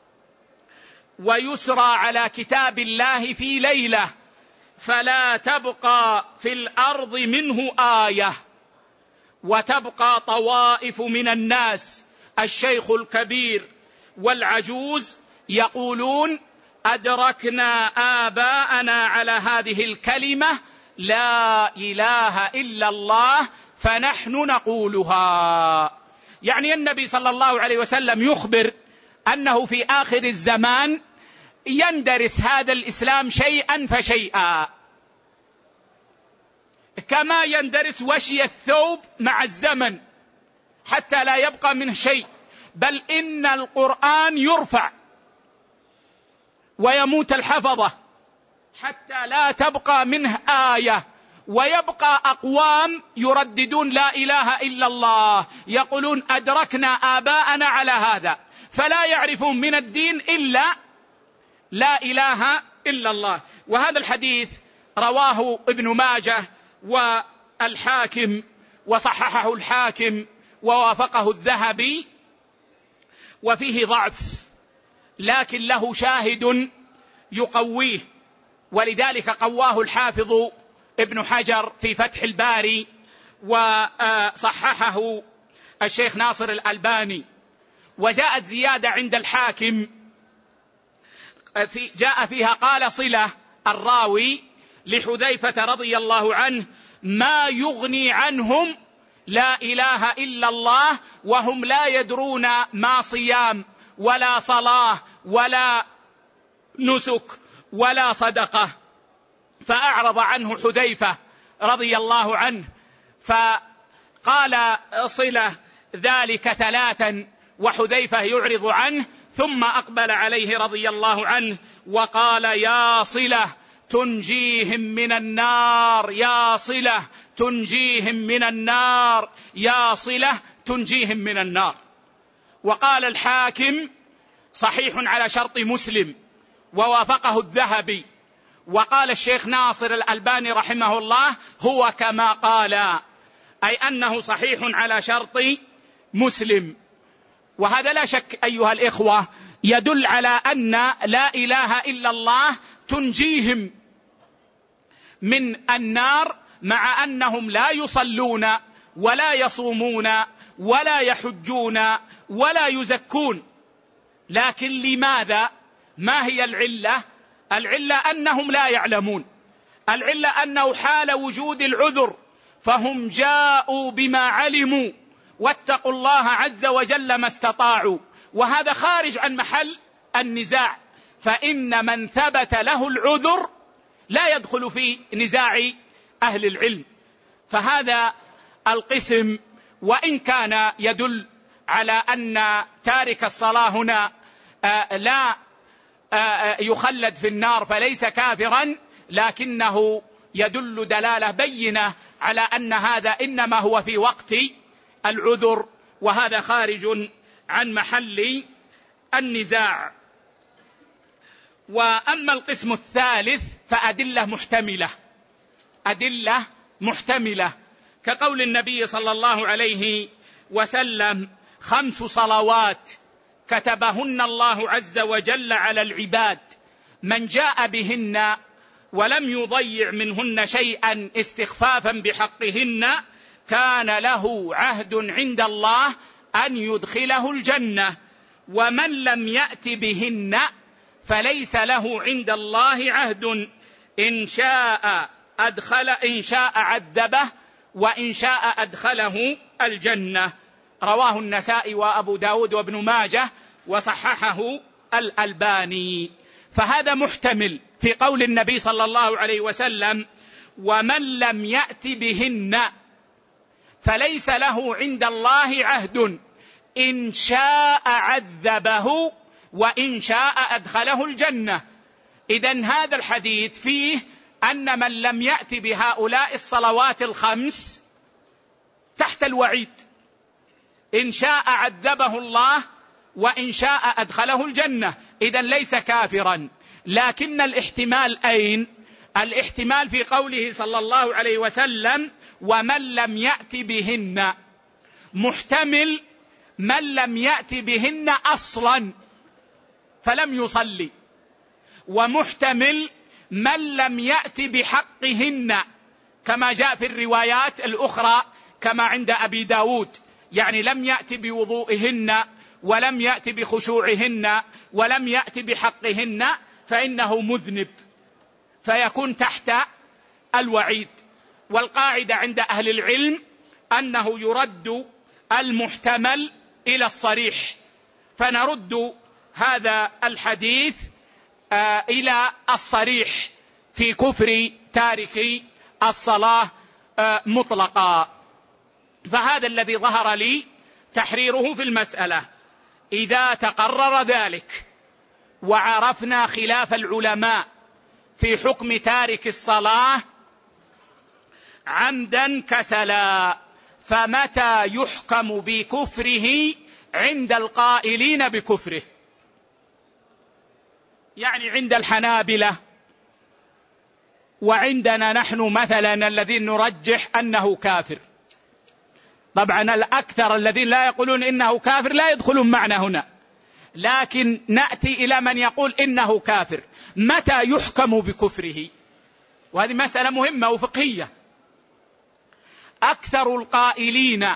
ويسرى على كتاب الله في ليلة، فلا تبقى في الأرض منه آية، وتبقى طوائف من الناس الشيخ الكبير والعجوز يقولون: أدركنا آباءنا على هذه الكلمة لا إله إلا الله فنحن نقولها. يعني النبي صلى الله عليه وسلم يخبر أنه في آخر الزمان يندرس هذا الإسلام شيئا فشيئا، كما يندرس وشي الثوب مع الزمن حتى لا يبقى منه شيء، بل إن القرآن يرفع ويموت الحفظة حتى لا تبقى منه آية، ويبقى أقوام يرددون لا إله إلا الله، يقولون أدركنا آباءنا على هذا، فلا يعرفون من الدين إلا لا إله إلا الله. وهذا الحديث رواه ابن ماجه والحاكم وصححه الحاكم ووافقه الذهبي، وفيه ضعف لكن له شاهد يقويه، ولذلك قواه الحافظ ابن حجر في فتح الباري، وصححه الشيخ ناصر الألباني. وجاءت زيادة عند الحاكم جاء فيها قال صلة الراوي لحذيفة رضي الله عنه: ما يغني عنهم لا إله إلا الله وهم لا يدرون ما صيام ولا صلاة ولا نسك ولا صدقة. فأعرض عنه حذيفة رضي الله عنه، فقال صلة ذلك ثلاثا وحذيفة يعرض عنه، ثم أقبل عليه رضي الله عنه وقال: يا صلة تنجيهم من النار يا صلة تنجيهم من النار يا صلة تنجيهم من النار. وقال الحاكم صحيح على شرط مسلم ووافقه الذهبي. وقال الشيخ ناصر الألباني رحمه الله هو كما قال، أي أنه صحيح على شرط مسلم. وهذا لا شك أيها الإخوة يدل على أن لا إله إلا الله تنجيهم من النار، مع أنهم لا يصلون ولا يصومون ولا يحجون ولا يزكون. لكن لماذا؟ ما هي العلة؟ العلة أنهم لا يعلمون، العلة أنه حال وجود العذر فهم جاءوا بما علموا واتقوا الله عز وجل ما استطاعوا. وهذا خارج عن محل النزاع، فإن من ثبت له العذر لا يدخل في نزاع أهل العلم. فهذا القسم وإن كان يدل على أن تارك الصلاة هنا لا يخلد في النار فليس كافرا، لكنه يدل دلالة بينة على أن هذا إنما هو في وقت العذر، وهذا خارج عن محل النزاع. وأما القسم الثالث فأدلة محتملة، أدلة محتملة كقول النبي صلى الله عليه وسلم: 5 صلوات كتبهن الله عز وجل على العباد، من جاء بهن ولم يضيع منهن شيئا استخفافا بحقهن كان له عهد عند الله أن يدخله الجنة، ومن لم يأت بهن فليس له عند الله عهد، إن شاء عذبه وإن شاء أدخله الجنة. رواه النسائي وأبو داود وابن ماجه وصححه الألباني. فهذا محتمل في قول النبي صلى الله عليه وسلم: ومن لم يأت بهن فليس له عند الله عهد، إن شاء عذبه وإن شاء أدخله الجنة. إذن هذا الحديث فيه أن من لم يأت بهؤلاء الصلوات ال5 تحت الوعيد، إن شاء عذبه الله وإن شاء أدخله الجنة. إذن ليس كافرا، لكن الاحتمال أين؟ الاحتمال في قوله صلى الله عليه وسلم: ومن لم يأت بهن، محتمل من لم يأت بهن أصلا فلم يصلي، ومحتمل من لم يأت بحقهن كما جاء في الروايات الأخرى كما عند أبي داود، يعني لم يأت بوضوئهن ولم يأت بخشوعهن ولم يأت بحقهن فإنه مذنب فيكون تحت الوعيد. والقاعدة عند أهل العلم أنه يرد المحتمل إلى الصريح، فنرد هذا الحديث إلى الصريح في كفر تارك الصلاة مطلقا. فهذا الذي ظهر لي تحريره في المسألة. إذا تقرر ذلك وعرفنا خلاف العلماء في حكم تارك الصلاة عمدا كسلا، فمتى يحكم بكفره عند القائلين بكفره؟ يعني عند الحنابلة وعندنا نحن مثلا الذين نرجح أنه كافر. طبعا الأكثر الذين لا يقولون إنه كافر لا يدخلون معنا هنا، لكن نأتي إلى من يقول إنه كافر. متى يحكم بكفره؟ وهذه مسألة مهمة وفقهية. أكثر القائلين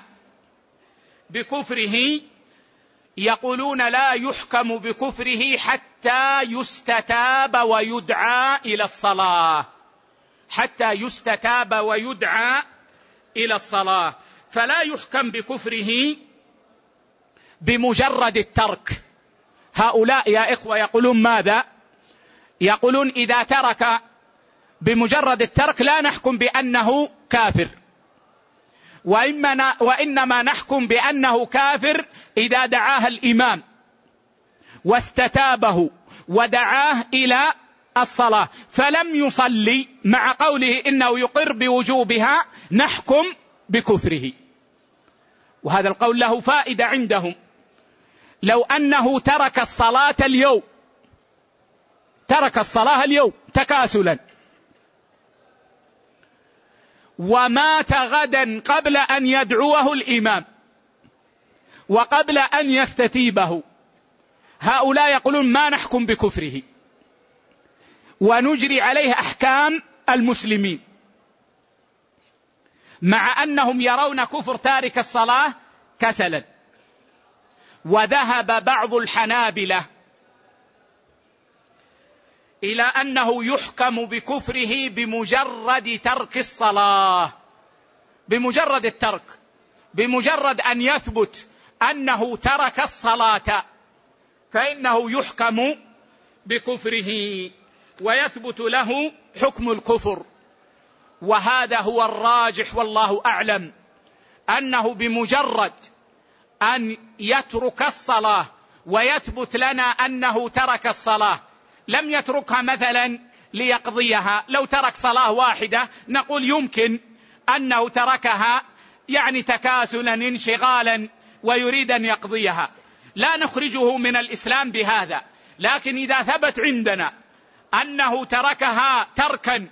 بكفره يقولون لا يحكم بكفره حتى يستتاب ويدعى إلى الصلاة، حتى يستتاب ويدعى إلى الصلاة، فلا يحكم بكفره بمجرد الترك. هؤلاء يا إخوة يقولون ماذا؟ يقولون إذا ترك بمجرد الترك لا نحكم بأنه كافر، وإنما نحكم بأنه كافر إذا دعاه الإمام واستتابه ودعاه إلى الصلاة فلم يصلي مع قوله إنه يقر بوجوبها نحكم بكفره. وهذا القول له فائدة عندهم. لو أنه ترك الصلاة اليوم تكاسلا ومات غدا قبل أن يدعوه الإمام وقبل أن يستتيبه، هؤلاء يقولون ما نحكم بكفره ونجري عليه أحكام المسلمين، مع أنهم يرون كفر تارك الصلاة كسلا. وذهب بعض الحنابلة إلى أنه يحكم بكفره بمجرد ترك الصلاة، بمجرد الترك، بمجرد أن يثبت أنه ترك الصلاة فإنه يحكم بكفره ويثبت له حكم الكفر. وهذا هو الراجح والله أعلم، أنه بمجرد أن يترك الصلاة ويثبت لنا أنه ترك الصلاة، لم يتركها مثلا ليقضيها، لو ترك صلاة واحدة نقول يمكن أنه تركها يعني تكاسلا انشغالا ويريد أن يقضيها، لا نخرجه من الإسلام بهذا. لكن إذا ثبت عندنا أنه تركها تركا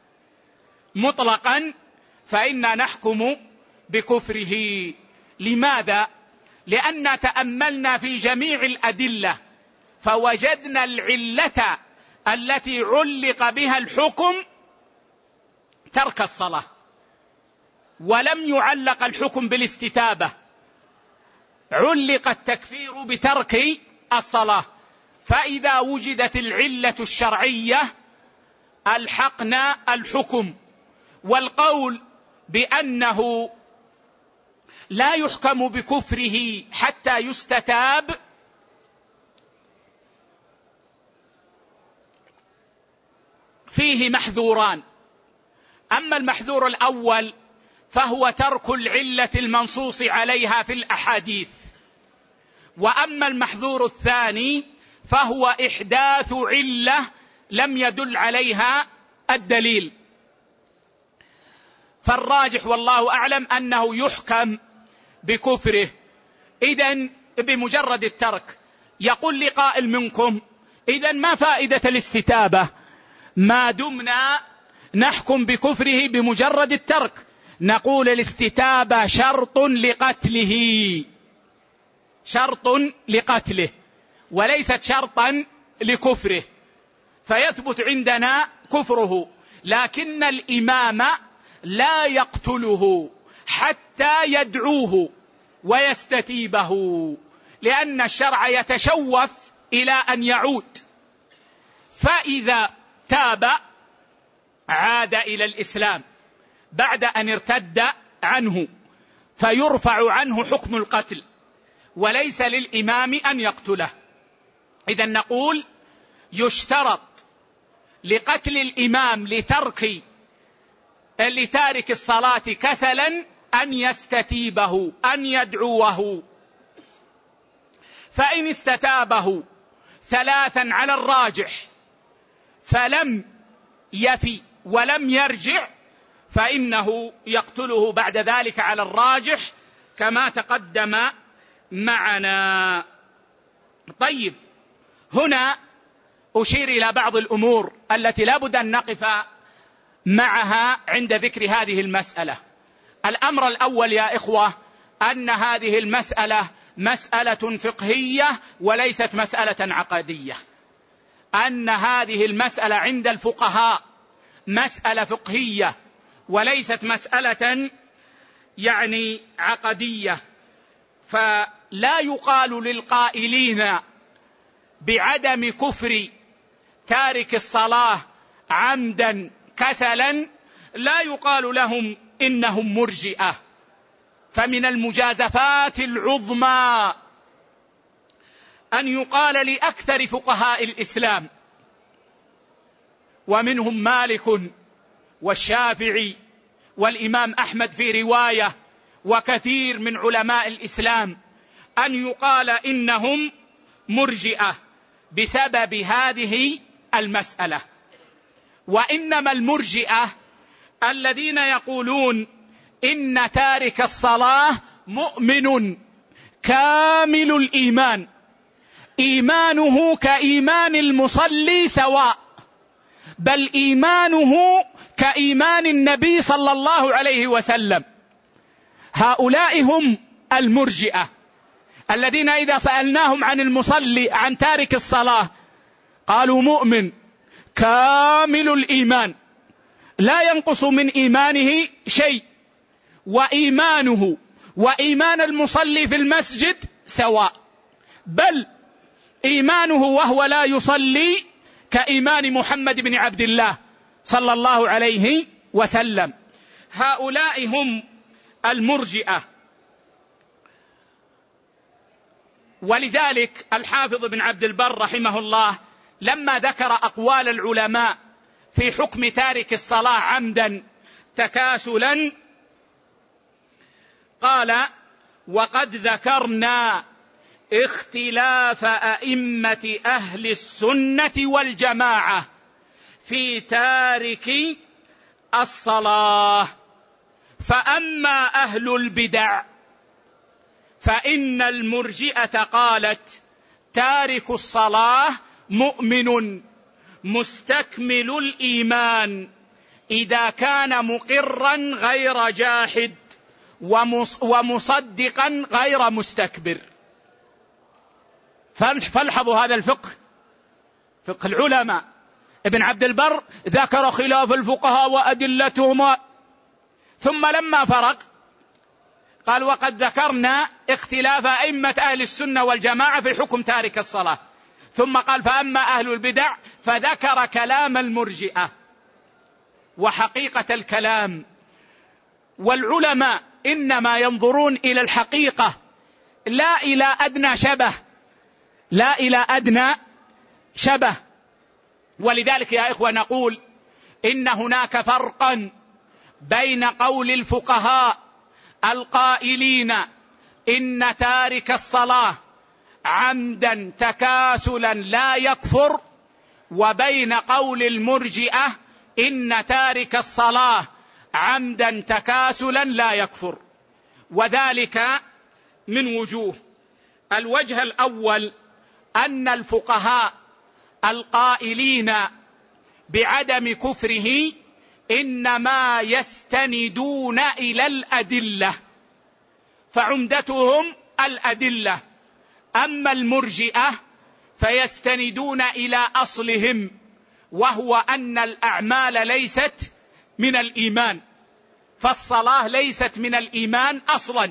مطلقا فإنا نحكم بكفره. لماذا؟ لأن تأملنا في جميع الأدلة فوجدنا العلة التي علق بها الحكم ترك الصلاة، ولم يعلق الحكم بالاستتابة، علق التكفير بترك الصلاة. فإذا وجدت العلة الشرعية ألحقنا الحكم. والقول بأنه لا يحكم بكفره حتى يستتاب فيه محذوران. أما المحذور الأول فهو ترك العلة المنصوص عليها في الأحاديث، وأما المحذور الثاني فهو إحداث علة لم يدل عليها الدليل. فالراجح والله أعلم أنه يحكم بكفره إذن بمجرد الترك. يقول لي قائل منكم إذن ما فائدة الاستتابة ما دمنا نحكم بكفره بمجرد الترك؟ نقول الاستتابة شرط لقتله وليست شرطا لكفره، فيثبت عندنا كفره، لكن الإمام لا يقتله حتى يدعوه ويستتيبه، لأن الشرع يتشوف إلى أن يعود، فإذا تاب عاد إلى الإسلام بعد أن ارتد عنه فيرفع عنه حكم القتل وليس للإمام أن يقتله. إذن نقول يشترط لقتل الإمام لتارك الصلاة كسلا أن يستتيبه، أن يدعوه، فإن استتابه 3 على الراجح فلم يفي ولم يرجع فإنه يقتله بعد ذلك على الراجح كما تقدم معنا. طيب، هنا أشير إلى بعض الأمور التي لا بد أن نقف معها عند ذكر هذه المسألة. الأمر الأول يا إخوة أن هذه المسألة مسألة فقهية وليست مسألة عقدية، أن هذه المسألة عند الفقهاء مسألة فقهية وليست مسألة يعني عقدية. فلا يقال للقائلين بعدم كفر تارك الصلاة عمدا كسلا، لا يقال لهم إنهم مرجئة. فمن المجازفات العظمى أن يقال لأكثر فقهاء الإسلام ومنهم مالك والشافعي والإمام أحمد في رواية وكثير من علماء الإسلام أن يقال إنهم مرجئة بسبب هذه المسألة. وإنما المرجئة الذين يقولون إن تارك الصلاة مؤمن كامل الإيمان، إيمانه كإيمان المصلي سواء، بل إيمانه كإيمان النبي صلى الله عليه وسلم. هؤلاء هم المرجئة الذين إذا سألناهم عن المصلي عن تارك الصلاة قالوا مؤمن كامل الإيمان لا ينقص من إيمانه شيء، وإيمانه وإيمان المصلي في المسجد سواء، بل إيمانه وهو لا يصلي كإيمان محمد بن عبد الله صلى الله عليه وسلم. هؤلاء هم المرجئة. ولذلك الحافظ بن عبد البر رحمه الله لما ذكر أقوال العلماء في حكم تارك الصلاة عمدا تكاسلا قال: وقد ذكرنا اختلاف أئمة أهل السنة والجماعة في تارك الصلاة، فأما أهل البدع فإن المرجئة قالت تارك الصلاة مؤمن مستكمل الإيمان إذا كان مقرا غير جاحد ومصدقا غير مستكبر. فالحظوا هذا الفقه، فقه العلماء. ابن عبد البر ذكر خلاف الفقهاء وأدلتهما، ثم لما فرق قال: وقد ذكرنا اختلاف أئمة أهل السنة والجماعة في حكم تارك الصلاة، ثم قال: فأما أهل البدع، فذكر كلام المرجئة وحقيقة الكلام. والعلماء إنما ينظرون إلى الحقيقة لا إلى أدنى شبه، لا إلى أدنى شبه. ولذلك يا إخوة نقول إن هناك فرقا بين قول الفقهاء القائلين إن تارك الصلاة عمدا تكاسلا لا يكفر، وبين قول المرجئة إن تارك الصلاة عمدا تكاسلا لا يكفر. وذلك من وجوه. الوجه الأول أن الفقهاء القائلين بعدم كفره إنما يستندون إلى الأدلة، فعمدتهم الأدلة. أما المرجئة فيستندون إلى أصلهم، وهو أن الأعمال ليست من الإيمان، فالصلاة ليست من الإيمان أصلا.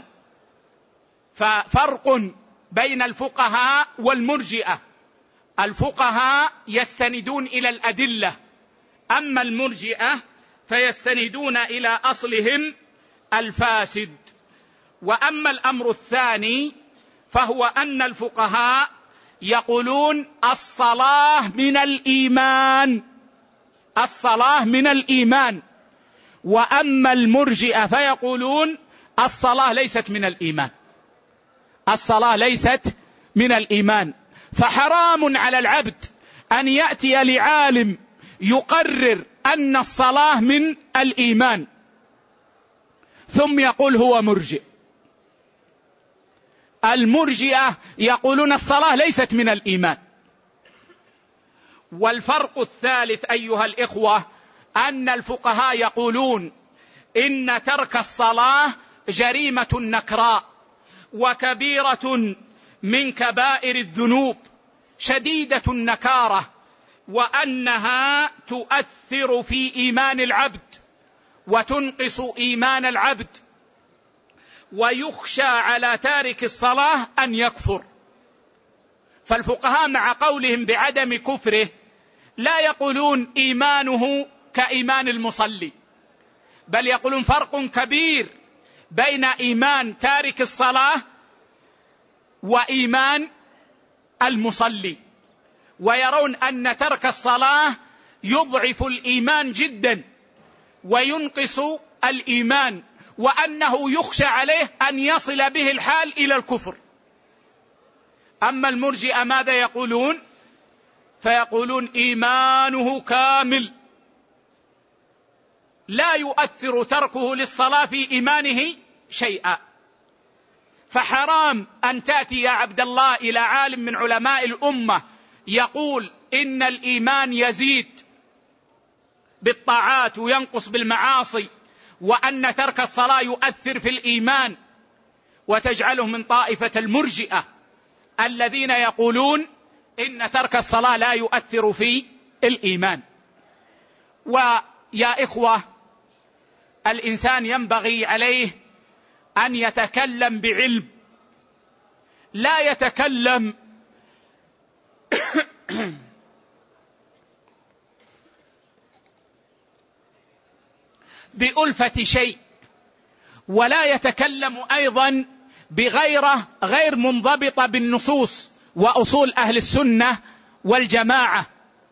ففرق بين الفقهاء والمرجئة. الفقهاء يستندون إلى الأدلة، أما المرجئة فيستندون إلى أصلهم الفاسد. وأما الأمر الثاني فهو أن الفقهاء يقولون الصلاة من الإيمان، الصلاة من الإيمان. وأما المرجئة فيقولون الصلاة ليست من الإيمان، الصلاة ليست من الإيمان. فحرام على العبد أن يأتي لعالم يقرر أن الصلاة من الإيمان ثم يقول هو مرجئ. المرجئة يقولون الصلاة ليست من الإيمان. والفرق الثالث أيها الإخوة أن الفقهاء يقولون إن ترك الصلاة جريمة نكراء وكبيرة من كبائر الذنوب شديدة النكارة، وأنها تؤثر في إيمان العبد وتنقص إيمان العبد، ويخشى على تارك الصلاة أن يكفر. فالفقهاء مع قولهم بعدم كفره لا يقولون إيمانه كإيمان المصلي، بل يقولون فرق كبير بين إيمان تارك الصلاة وإيمان المصلي، ويرون أن ترك الصلاة يضعف الإيمان جدا وينقص الإيمان، وأنه يخشى عليه أن يصل به الحال إلى الكفر. أما المرجئة ماذا يقولون؟ فيقولون إيمانه كامل لا يؤثر تركه للصلاة في إيمانه شيئا. فحرام أن تأتي يا عبد الله إلى عالم من علماء الأمة يقول إن الإيمان يزيد بالطاعات وينقص بالمعاصي، وأن ترك الصلاة يؤثر في الإيمان، وتجعله من طائفة المرجئة الذين يقولون إن ترك الصلاة لا يؤثر في الإيمان. ويا إخوة، الإنسان ينبغي عليه أن يتكلم بعلم، لا يتكلم بألفة شيء، ولا يتكلم أيضا بغيره غير منضبطة بالنصوص وأصول أهل السنة والجماعة.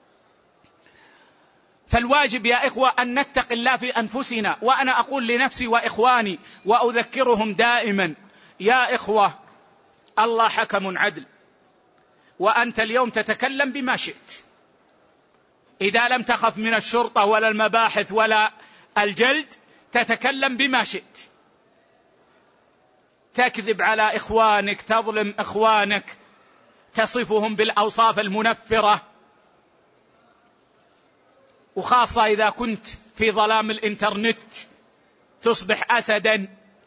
فالواجب يا إخوة أن نتقي الله في أنفسنا. وأنا أقول لنفسي وإخواني وأذكرهم دائما: يا إخوة، الله حكم عدل، وأنت اليوم تتكلم بما شئت، إذا لم تخف من الشرطة ولا المباحث ولا الجلد تتكلم بما شئت، تكذب على إخوانك، تظلم إخوانك، تصفهم بالأوصاف المنفرة، وخاصة إذا كنت في ظلام الإنترنت تصبح أسدا.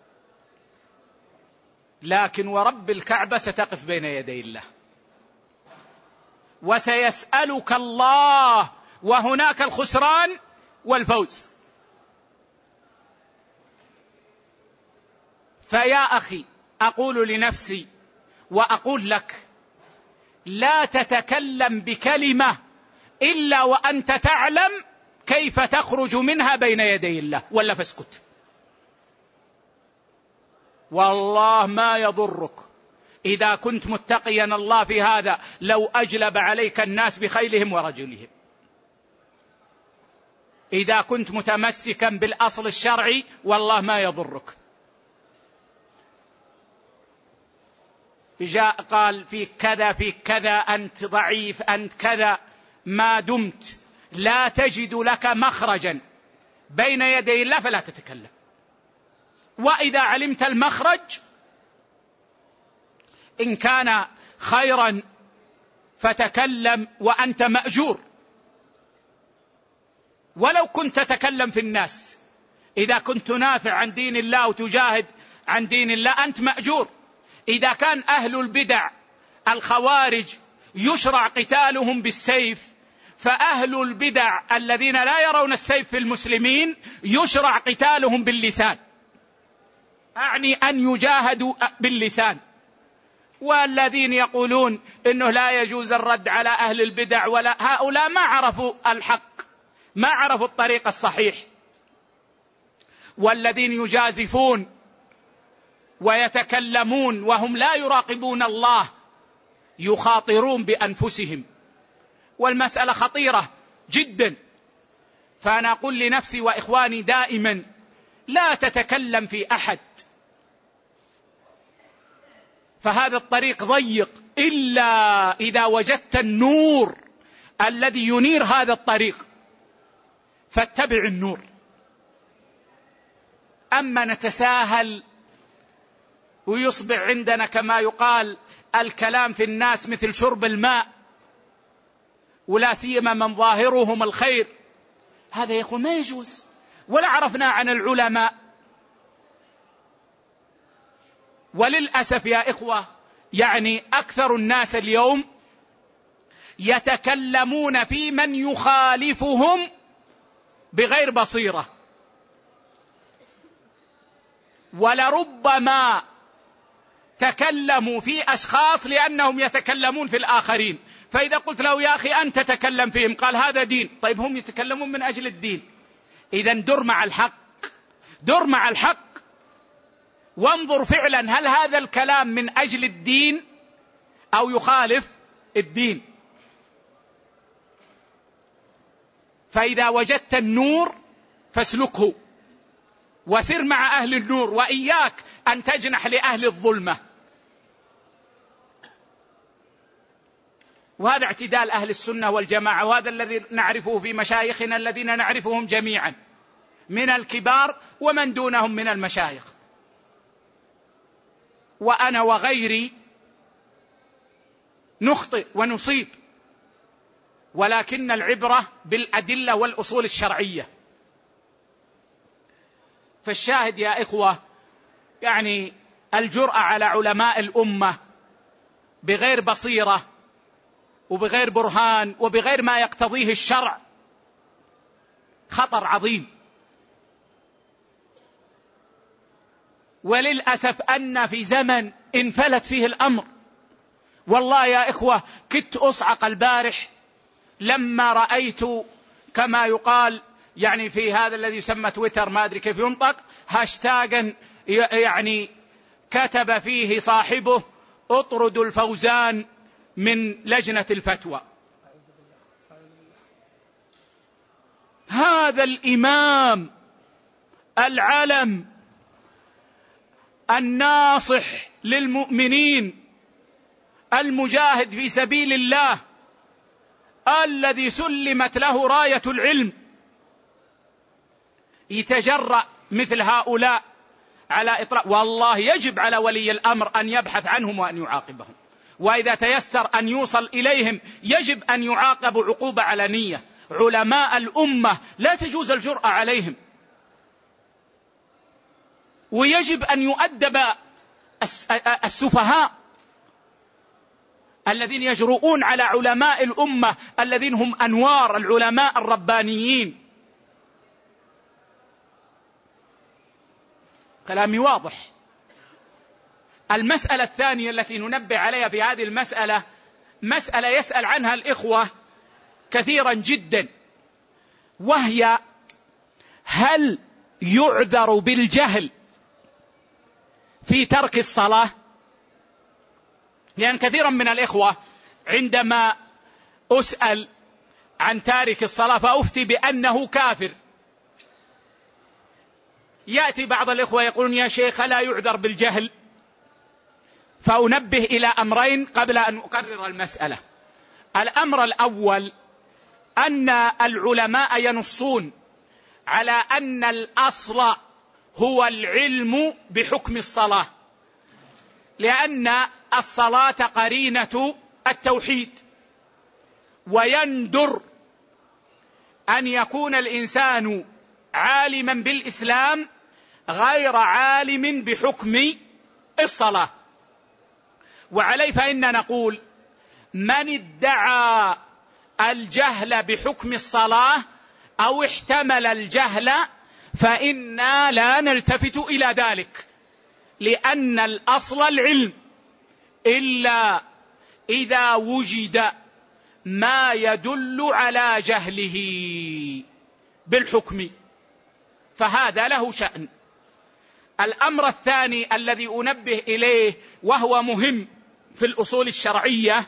لكن ورب الكعبة ستقف بين يدي الله وسيسألك الله، وهناك الخسران والفوز. فيا أخي، أقول لنفسي وأقول لك: لا تتكلم بكلمة إلا وأنت تعلم كيف تخرج منها بين يدي الله، ولا فاسكت. والله ما يضرك إذا كنت متقيا الله في هذا لو أجلب عليك الناس بخيلهم ورجلهم. إذا كنت متمسكا بالأصل الشرعي والله ما يضرك. جاء قال فيك كذا فيك كذا، أنت ضعيف، أنت كذا، ما دمت لا تجد لك مخرجا بين يدي الله فلا تتكلم. وإذا علمت المخرج إن كان خيرا فتكلم وأنت مأجور، ولو كنت تتكلم في الناس. إذا كنت تنافع عن دين الله وتجاهد عن دين الله أنت مأجور. إذا كان أهل البدع الخوارج يشرع قتالهم بالسيف، فأهل البدع الذين لا يرون السيف في المسلمين يشرع قتالهم باللسان، أعني أن يجاهدوا باللسان. والذين يقولون إنه لا يجوز الرد على أهل البدع ولا، هؤلاء ما عرفوا الحق، ما عرفوا الطريق الصحيح. والذين يجازفون ويتكلمون وهم لا يراقبون الله يخاطرون بأنفسهم، والمسألة خطيرة جدا. فأنا أقول لنفسي وإخواني دائما: لا تتكلم في أحد، فهذا الطريق ضيق إلا إذا وجدت النور الذي ينير هذا الطريق فاتبع النور. أما نتساهل ويصبح عندنا كما يقال الكلام في الناس مثل شرب الماء، ولا سيما من ظاهرهم الخير، هذا يقول ما يجوز. ولا عرفنا عن العلماء. وللأسف يا إخوة، يعني أكثر الناس اليوم يتكلمون في من يخالفهم بغير بصيرة، ولربما تكلموا في أشخاص لأنهم يتكلمون في الآخرين. فإذا قلت له يا أخي أنت تتكلم فيهم، قال هذا دين. طيب هم يتكلمون من أجل الدين، إذن در مع الحق، در مع الحق، وانظر فعلا هل هذا الكلام من أجل الدين أو يخالف الدين. فإذا وجدت النور فاسلكه وسر مع أهل النور، وإياك أن تجنح لأهل الظلمة. وهذا اعتدال أهل السنة والجماعة، وهذا الذي نعرفه في مشايخنا الذين نعرفهم جميعا. من الكبار ومن دونهم من المشايخ، وأنا وغيري نخطئ ونصيب، ولكن العبرة بالأدلة والأصول الشرعية. فالشاهد يا إخوة، يعني الجرأة على علماء الأمة بغير بصيرة وبغير برهان وبغير ما يقتضيه الشرع خطر عظيم. وللأسف أن في زمن انفلت فيه الأمر. والله يا إخوة كنت أصعق البارح لما رأيت كما يقال يعني في هذا الذي يسمى تويتر، ما أدري كيف ينطق، هاشتاغا يعني كتب فيه صاحبه اطردوا الفوزان من لجنة الفتوى. هذا الإمام العلم الناصح للمؤمنين المجاهد في سبيل الله الذي سلمت له راية العلم يتجرأ مثل هؤلاء على إطلاق. والله يجب على ولي الأمر أن يبحث عنهم وأن يعاقبهم، وإذا تيسر أن يوصل إليهم يجب أن يعاقبوا عقوبة علنية. علماء الأمة لا تجوز الجرأة عليهم، ويجب أن يؤدب السفهاء الذين يجرؤون على علماء الأمة الذين هم أنوار، العلماء الربانيين. كلامي واضح. المسألة الثانية التي ننبه عليها في هذه المسألة مسألة يسأل عنها الإخوة كثيرا جدا، وهي هل يعذر بالجهل في ترك الصلاة؟ لأن كثيرا من الإخوة عندما أسأل عن تارك الصلاة فأفتي بأنه كافر، يأتي بعض الإخوة يقولون يا شيخ لا يعذر بالجهل، فأنبه إلى أمرين قبل أن أقرر المسألة. الأمر الأول أن العلماء ينصون على أن الأصل هو العلم بحكم الصلاة، لأن الصلاة قرينة التوحيد، ويندر أن يكون الإنسان عالما بالإسلام غير عالم بحكم الصلاة. وعليه فإننا نقول من ادعى الجهل بحكم الصلاة أو احتمل الجهل فإنا لا نلتفت إلى ذلك، لأن الأصل العلم، إلا إذا وجد ما يدل على جهله بالحكم فهذا له شأن. الأمر الثاني الذي أنبه إليه وهو مهم في الأصول الشرعية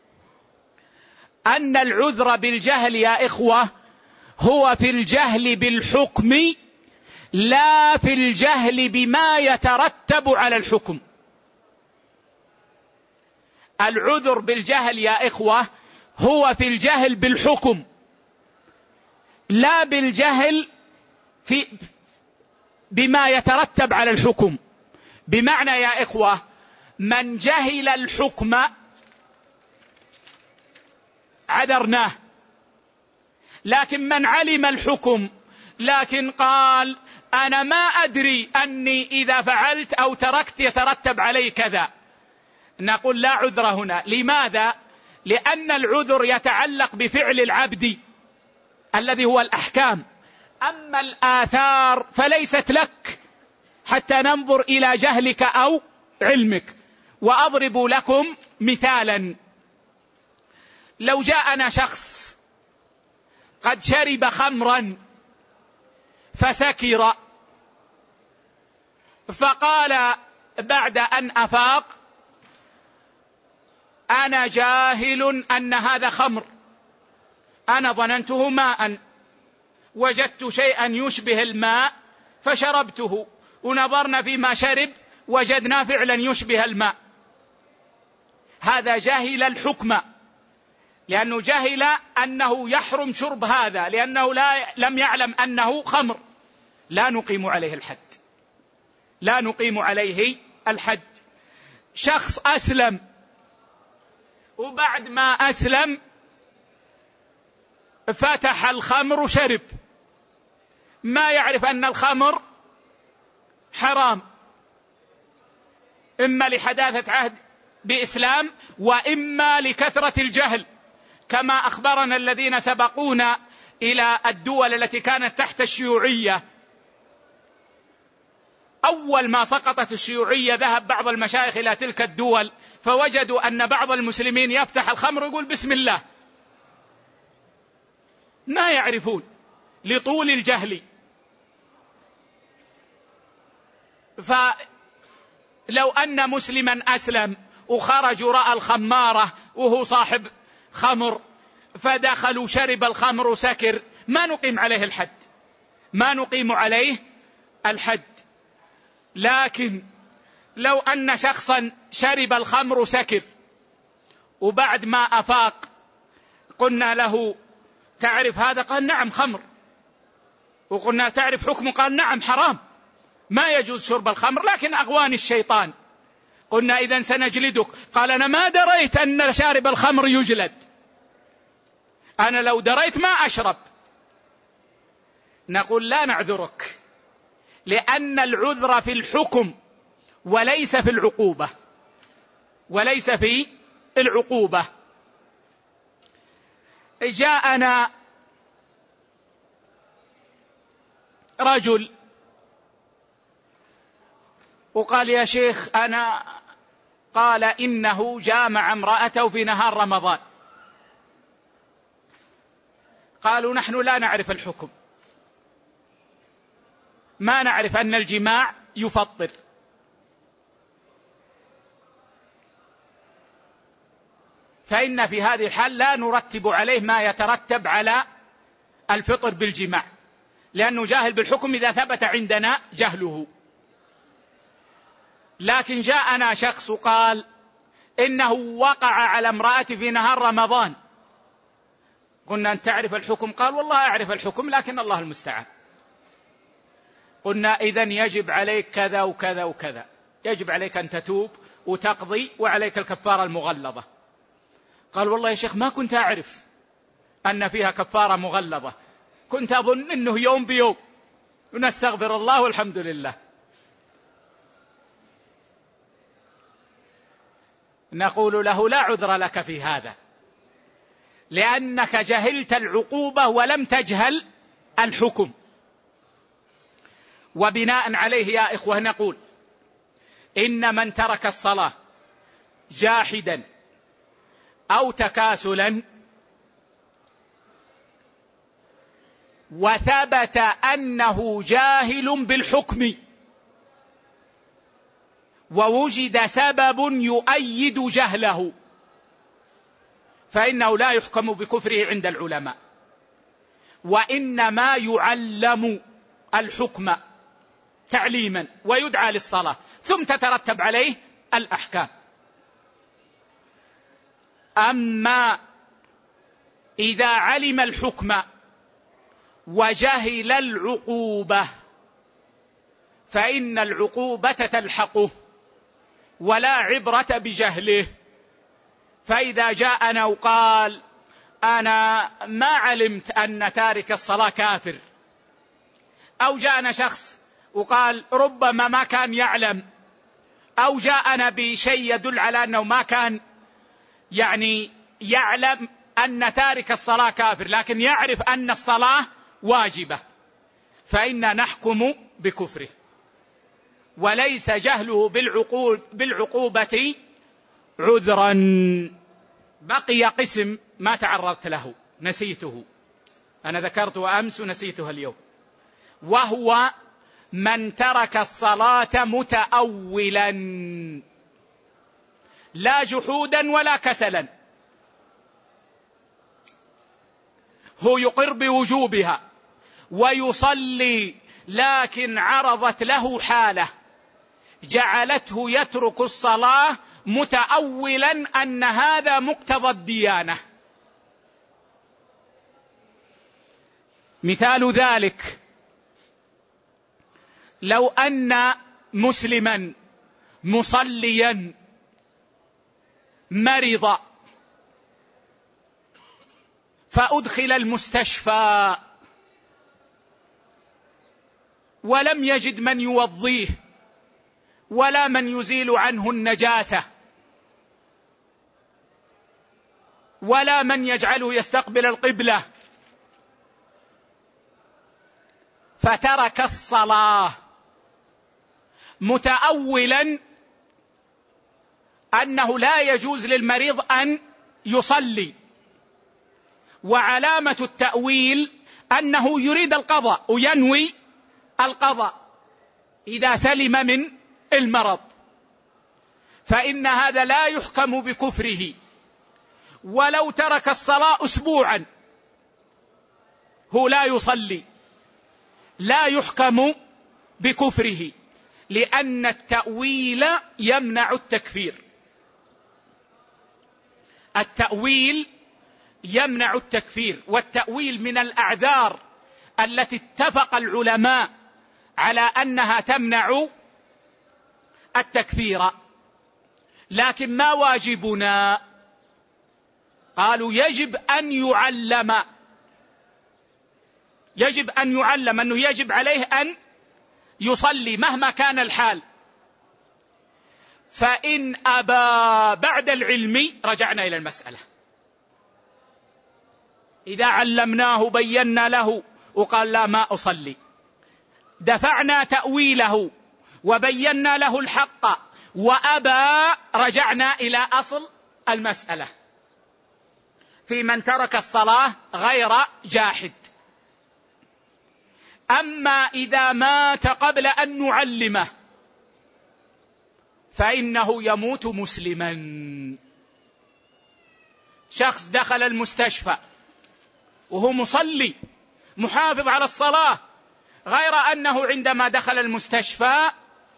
أن العذر بالجهل يا إخوة هو في الجهل بالحكم لا في الجهل بما يترتب على الحكم. العذر بالجهل يا إخوة هو في الجهل بالحكم لا بالجهل بما يترتب على الحكم. بمعنى يا إخوة من جهل الحكم عذرناه، لكن من علم الحكم لكن قال أنا ما أدري أني إذا فعلت أو تركت يترتب علي كذا، نقول لا عذر هنا. لماذا؟ لأن العذر يتعلق بفعل العبد الذي هو الأحكام، أما الآثار فليست لك حتى ننظر إلى جهلك أو علمك. وأضرب لكم مثالا، لو جاءنا شخص قد شرب خمرا فسكر فقال بعد أن أفاق أنا جاهل أن هذا خمر، أنا ظننته ماء، وجدت شيئا يشبه الماء فشربته، ونظرنا فيما شرب وجدنا فعلا يشبه الماء. هذا جاهل الحكم، لأنه جاهل أنه يحرم شرب هذا، لأنه لم يعلم أنه خمر. لا نقيم عليه الحد، لا نقيم عليه الحد. شخص أسلم وبعد ما أسلم فتح الخمر وشرب، ما يعرف أن الخمر حرام، إما لحداثة عهد بإسلام وإما لكثرة الجهل، كما أخبرنا الذين سبقونا إلى الدول التي كانت تحت الشيوعية. أول ما سقطت الشيوعية ذهب بعض المشايخ إلى تلك الدول فوجدوا أن بعض المسلمين يفتح الخمر ويقول بسم الله، ما يعرفون لطول الجهل. فلو أن مسلما أسلم وخرج رأى الخمارة وهو صاحب خمر فدخل شرب الخمر وسكر، ما نقيم عليه الحد، ما نقيم عليه الحد. لكن لو أن شخصا شرب الخمر وسكر وبعد ما أفاق قلنا له تعرف هذا؟ قال نعم خمر. وقلنا تعرف حكمه؟ قال نعم حرام، ما يجوز شرب الخمر، لكن أغواني الشيطان. قلنا إذن سنجلدك. قال أنا ما دريت أن شارب الخمر يجلد، أنا لو دريت ما أشرب. نقول لا نعذرك، لأن العذر في الحكم وليس في العقوبة، وليس في العقوبة. جاءنا رجل وقال يا شيخ أنا، قال إنه جامع امرأته في نهار رمضان. قالوا نحن لا نعرف الحكم، ما نعرف أن الجماع يفطر. فإن في هذه الحال لا نرتب عليه ما يترتب على الفطر بالجماع، لأنه جاهل بالحكم إذا ثبت عندنا جهله. لكن جاءنا شخص قال إنه وقع على امرأته في نهار رمضان. قلنا أن تعرف الحكم؟ قال والله أعرف الحكم لكن الله المستعان. قلنا إذن يجب عليك كذا وكذا وكذا، يجب عليك أن تتوب وتقضي وعليك الكفارة المغلظة. قال والله يا شيخ ما كنت أعرف أن فيها كفارة مغلظة، كنت أظن أنه يوم بيوم ونستغفر الله والحمد لله. نقول له لا عذر لك في هذا، لأنك جهلت العقوبة ولم تجهل الحكم. وبناء عليه يا إخوة نقول إن من ترك الصلاة جاحدا أو تكاسلا وثبت أنه جاهل بالحكم ووجد سبب يؤيد جهله فإنه لا يحكم بكفره عند العلماء، وإنما يعلم الحكم تعليما ويدعى للصلاة ثم تترتب عليه الأحكام. أما إذا علم الحكم وجهل العقوبة فإن العقوبة تلحقه ولا عبرة بجهله. فإذا جاءنا وقال أنا ما علمت أن تارك الصلاة كافر، أو جاءنا شخص وقال ربما ما كان يعلم، أو جاءنا بشيء يدل على أنه ما كان يعلم أن تارك الصلاة كافر لكن يعرف أن الصلاة واجبة، فإن نحكم بكفره، وليس جهله بالعقوبة عذرا. بقي قسم ما تعرضت له نسيته، أنا ذكرته أمس ونسيته اليوم، وهو من ترك الصلاة متأولا لا جحودا ولا كسلا، هو يقر بوجوبها ويصلي لكن عرضت له حالة جعلته يترك الصلاة متأولا أن هذا مقتضى الديانة. مثال ذلك لو أن مسلما مصليا مرض فأدخل المستشفى ولم يجد من يوضيه ولا من يزيل عنه النجاسة ولا من يجعله يستقبل القبلة، فترك الصلاة متأولا أنه لا يجوز للمريض أن يصلي، وعلامة التأويل أنه يريد القضاء وينوي القضاء إذا سلم من المرض، فإن هذا لا يحكم بكفره، ولو ترك الصلاة أسبوعا هو لا يصلي لا يحكم بكفره، لأن التأويل يمنع التكفير. التأويل يمنع التكفير، والتأويل من الأعذار التي اتفق العلماء على أنها تمنع التكفير. لكن ما واجبنا؟ قالوا يجب أن يعلم، يجب أن يعلم أنه يجب عليه أن يصلي مهما كان الحال، فإن أبى بعد العلم رجعنا إلى المسألة. إذا علمناه بينا له وقال لا ما أصلي، دفعنا تأويله وبينا له الحق وأبى، رجعنا إلى أصل المسألة في من ترك الصلاة غير جاحد. أما إذا مات قبل أن نعلمه فإنه يموت مسلما. شخص دخل المستشفى وهو مصلي محافظ على الصلاة، غير أنه عندما دخل المستشفى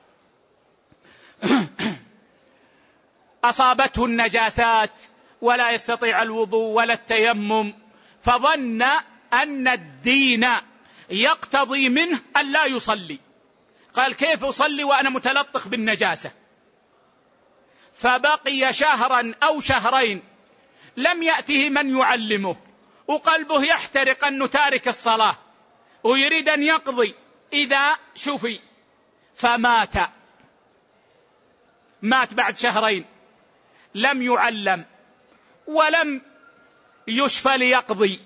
أصابته النجاسات ولا يستطيع الوضوء ولا التيمم، فظن أن الدين يقتضي منه أن لا يصلي، قال كيف أصلي وأنا متلطخ بالنجاسة؟ فبقي شهرا أو شهرين لم يأته من يعلمه، وقلبه يحترق أنه تارك الصلاة ويريد أن يقضي إذا شفي، فمات. مات بعد شهرين، لم يعلم ولم يشفى ليقضي،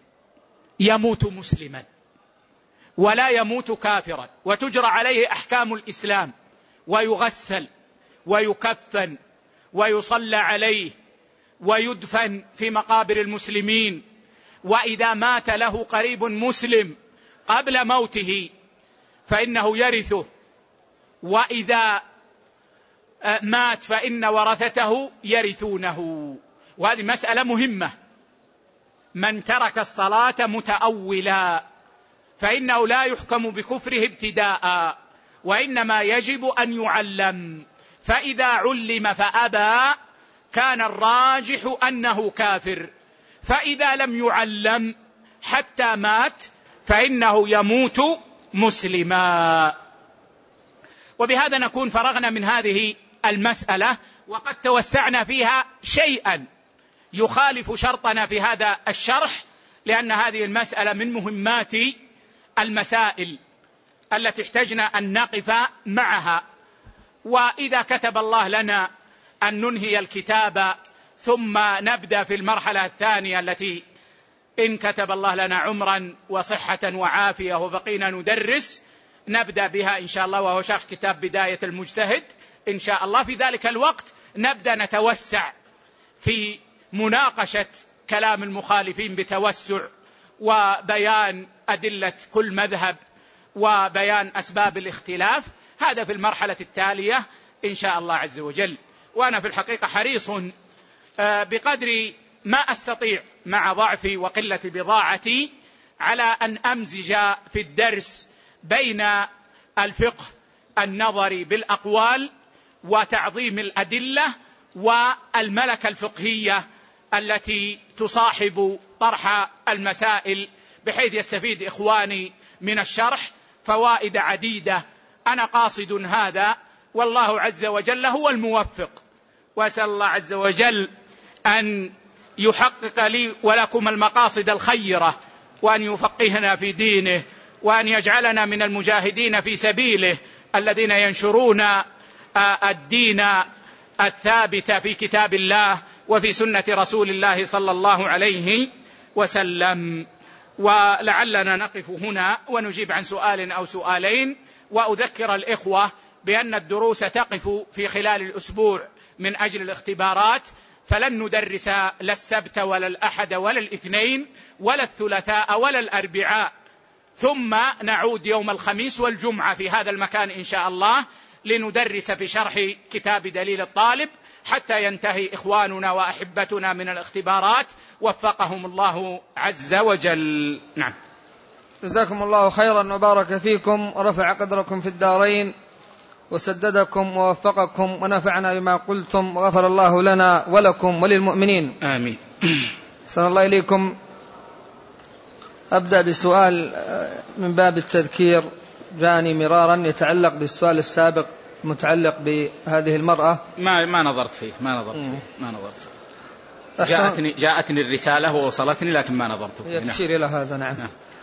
يموت مسلما ولا يموت كافرا، وتجرى عليه أحكام الإسلام، ويغسل ويكفن ويصلى عليه ويدفن في مقابر المسلمين. وإذا مات له قريب مسلم قبل موته فإنه يرثه، وإذا مات فإن ورثته يرثونه. وهذه مسألة مهمة. من ترك الصلاة متأولا فإنه لا يحكم بكفره ابتداء، وإنما يجب أن يعلم، فإذا علم فأبى كان الراجح أنه كافر، فإذا لم يعلم حتى مات فإنه يموت مسلما. وبهذا نكون فرغنا من هذه المسألة، وقد توسعنا فيها شيئا يخالف شرطنا في هذا الشرح، لأن هذه المسألة من مهمات المسائل التي احتجنا أن نقف معها. وإذا كتب الله لنا أن ننهي الكتاب ثم نبدأ في المرحلة الثانية التي إن كتب الله لنا عمرا وصحة وعافية وبقينا ندرس، نبدأ بها إن شاء الله، وهو شرح كتاب بداية المجتهد إن شاء الله. في ذلك الوقت نبدأ نتوسع في مناقشة كلام المخالفين بتوسع، وبيان أدلة كل مذهب وبيان أسباب الاختلاف. هذا في المرحلة التالية إن شاء الله عز وجل. وأنا في الحقيقة حريص بقدر ما أستطيع مع ضعفي وقلة بضاعتي على أن أمزج في الدرس بين الفقه النظري بالأقوال وتعظيم الأدلة والملكة الفقهية التي تصاحب طرح المسائل، بحيث يستفيد إخواني من الشرح فوائد عديدة أنا قاصد هذا، والله عز وجل هو الموفق، وأسأل الله عز وجل أن يحقق لي ولكم المقاصد الخيرة، وأن يفقهنا في دينه، وأن يجعلنا من المجاهدين في سبيله الذين ينشرون الدين الثابت في كتاب الله وفي سنة رسول الله صلى الله عليه وسلم. ولعلنا نقف هنا ونجيب عن سؤال أو سؤالين، وأذكر الإخوة بأن الدروس تقف في خلال الأسبوع من أجل الاختبارات، فلن ندرس لا السبت ولا الأحد ولا الاثنين ولا الثلاثاء ولا الأربعاء، ثم نعود يوم الخميس والجمعة في هذا المكان إن شاء الله لندرس في شرح كتاب دليل الطالب حتى ينتهي إخواننا وأحبتنا من الاختبارات، وفقهم الله عز وجل. نعم. جزاكم الله خيرا وبارك فيكم ورفع قدركم في الدارين وسددكم ووفقكم ونفعنا بما قلتم، وغفر الله لنا ولكم وللمؤمنين. آمين. أحسن الله إليكم. أبدأ بسؤال من باب التذكير جاءني مرارا يتعلق بالسؤال السابق متعلق بهذه المرأة. ما نظرت فيه. جاءتني الرسالة ووصلتني لكن ما نظرت فيه. تشير إلى هذا. نعم.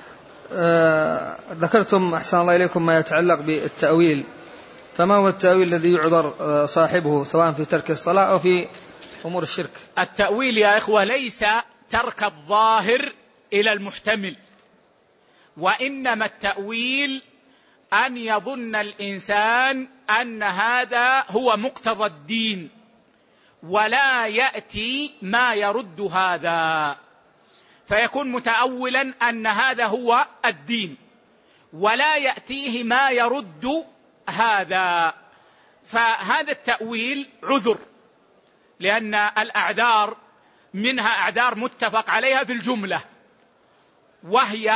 ذكرتم أحسن الله إليكم ما يتعلق بالتأويل، فما هو التأويل الذي يعذر صاحبه سواء في ترك الصلاة أو في أمور الشرك؟ التأويل يا إخوة ليس ترك الظاهر إلى المحتمل، وإنما التأويل أن يظن الإنسان أن هذا هو مقتضى الدين ولا يأتي ما يرد هذا، فيكون متأولا أن هذا هو الدين ولا يأتيه ما يرد هذا، فهذا التأويل عذر، لأن الأعذار منها أعذار متفق عليها في الجملة، وهي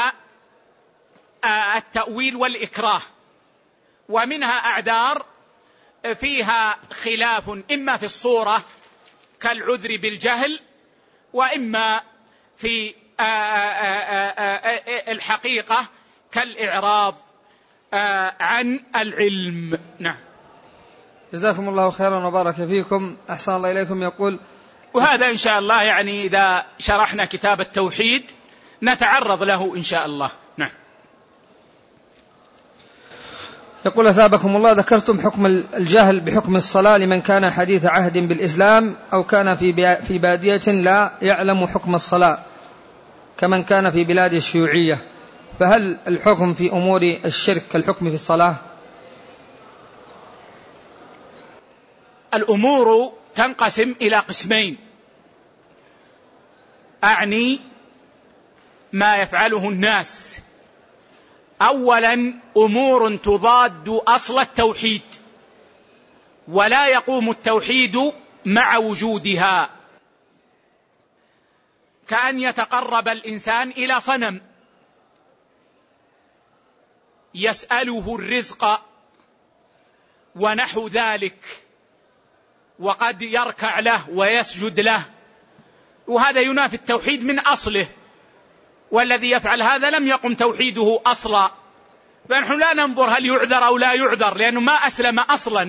التأويل والإكراه، ومنها أعذار فيها خلاف إما في الصورة كالعذر بالجهل، وإما في الحقيقة كالإعراض عن العلم. نعم. جزاكم الله خيرا وبارك فيكم. أحسن الله إليكم. يقول، وهذا إن شاء الله يعني إذا شرحنا كتاب التوحيد نتعرض له إن شاء الله. نعم. يقول أثابكم الله، ذكرتم حكم الجهل بحكم الصلاة لمن كان حديث عهد بالإسلام أو كان في بادية لا يعلم حكم الصلاة كمن كان في بلاد الشيوعية، فهل الحكم في أمور الشرك كالحكم في الصلاة؟ الأمور تنقسم إلى قسمين، أعني ما يفعله الناس. أولا أمور تضاد أصل التوحيد ولا يقوم التوحيد مع وجودها، كأن يتقرب الإنسان إلى صنم يسأله الرزق ونحو ذلك، وقد يركع له ويسجد له، وهذا ينافي التوحيد من أصله، والذي يفعل هذا لم يقم توحيده أصلا، فنحن لا ننظر هل يعذر أو لا يعذر لأنه ما أسلم أصلا.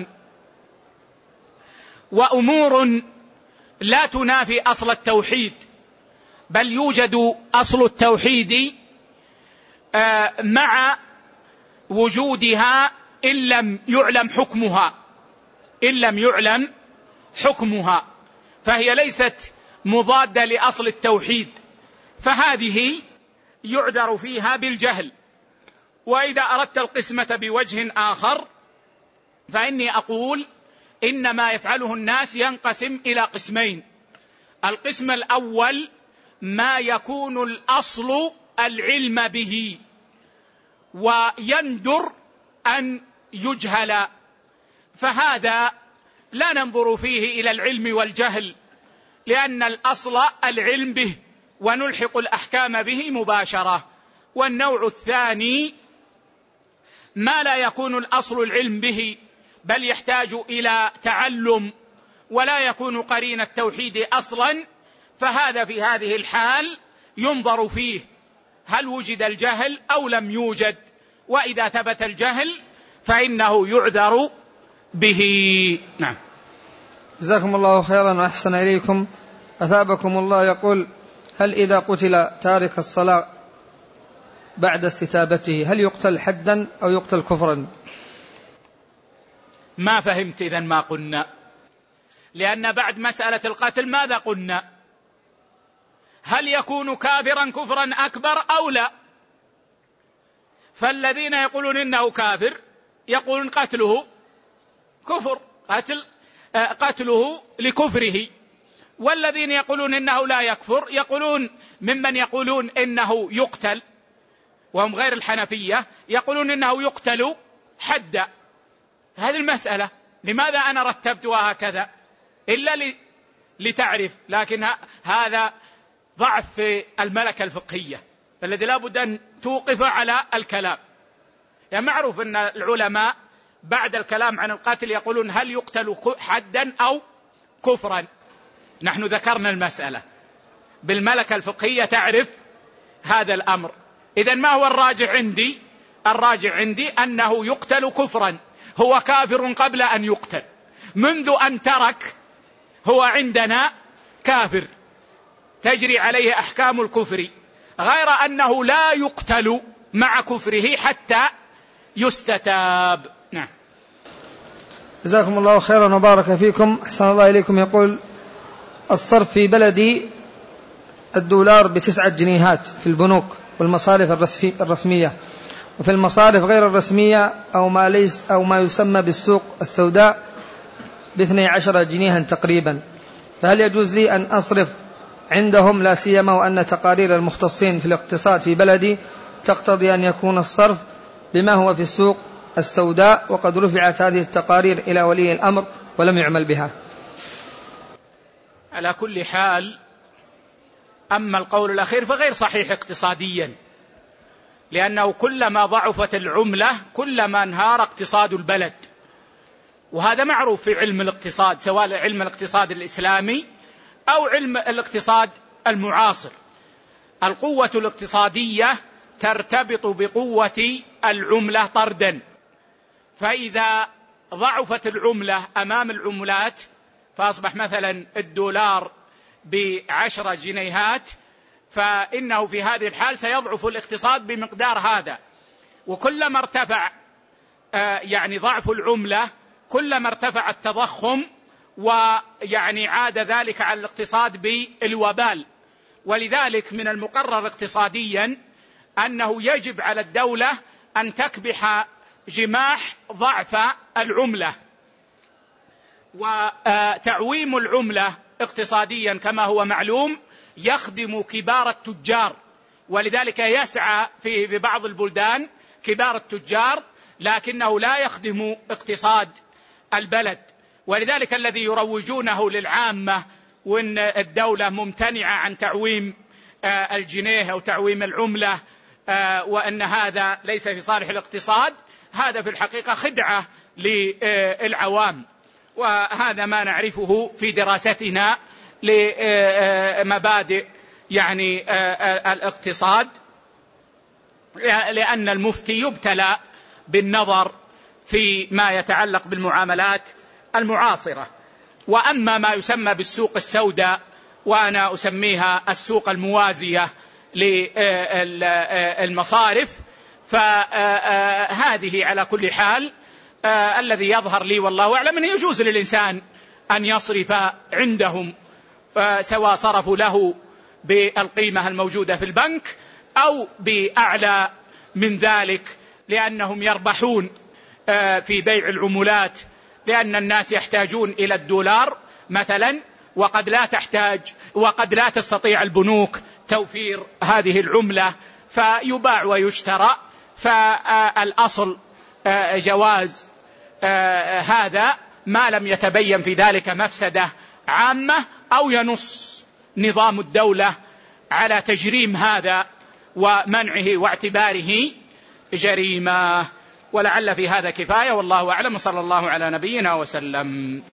وأمور لا تنافي أصل التوحيد، بل يوجد أصل التوحيد مع وجودها إن لم يعلم حكمها، فهي ليست مضادة لأصل التوحيد، فهذه يعذر فيها بالجهل. وإذا أردت القسمة بوجه آخر فإني أقول إن ما يفعله الناس ينقسم إلى قسمين. القسم الأول ما يكون الأصل العلم به ويندر أن يجهل، فهذا لا ننظر فيه إلى العلم والجهل، لأن الأصل العلم به ونلحق الأحكام به مباشرة. والنوع الثاني ما لا يكون الأصل العلم به بل يحتاج إلى تعلم ولا يكون قرين التوحيد أصلا، فهذا في هذه الحال ينظر فيه هل وجد الجهل أو لم يوجد، وإذا ثبت الجهل فإنه يعذر به. نعم. جزاكم الله خيرا وأحسن إليكم. أثابكم الله. يقول: هل إذا قتل تارك الصلاة بعد استتابته هل يقتل حدا أو يقتل كفرا؟ ما فهمت إذن ما قلنا، لأن بعد مسألة القتل ماذا قلنا؟ هل يكون كافرا كفرا أكبر أو لا؟ فالذين يقولون إنه كافر يقولون قتله كفر، قتله لكفره، والذين يقولون إنه لا يكفر يقولون ممن يقولون إنه يقتل، وهم غير الحنفية، يقولون إنه يقتل حدا. هذه المسألة لماذا أنا رتبتها هكذا؟ إلا لتعرف، لكن هذا ضعف في الملكة الفقهية الذي لا بد أن توقف على الكلام. يعني معروف أن العلماء بعد الكلام عن القتل يقولون هل يقتل حدا أو كفرا. نحن ذكرنا المسألة بالملكة الفقهية تعرف هذا الأمر. إذن ما هو الراجع عندي؟ الراجع عندي أنه يقتل كفرا، هو كافر قبل أن يقتل، منذ أن ترك هو عندنا كافر تجري عليه أحكام الكفر، غير أنه لا يقتل مع كفره حتى يستتاب. نعم. جزاكم الله خيرا وبارك فيكم. أحسن الله إليكم. يقول: الصرف في بلدي $1 ب9 جنيهات في البنوك والمصارف الرسمية، وفي المصارف غير الرسمية أو ما يسمى بالسوق السوداء ب12 جنيها تقريبا، فهل يجوز لي أن أصرف عندهم، لا سيما وأن تقارير المختصين في الاقتصاد في بلدي تقتضي أن يكون الصرف بما هو في السوق السوداء، وقد رفعت هذه التقارير إلى ولي الأمر ولم يعمل بها؟ على كل حال، أما القول الأخير فغير صحيح اقتصاديا، لأنه كلما ضعفت العملة كلما انهار اقتصاد البلد، وهذا معروف في علم الاقتصاد، سواء علم الاقتصاد الإسلامي أو علم الاقتصاد المعاصر. القوة الاقتصادية ترتبط بقوة العملة طردا، فإذا ضعفت العملة أمام العملات فأصبح مثلا $1 ب10 جنيهات، فإنه في هذه الحال سيضعف الاقتصاد بمقدار هذا، وكلما ارتفع يعني ضعف العملة كلما ارتفع التضخم، ويعني عاد ذلك على الاقتصاد بالوبال. ولذلك من المقرر اقتصاديا أنه يجب على الدولة أن تكبح جماح ضعف العملة، وتعويم العملة اقتصاديا كما هو معلوم يخدم كبار التجار، ولذلك يسعى في بعض البلدان كبار التجار، لكنه لا يخدم اقتصاد البلد. ولذلك الذي يروجونه للعامة وأن الدولة ممتنعة عن تعويم الجنيه أو تعويم العملة وأن هذا ليس في صالح الاقتصاد، هذا في الحقيقة خدعة للعوام، وهذا ما نعرفه في دراستنا لمبادئ يعني الاقتصاد، لأن المفتي يبتلى بالنظر في ما يتعلق بالمعاملات المعاصرة. وأما ما يسمى بالسوق السوداء، وأنا أسميها السوق الموازية للمصارف، فهذه على كل حال الذي يظهر لي والله أعلم أنه يجوز للإنسان أن يصرف عندهم، سواء صرفوا له بالقيمة الموجودة في البنك أو بأعلى من ذلك، لأنهم يربحون في بيع العملات، لأن الناس يحتاجون إلى $1 مثلا، وقد لا تستطيع البنوك توفير هذه العملة، فيباع ويشترى. فالأصل جواز هذا ما لم يتبين في ذلك مفسدة عامة أو ينص نظام الدولة على تجريم هذا ومنعه واعتباره جريمة. ولعل في هذا كفاية، والله أعلم، صلى الله على نبينا وسلم.